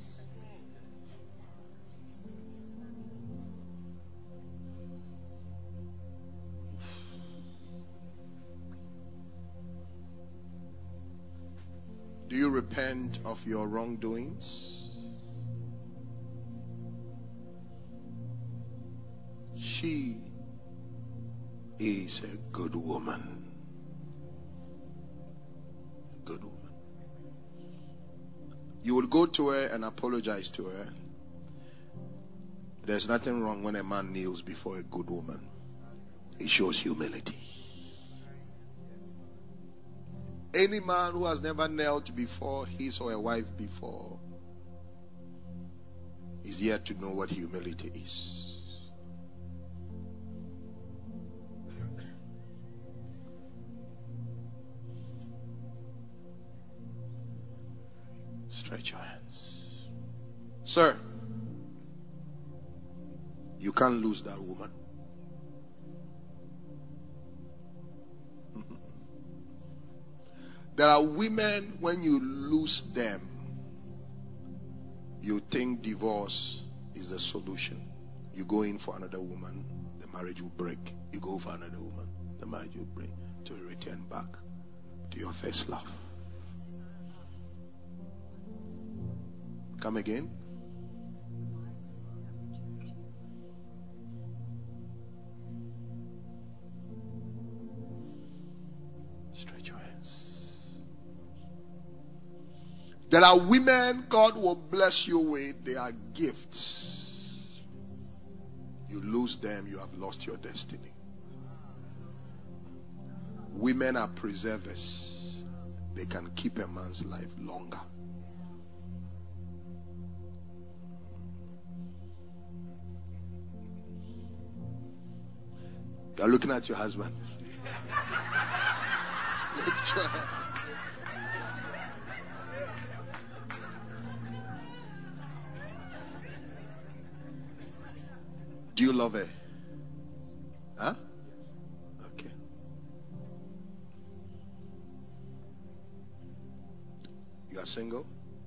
Do you repent of your wrongdoings? She is a good woman. Good woman. You will go to her and apologize to her. There's nothing wrong when a man kneels before a good woman. It shows humility. Any man who has never knelt before his or a wife before is yet to know what humility is. Stretch your hands. Sir, you can't lose that woman. There are women, when you lose them, you think divorce is the solution. You go in for another woman, the marriage will break. You go for another woman, the marriage will break, to return back to your first love. Come again. Stretch your hands. There are women God will bless you with. They are gifts. You lose them, you have lost your destiny. Women are preservers. They can keep a man's life longer. You're looking at your husband. Lift your hand. Do you love her? Huh? Okay. You are single?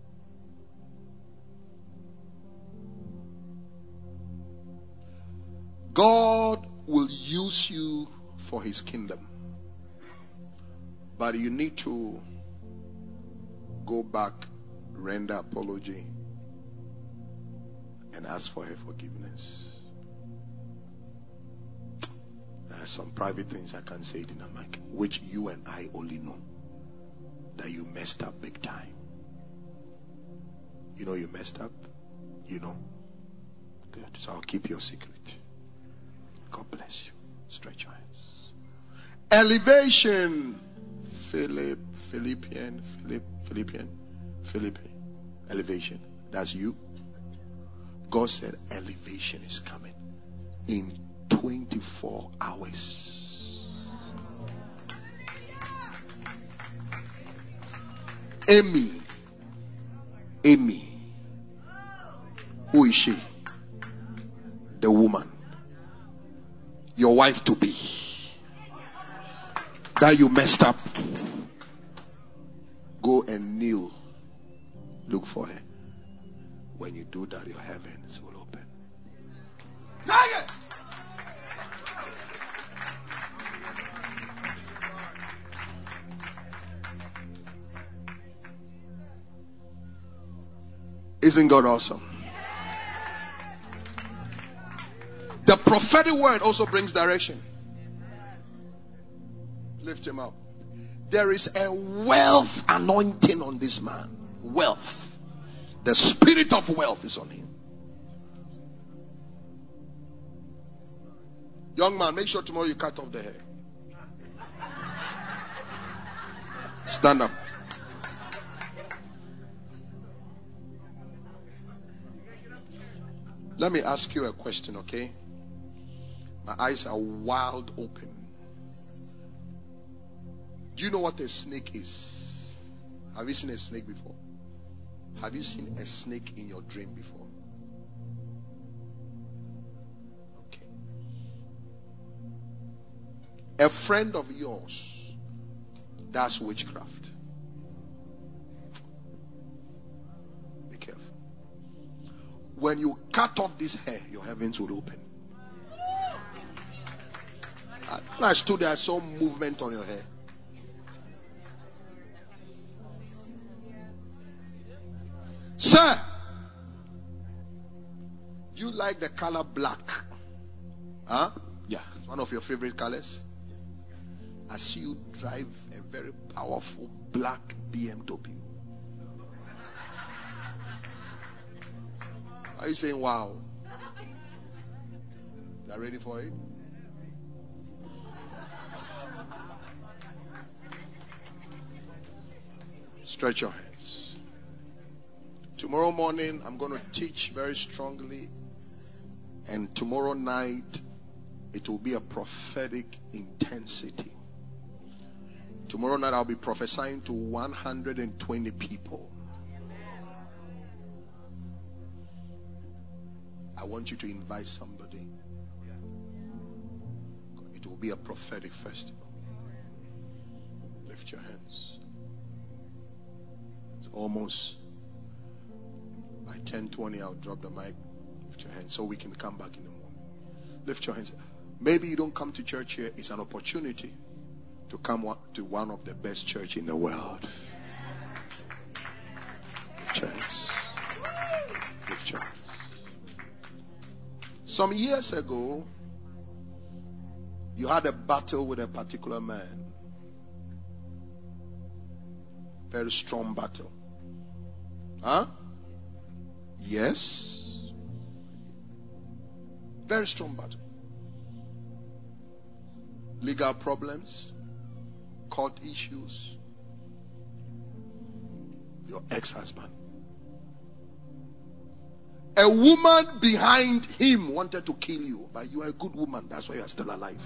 God will use you for his kingdom. But you need to go back, render apology, and ask for her forgiveness. There are some private things I can't say it in a mic, which you and I only know. That you messed up big time. You know you messed up? You know? Good. So I'll keep your secret. God bless you. Stretch your hands. Elevation. Philip, Philippian, Philip, Philippian, Philippian. Elevation. That's you. God said elevation is coming in twenty-four hours. Amy. Amy. Who is she? The woman. Your wife to be. That you messed up. Go and kneel. Look for her. When you do that, your heavens will open. Take it! Isn't God awesome? The prophetic word also brings direction. Lift him up. There is a wealth anointing on this man. Wealth. The spirit of wealth is on him. Young man, make sure tomorrow you cut off the hair. Stand up. Let me ask you a question, okay? My eyes are wide open. Do you know what a snake is? Have you seen a snake before? Have you seen a snake in your dream before? Okay. A friend of yours does witchcraft. Be careful. When you cut off this hair, your heavens will open. When I stood there, I saw movement on your hair. Sir, do you like the color black? Huh? Yeah. It's one of your favorite colors. I see you drive a very powerful black B M W. Are you saying wow? You are ready for it? Stretch your hands. Tomorrow morning, I'm going to teach very strongly. And tomorrow night, it will be a prophetic intensity. Tomorrow night, I'll be prophesying to one hundred twenty people. I want you to invite somebody. It will be a prophetic festival. Lift your hands. It's almost by ten twenty. I'll drop the mic. Lift your hands so we can come back in the morning. Lift your hands. Maybe you don't come to church here. It's an opportunity to come to one of the best church in the world. Lift your hands. Lift your hands. Some years ago, you had a battle with a particular man. Very strong battle. Huh? Yes. Very strong battle. Legal problems, court issues. Your ex-husband. A woman behind him wanted to kill you, but you are a good woman. That's why you are still alive.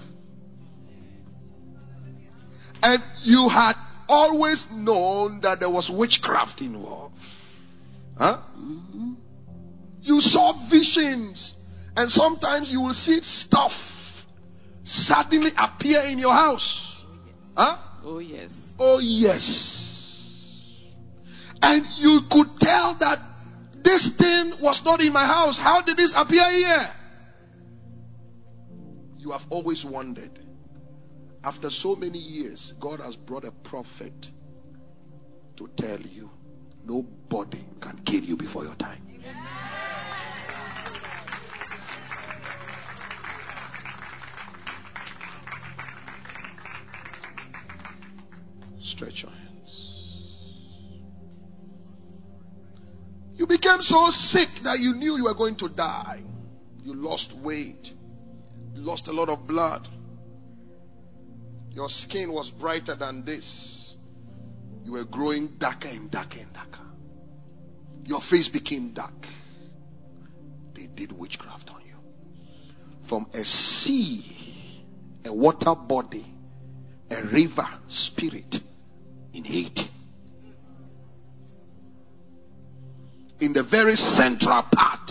And you had always known that there was witchcraft involved. Huh? Mm-hmm. You saw visions, and sometimes you will see stuff suddenly appear in your house. Huh? Oh yes. Oh yes. And you could tell that this thing was not in my house. How did this appear here? You have always wondered. After so many years, God has brought a prophet to tell you, nobody can kill you before your time. Stretch your hands. You became so sick that you knew you were going to die. You lost weight. You lost a lot of blood. Your skin was brighter than this. You were growing darker and darker and darker. Your face became dark. They did witchcraft on you. From a sea, a water body, a river spirit in Haiti. In the very central part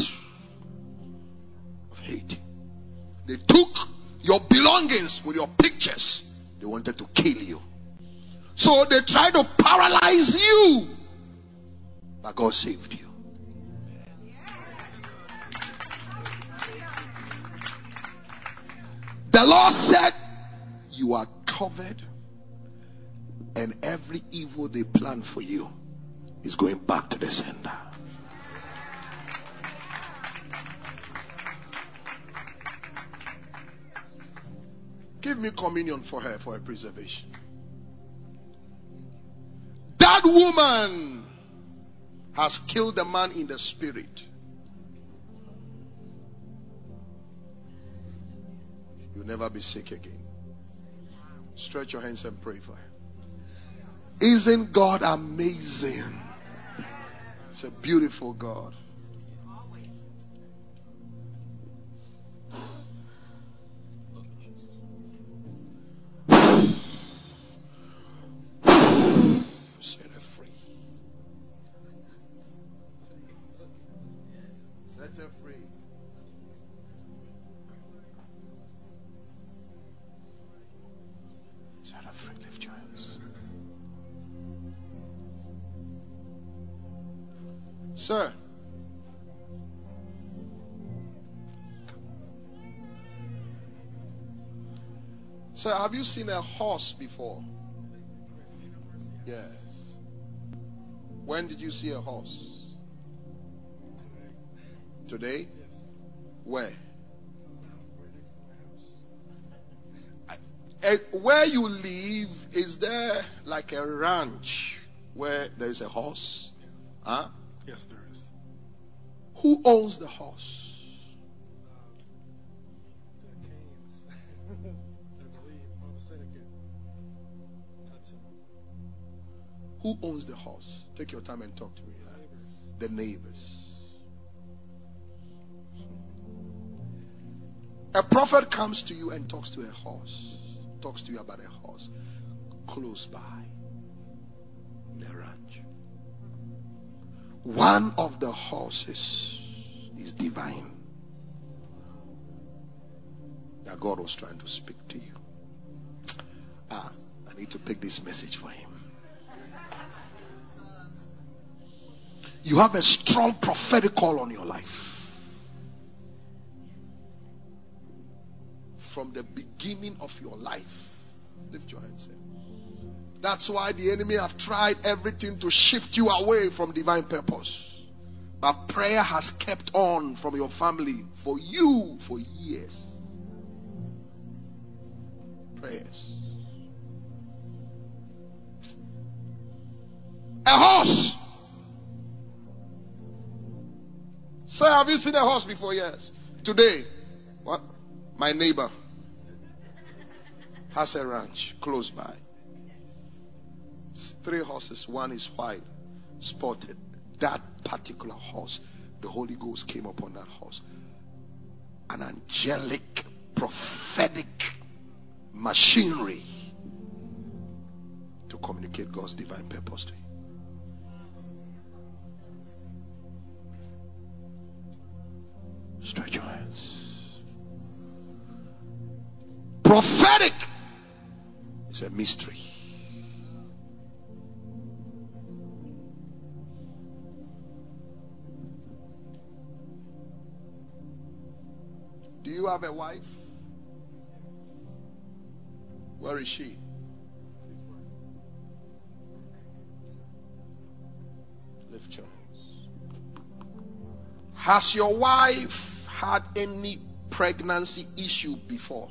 of Haiti. They took your belongings with your pictures. They wanted to kill you. So they tried to paralyze you. But God saved you. The Lord said, you are covered, and every evil they plan for you is going back to the sender. Give me communion for her, for her preservation. That woman has killed the man in the spirit. You'll never be sick again. Stretch your hands and pray for her. Isn't God amazing? It's a beautiful God. Set her free. Set her free. Set her free. Lift your hands. Sir. Sir, have you seen a horse before? Yes. When did you see a horse? Today? Where? Uh, Where you live, is there like a ranch where there is a horse? Huh? Yes, there is. Who owns the horse? The Canes, I believe, on the syndicate. Hudson. Who owns the horse? Take your time and talk to me. Huh? Neighbors. The neighbors. A prophet comes to you and talks to a horse. Talks to you about a horse close by in a ranch. One of the horses is divine. That God was trying to speak to you. Ah, I need to pick this message for him. You have a strong prophetic call on your life. From the beginning of your life. Lift your hands. That's why the enemy have tried everything to shift you away from divine purpose. But prayer has kept on from your family for you for years. Prayers. A horse. Sir, have you seen a horse before? Yes. Today, what? My neighbor has a ranch close by. It's three horses. One is white, spotted. That particular horse, the Holy Ghost came upon that horse. An angelic, prophetic machinery to communicate God's divine purpose to you. Stretch your hands. Prophetic is a mystery. Do you have a wife? Where is she? Lift your hands. Has your wife had any pregnancy issue before?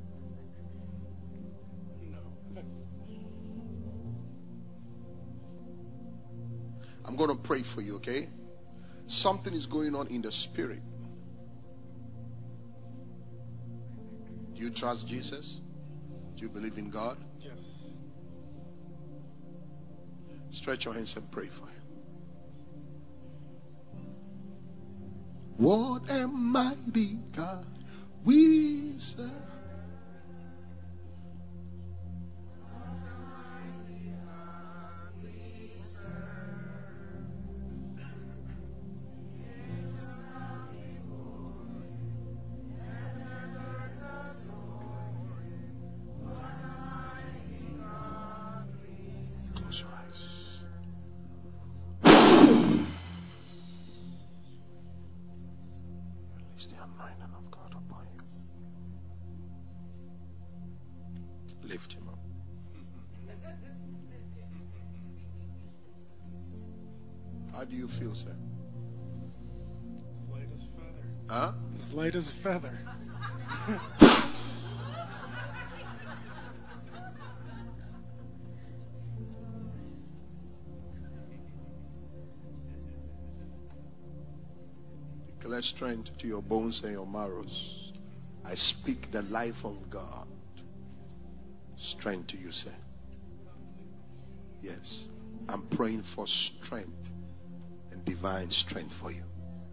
I'm going to pray for you, okay? Something is going on in the spirit. Do you trust Jesus? Do you believe in God? Yes. Stretch your hands and pray for him. What a mighty God we serve. Close your eyes. Release the anointing of God upon you. Lift him up. How do you feel, sir? As light as a feather. Huh? As light as a feather. declare strength to your bones and your marrows. I speak the life of God. Strength to you, sir. Yes. I'm praying for strength and divine strength for you.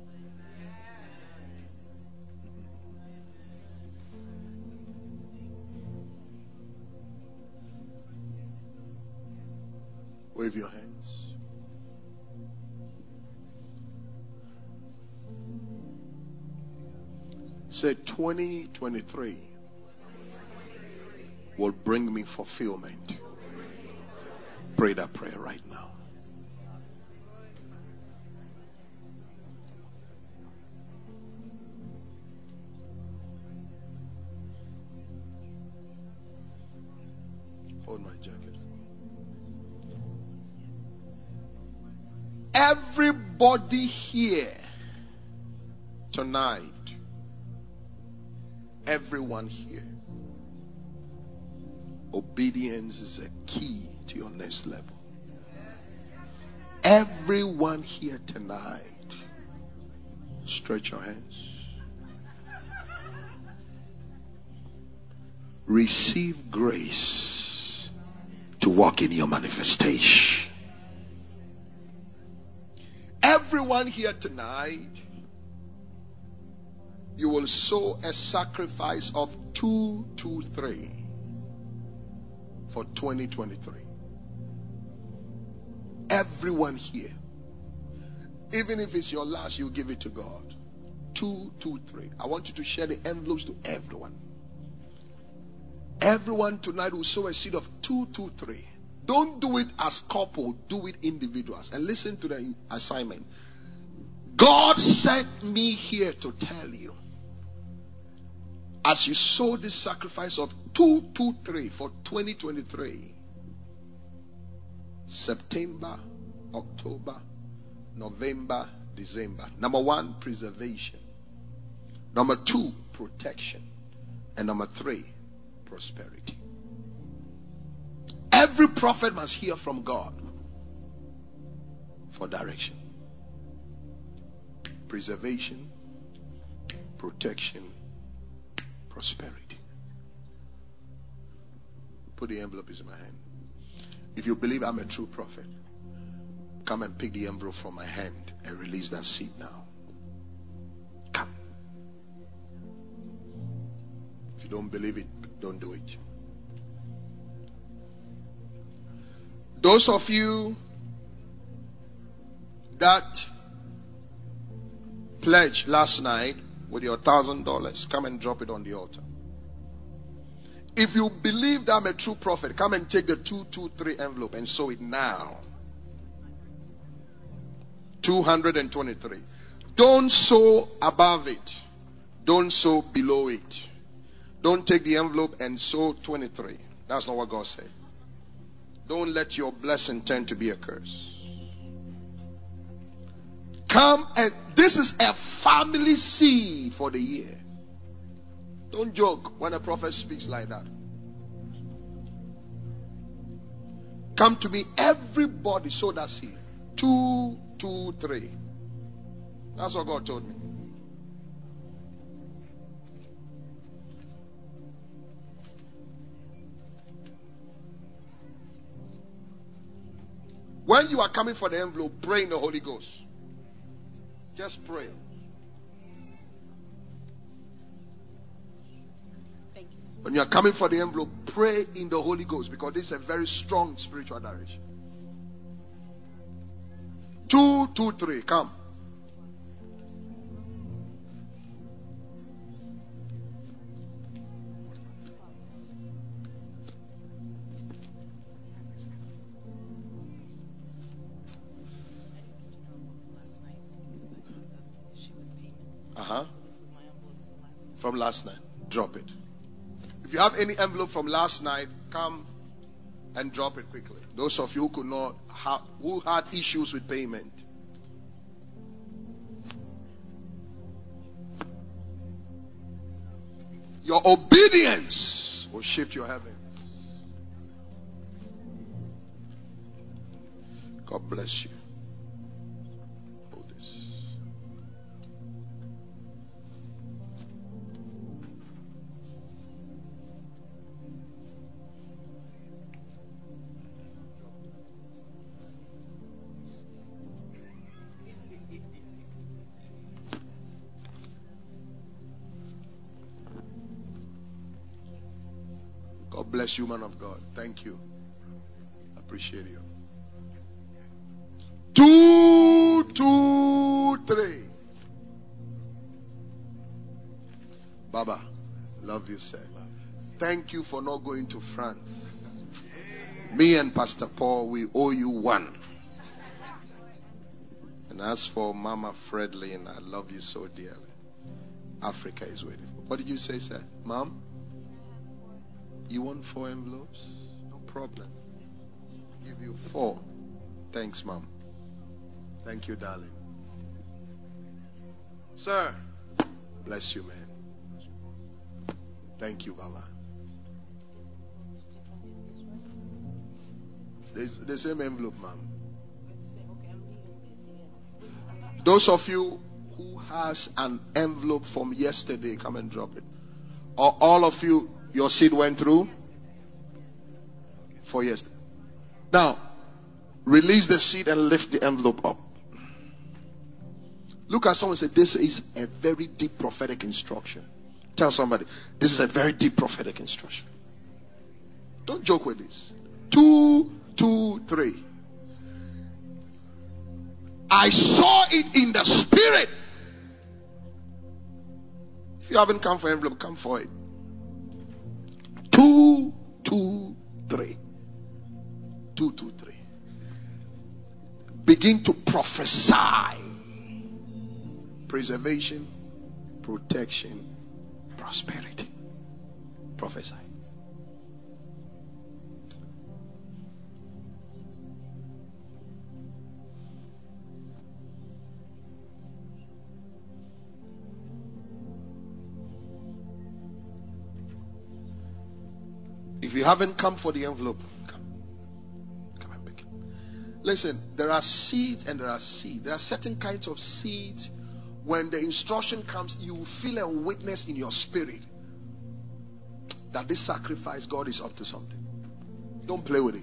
Wave your hands. Say twenty twenty-three will bring me fulfillment. Pray that prayer right now. Hold my jacket. Everybody here tonight, everyone here, obedience is a key to your next level. Everyone here tonight, stretch your hands. Receive grace to walk in your manifestation. Everyone here tonight, you will sow a sacrifice of two, two, three for twenty twenty-three. Everyone here, even if it's your last, you give it to God. Two, two, three. I want you to share the envelopes to everyone. Everyone tonight will sow a seed of two, two, three. Don't do it as couple, do it individuals. And listen to the assignment. God sent me here to tell you, as you sow this sacrifice of two, two, three for twenty twenty-three, September, October, November, December. Number one, preservation. Number two, protection. And number three, prosperity. Every prophet must hear from God for direction. Preservation, protection, prosperity. Put the envelopes in my hand. If you believe I'm a true prophet, come and pick the envelope from my hand and release that seed now. Come. If you don't believe it, don't do it. Those of you that pledged last night with your thousand dollars, come and drop it on the altar. If you believe that I'm a true prophet, come and take the two two three envelope and sow it now. two hundred twenty-three. Don't sow above it. Don't sow below it. Don't take the envelope and sow twenty-three. That's not what God said. Don't let your blessing turn to be a curse. Come and this is a family seed for the year. Don't joke when a prophet speaks like that. Come to me, everybody, sow that seed. Two, two, three. That's what God told me. When you are coming for the envelope, pray in the Holy Ghost. Just pray. Thank you. When you are coming for the envelope, pray in the Holy Ghost, because this is a very strong spiritual direction. Two, two, three. Come. Uh-huh. From last night. Drop it. If you have any envelope from last night, come and drop it quickly. Those of you who could not have, who had issues with payment. Your obedience will shift your heavens. God bless you. Hold this. God bless you, man of God. Thank you. Appreciate you. Two, two, three. Baba, love you, sir. Thank you for not going to France. Me and Pastor Paul, we owe you one. And as for Mama Fredlin, I love you so dearly. Africa is waiting. What did you say, sir? Mom? You want four envelopes? No problem. I'll give you four. Thanks, Mom. Thank you, darling. Sir, bless you, man. Thank you, Baba. There's the same envelope, ma'am. Those of you who has an envelope from yesterday, come and drop it. Or all of you, your seed went through for yesterday. Now, release the seed and lift the envelope up. Look at someone and say, this is a very deep prophetic instruction. Tell somebody, this is a very deep prophetic instruction. Don't joke with this. Two, two, three. I saw it in the spirit. If you haven't come for envelope, come for it. Two, two, three. Two, two, three. Begin to prophesy. Preservation, protection, prosperity. Prophesy. If you haven't come for the envelope, come. Come and pick it. Listen, there are seeds and there are seeds. There are certain kinds of seeds. When the instruction comes, you will feel a witness in your spirit that this sacrifice, God is up to something. Don't play with it.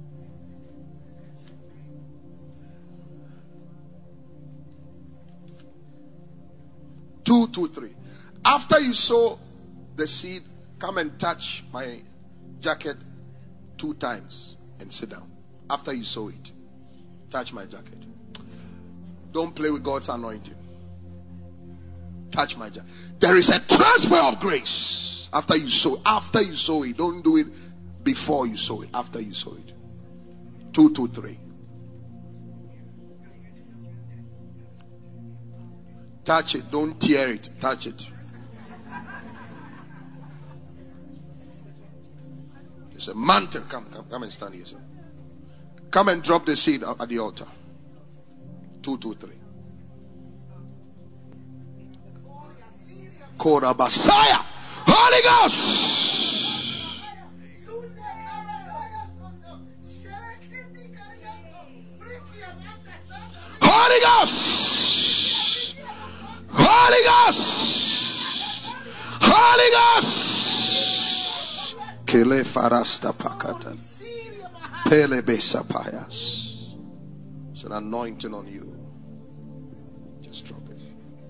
Two, two, three. After you sow the seed, come and touch my jacket two times and sit down. After you sow it, touch my jacket. Don't play with God's anointing. Touch my jacket. There is a transfer of grace after you sow. After you sow it, don't do it before you sow it. After you sow it. Two, two, three. Touch it. Don't tear it. Touch it. It's a mantle. Come, come, come and stand here, sir. Come and drop the seed at the altar. Two, two, three. Kora Basaya. Holy Ghost. Holy Ghost. Holy Ghost. Holy Ghost. Kele farasta pakata. Pele besapayas. It's an anointing on you. Just drop it.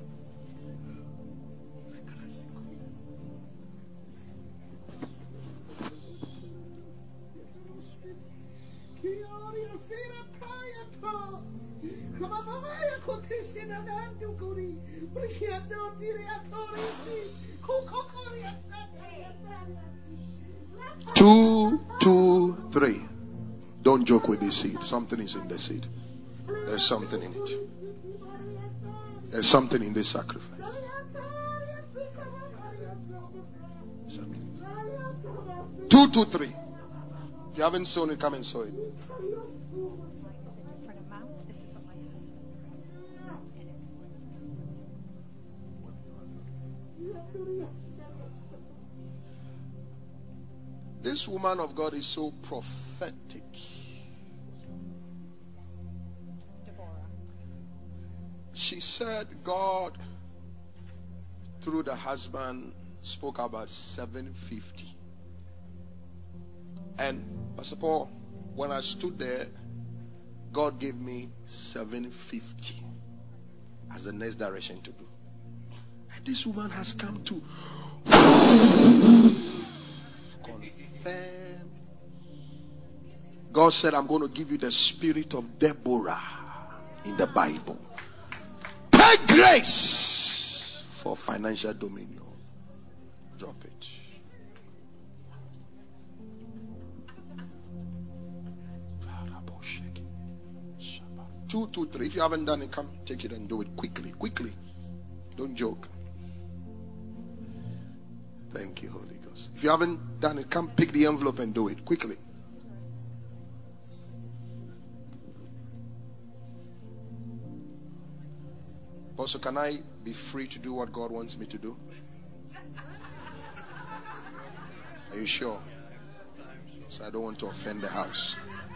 Two, two, three. Don't joke with this seed. Something is in the seed. There's something in it. There's something in this sacrifice. Something. Two, two, three. If you haven't sown it, come and sow it. This woman of God is so prophetic. She said God, through the husband, spoke about seven fifty. And Pastor Paul, when I stood there, God gave me seven fifty as the next direction to do. And this woman has come to confirm God said, I'm going to give you the spirit of Deborah in the Bible. Take grace for financial dominion. Drop it. Two, two, three. If you haven't done it, come take it and do it quickly. Quickly. Don't joke. Thank you, Holy Ghost. If you haven't done it, come pick the envelope and do it quickly. Also, can I be free to do what God wants me to do? Are you sure? So I don't want to offend the house.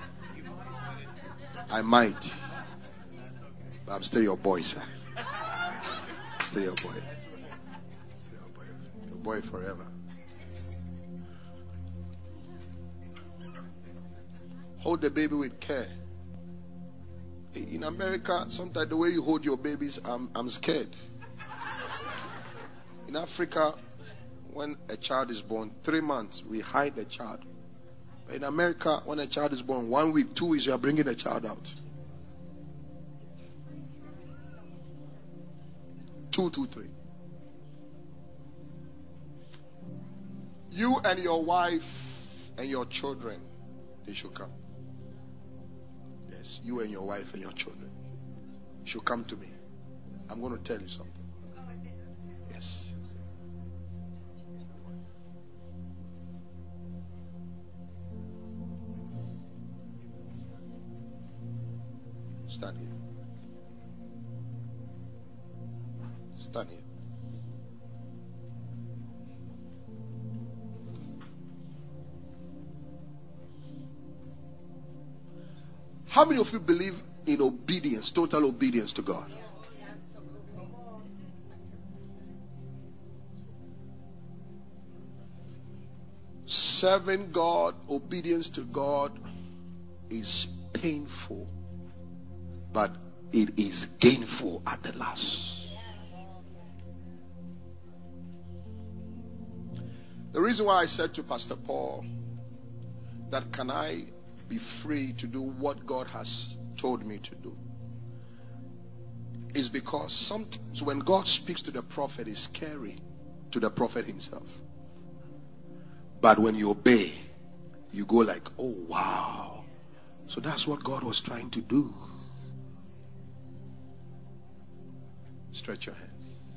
I might. But I'm still your boy, sir. Still your boy. Still your boy. Your boy forever. Hold the baby with care. In America, sometimes the way you hold your babies, I'm, I'm scared. In Africa, when a child is born, three months, we hide the child. But in America, when a child is born, one week, two weeks, you are bringing the child out. Two, two, three. You and your wife and your children, they should come. Yes, you and your wife and your children should come to me. I'm going to tell you something. Yes. Stand here. Stand here. How many of you believe in obedience, total obedience to God? Serving God, obedience to God is painful, but it is gainful at the last. The reason why I said to Pastor Paul that can I be free to do what God has told me to do is because sometimes when God speaks to the prophet, it's scary to the prophet himself. But when you obey, you go like, oh wow. So that's what God was trying to do. Stretch your hands.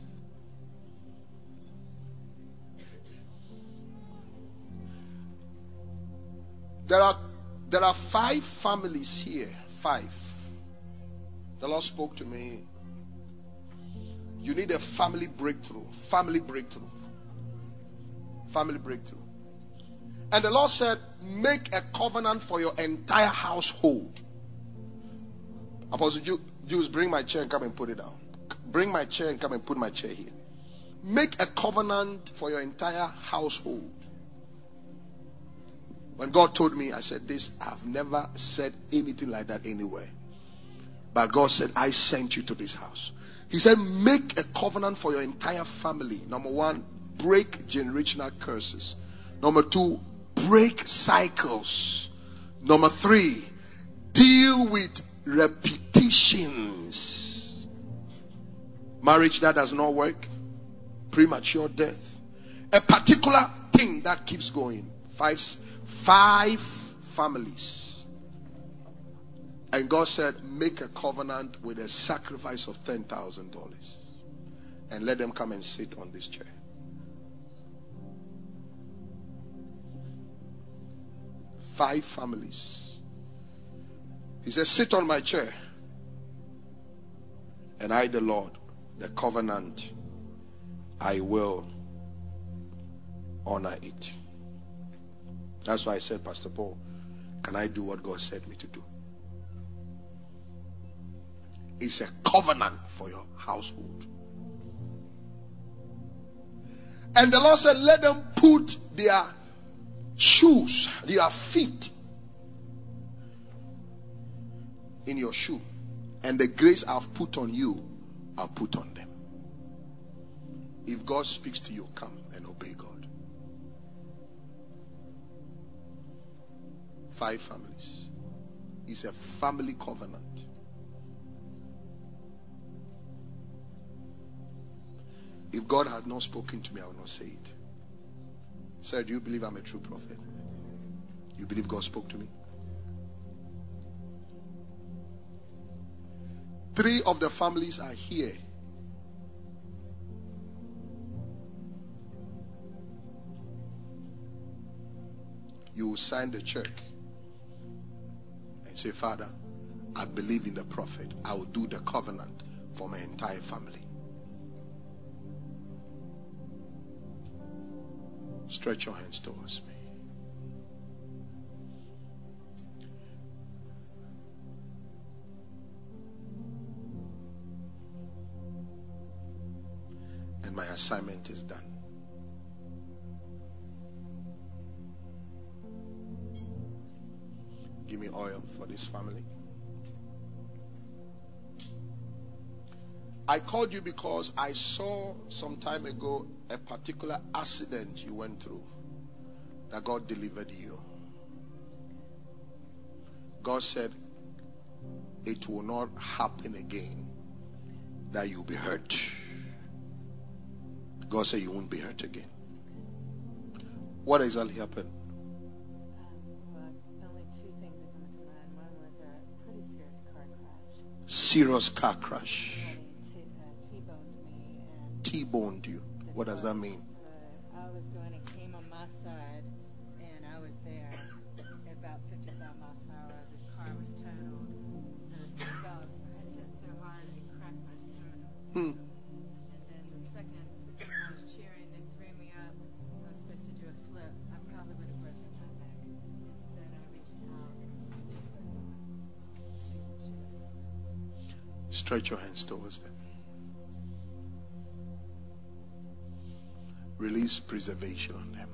There are there are five families here. Five. The Lord spoke to me. You need a family breakthrough. Family breakthrough. Family breakthrough. And the Lord said, make a covenant for your entire household. Apostle Ju- Jews, bring my chair and come and put it down. Bring my chair and come and put my chair here. Make a covenant for your entire household. When God told me, I said this, I've never said anything like that anywhere. But God said, I sent you to this house. He said, make a covenant for your entire family. Number one, break generational curses. Number two, break cycles. Number three, deal with repetitions. Marriage that does not work. Premature death. A particular thing that keeps going. Five Five families. And God said, make a covenant with a sacrifice of ten thousand dollars. And let them come and sit on this chair. Five families. He said, sit on my chair. And I, the Lord, the covenant, I will honor it. That's why I said, Pastor Paul, can I do what God said me to do? It's a covenant for your household. And the Lord said, let them put their shoes, their feet in your shoe. And the grace I've put on you, I'll put on them. If God speaks to you, come and obey God. Five families. is a family covenant. If God had not spoken to me, I would not say it. Sir, do you believe I'm a true prophet? You believe God spoke to me? Three of the families are here. You will sign the check and say, Father, I believe in the prophet. I will do the covenant for my entire family. Stretch your hands towards me. And my assignment is done. Give me oil for this family. I called you because I saw some time ago a particular accident you went through, that God delivered you. God said it will not happen again, that you'll be hurt. God said you won't be hurt again. What exactly happened? Serious car crash. T-boned you. What does that mean? Uh, I was going and came on my side, and I was there at about fifty-five miles per hour. The car was totaled, and the seatbelt had hit so hard it cracked my sternum. Hmm. And then the second I was cheering, they threw me up. I was supposed to do a flip. I probably would have broken my neck. Instead, I reached out and just broke my two, two accidents. Stretch your hands towards them. Release preservation on them.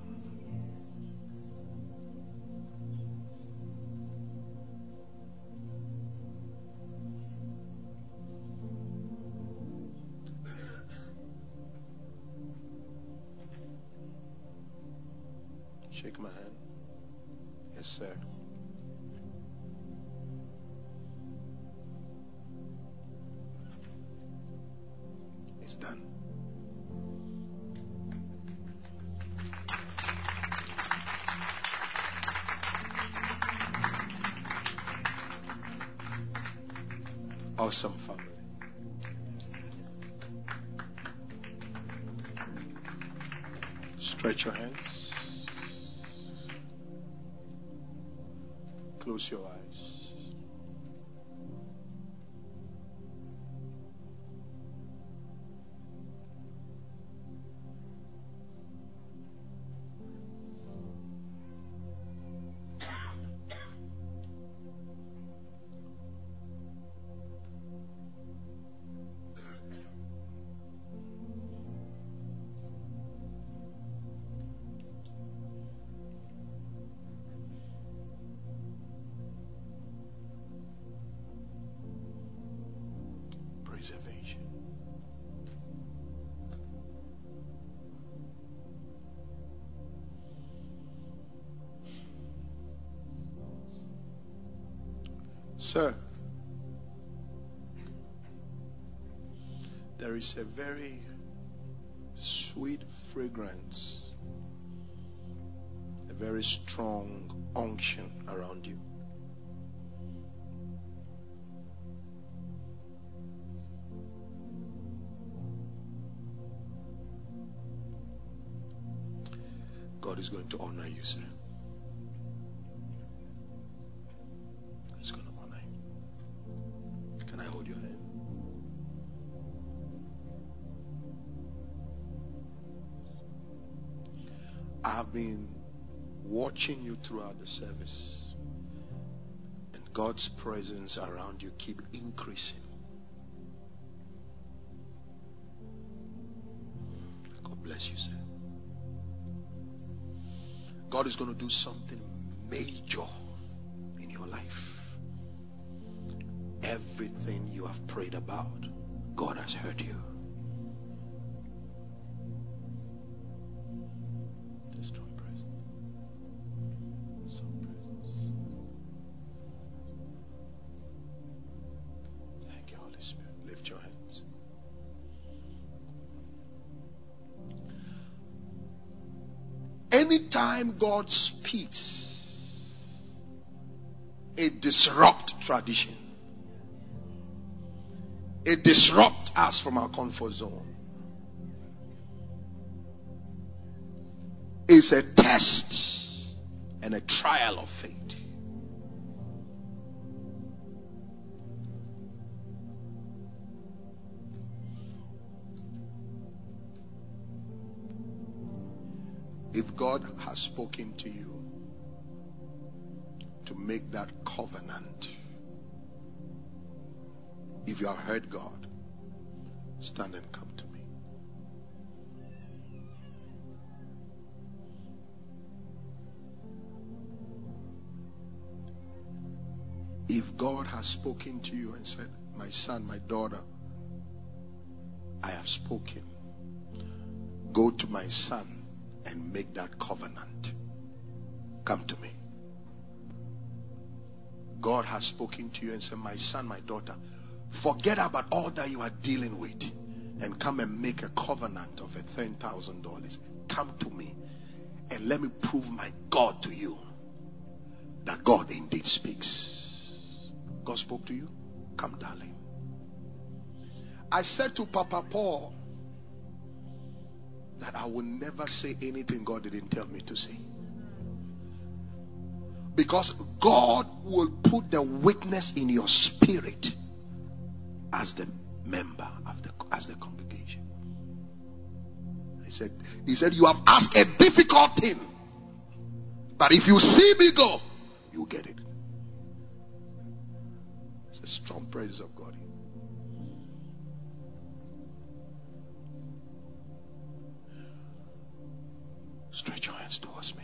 Shake my hand. Yes, sir. It's done. Awesome family. Stretch your hands. Close your eyes. Preservation. Sir, there is a very sweet fragrance, a very strong unction around you. God is going to honor you, sir. He's going to honor you. Can I hold your hand? I have been watching you throughout the service, and God's presence around you keep increasing. God bless you, sir. God is going to do something major in your life. Everything you have prayed about, God has heard you. The strong presence. Strong presence. anytime God speaks, it disrupts tradition. It disrupts us from our comfort zone. It's a test and a trial of faith. If God has spoken to you to make that covenant, if you have heard God, stand and come to me. If God has spoken to you and said, my son, my daughter, I have spoken, go to my son and make that covenant. Come to me. God has spoken to you and said, my son, my daughter, forget about all that you are dealing with and come and make a covenant of a ten thousand dollars. Come to me and let me prove my God to you, that God indeed speaks. God spoke to you? Come, darling. I said to Papa Paul that I will never say anything God didn't tell me to say. Because God will put the witness in your spirit as the member of the as the congregation. He said, he said, you have asked a difficult thing, but if you see me go, you get it. It's a strong presence of God. Stretch your hands towards me.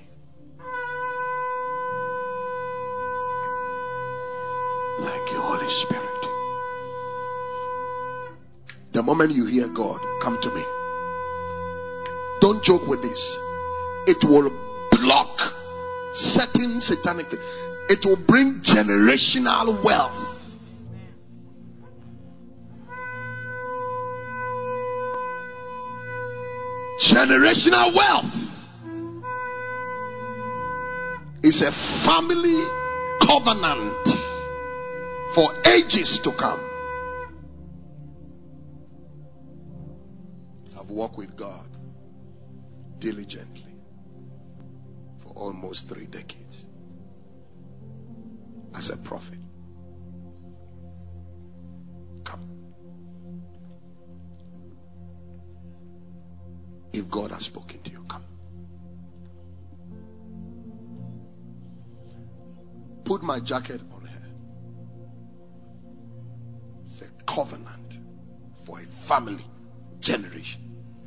Thank you, Holy Spirit. The moment you hear God, come to me. Don't joke with this. It will block certain satanic things. It will bring generational wealth. Generational wealth is a family covenant for ages to come. I've walked with God diligently for almost three decades as a prophet. Come. If God has spoken to you, come. Put my jacket on her. It's a covenant for a family generation.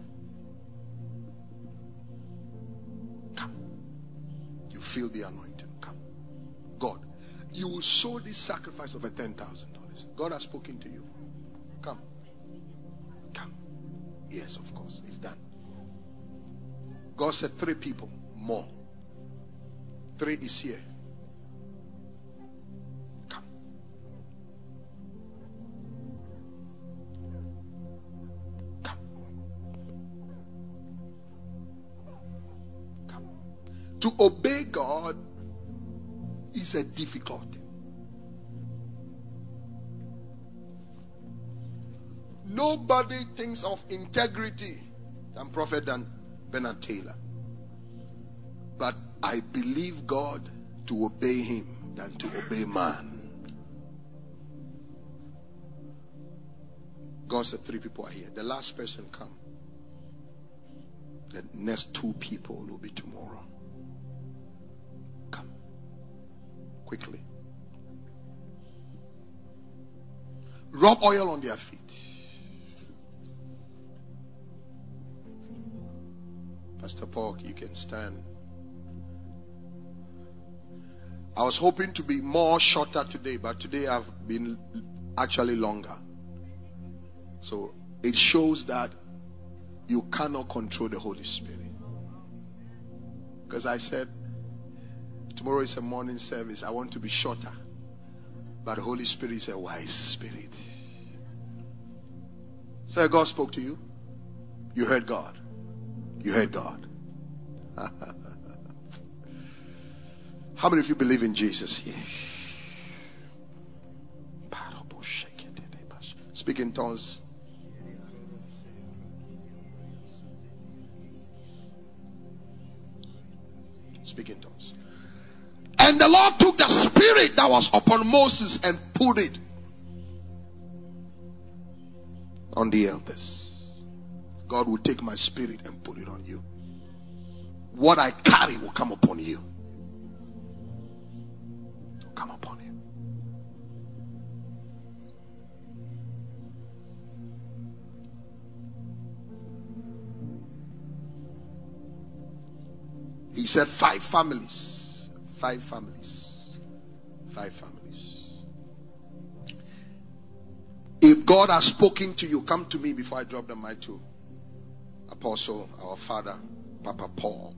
Come. You feel the anointing. Come. God, you will sow this sacrifice of a ten thousand dollars. God has spoken to you. Come. Come. Yes, of course. It's done. God said three people more. Three is here. Come. Come. Come. To obey God is a difficulty. Nobody thinks of integrity than Prophet Dan Bernard Taylor. But I believe God to obey him than to obey man. God said three people are here. The last person come. The next two people will be tomorrow. Come. Quickly. Rub oil on their feet. Pastor Paul, you can stand. I was hoping to be more shorter today, but today I've been actually longer. So it shows that you cannot control the Holy Spirit. Because I said, tomorrow is a morning service. I want to be shorter. But the Holy Spirit is a wise spirit. So God spoke to you. You heard God. You heard God. How many of you believe in Jesus here? Speak in tongues. Speak in tongues. And the Lord took the spirit that was upon Moses and put it on the elders. God will take my spirit and put it on you. What I carry will come upon you. Come upon you. He said five families. Five families. Five families. If God has spoken to you, come to me before I drop the mic to Apostle, our father, Papa Paul.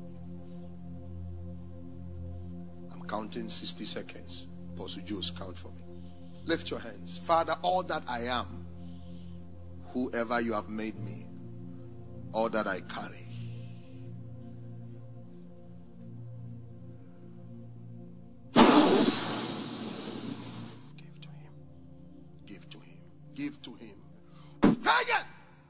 I'm counting sixty seconds. Apostle Jules, count for me. Lift your hands. Father, all that I am, whoever you have made me, all that I carry, give to him. Take it.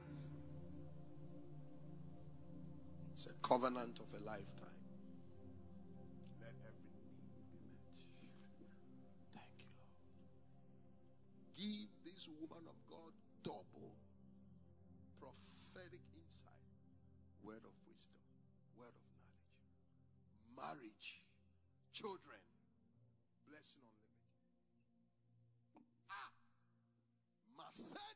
It's a covenant of a lifetime. Let every need be met. Thank you, Lord. Give this woman of God double prophetic insight, word of wisdom, word of knowledge, marriage, children, blessing unlimited. Ah, Marseille.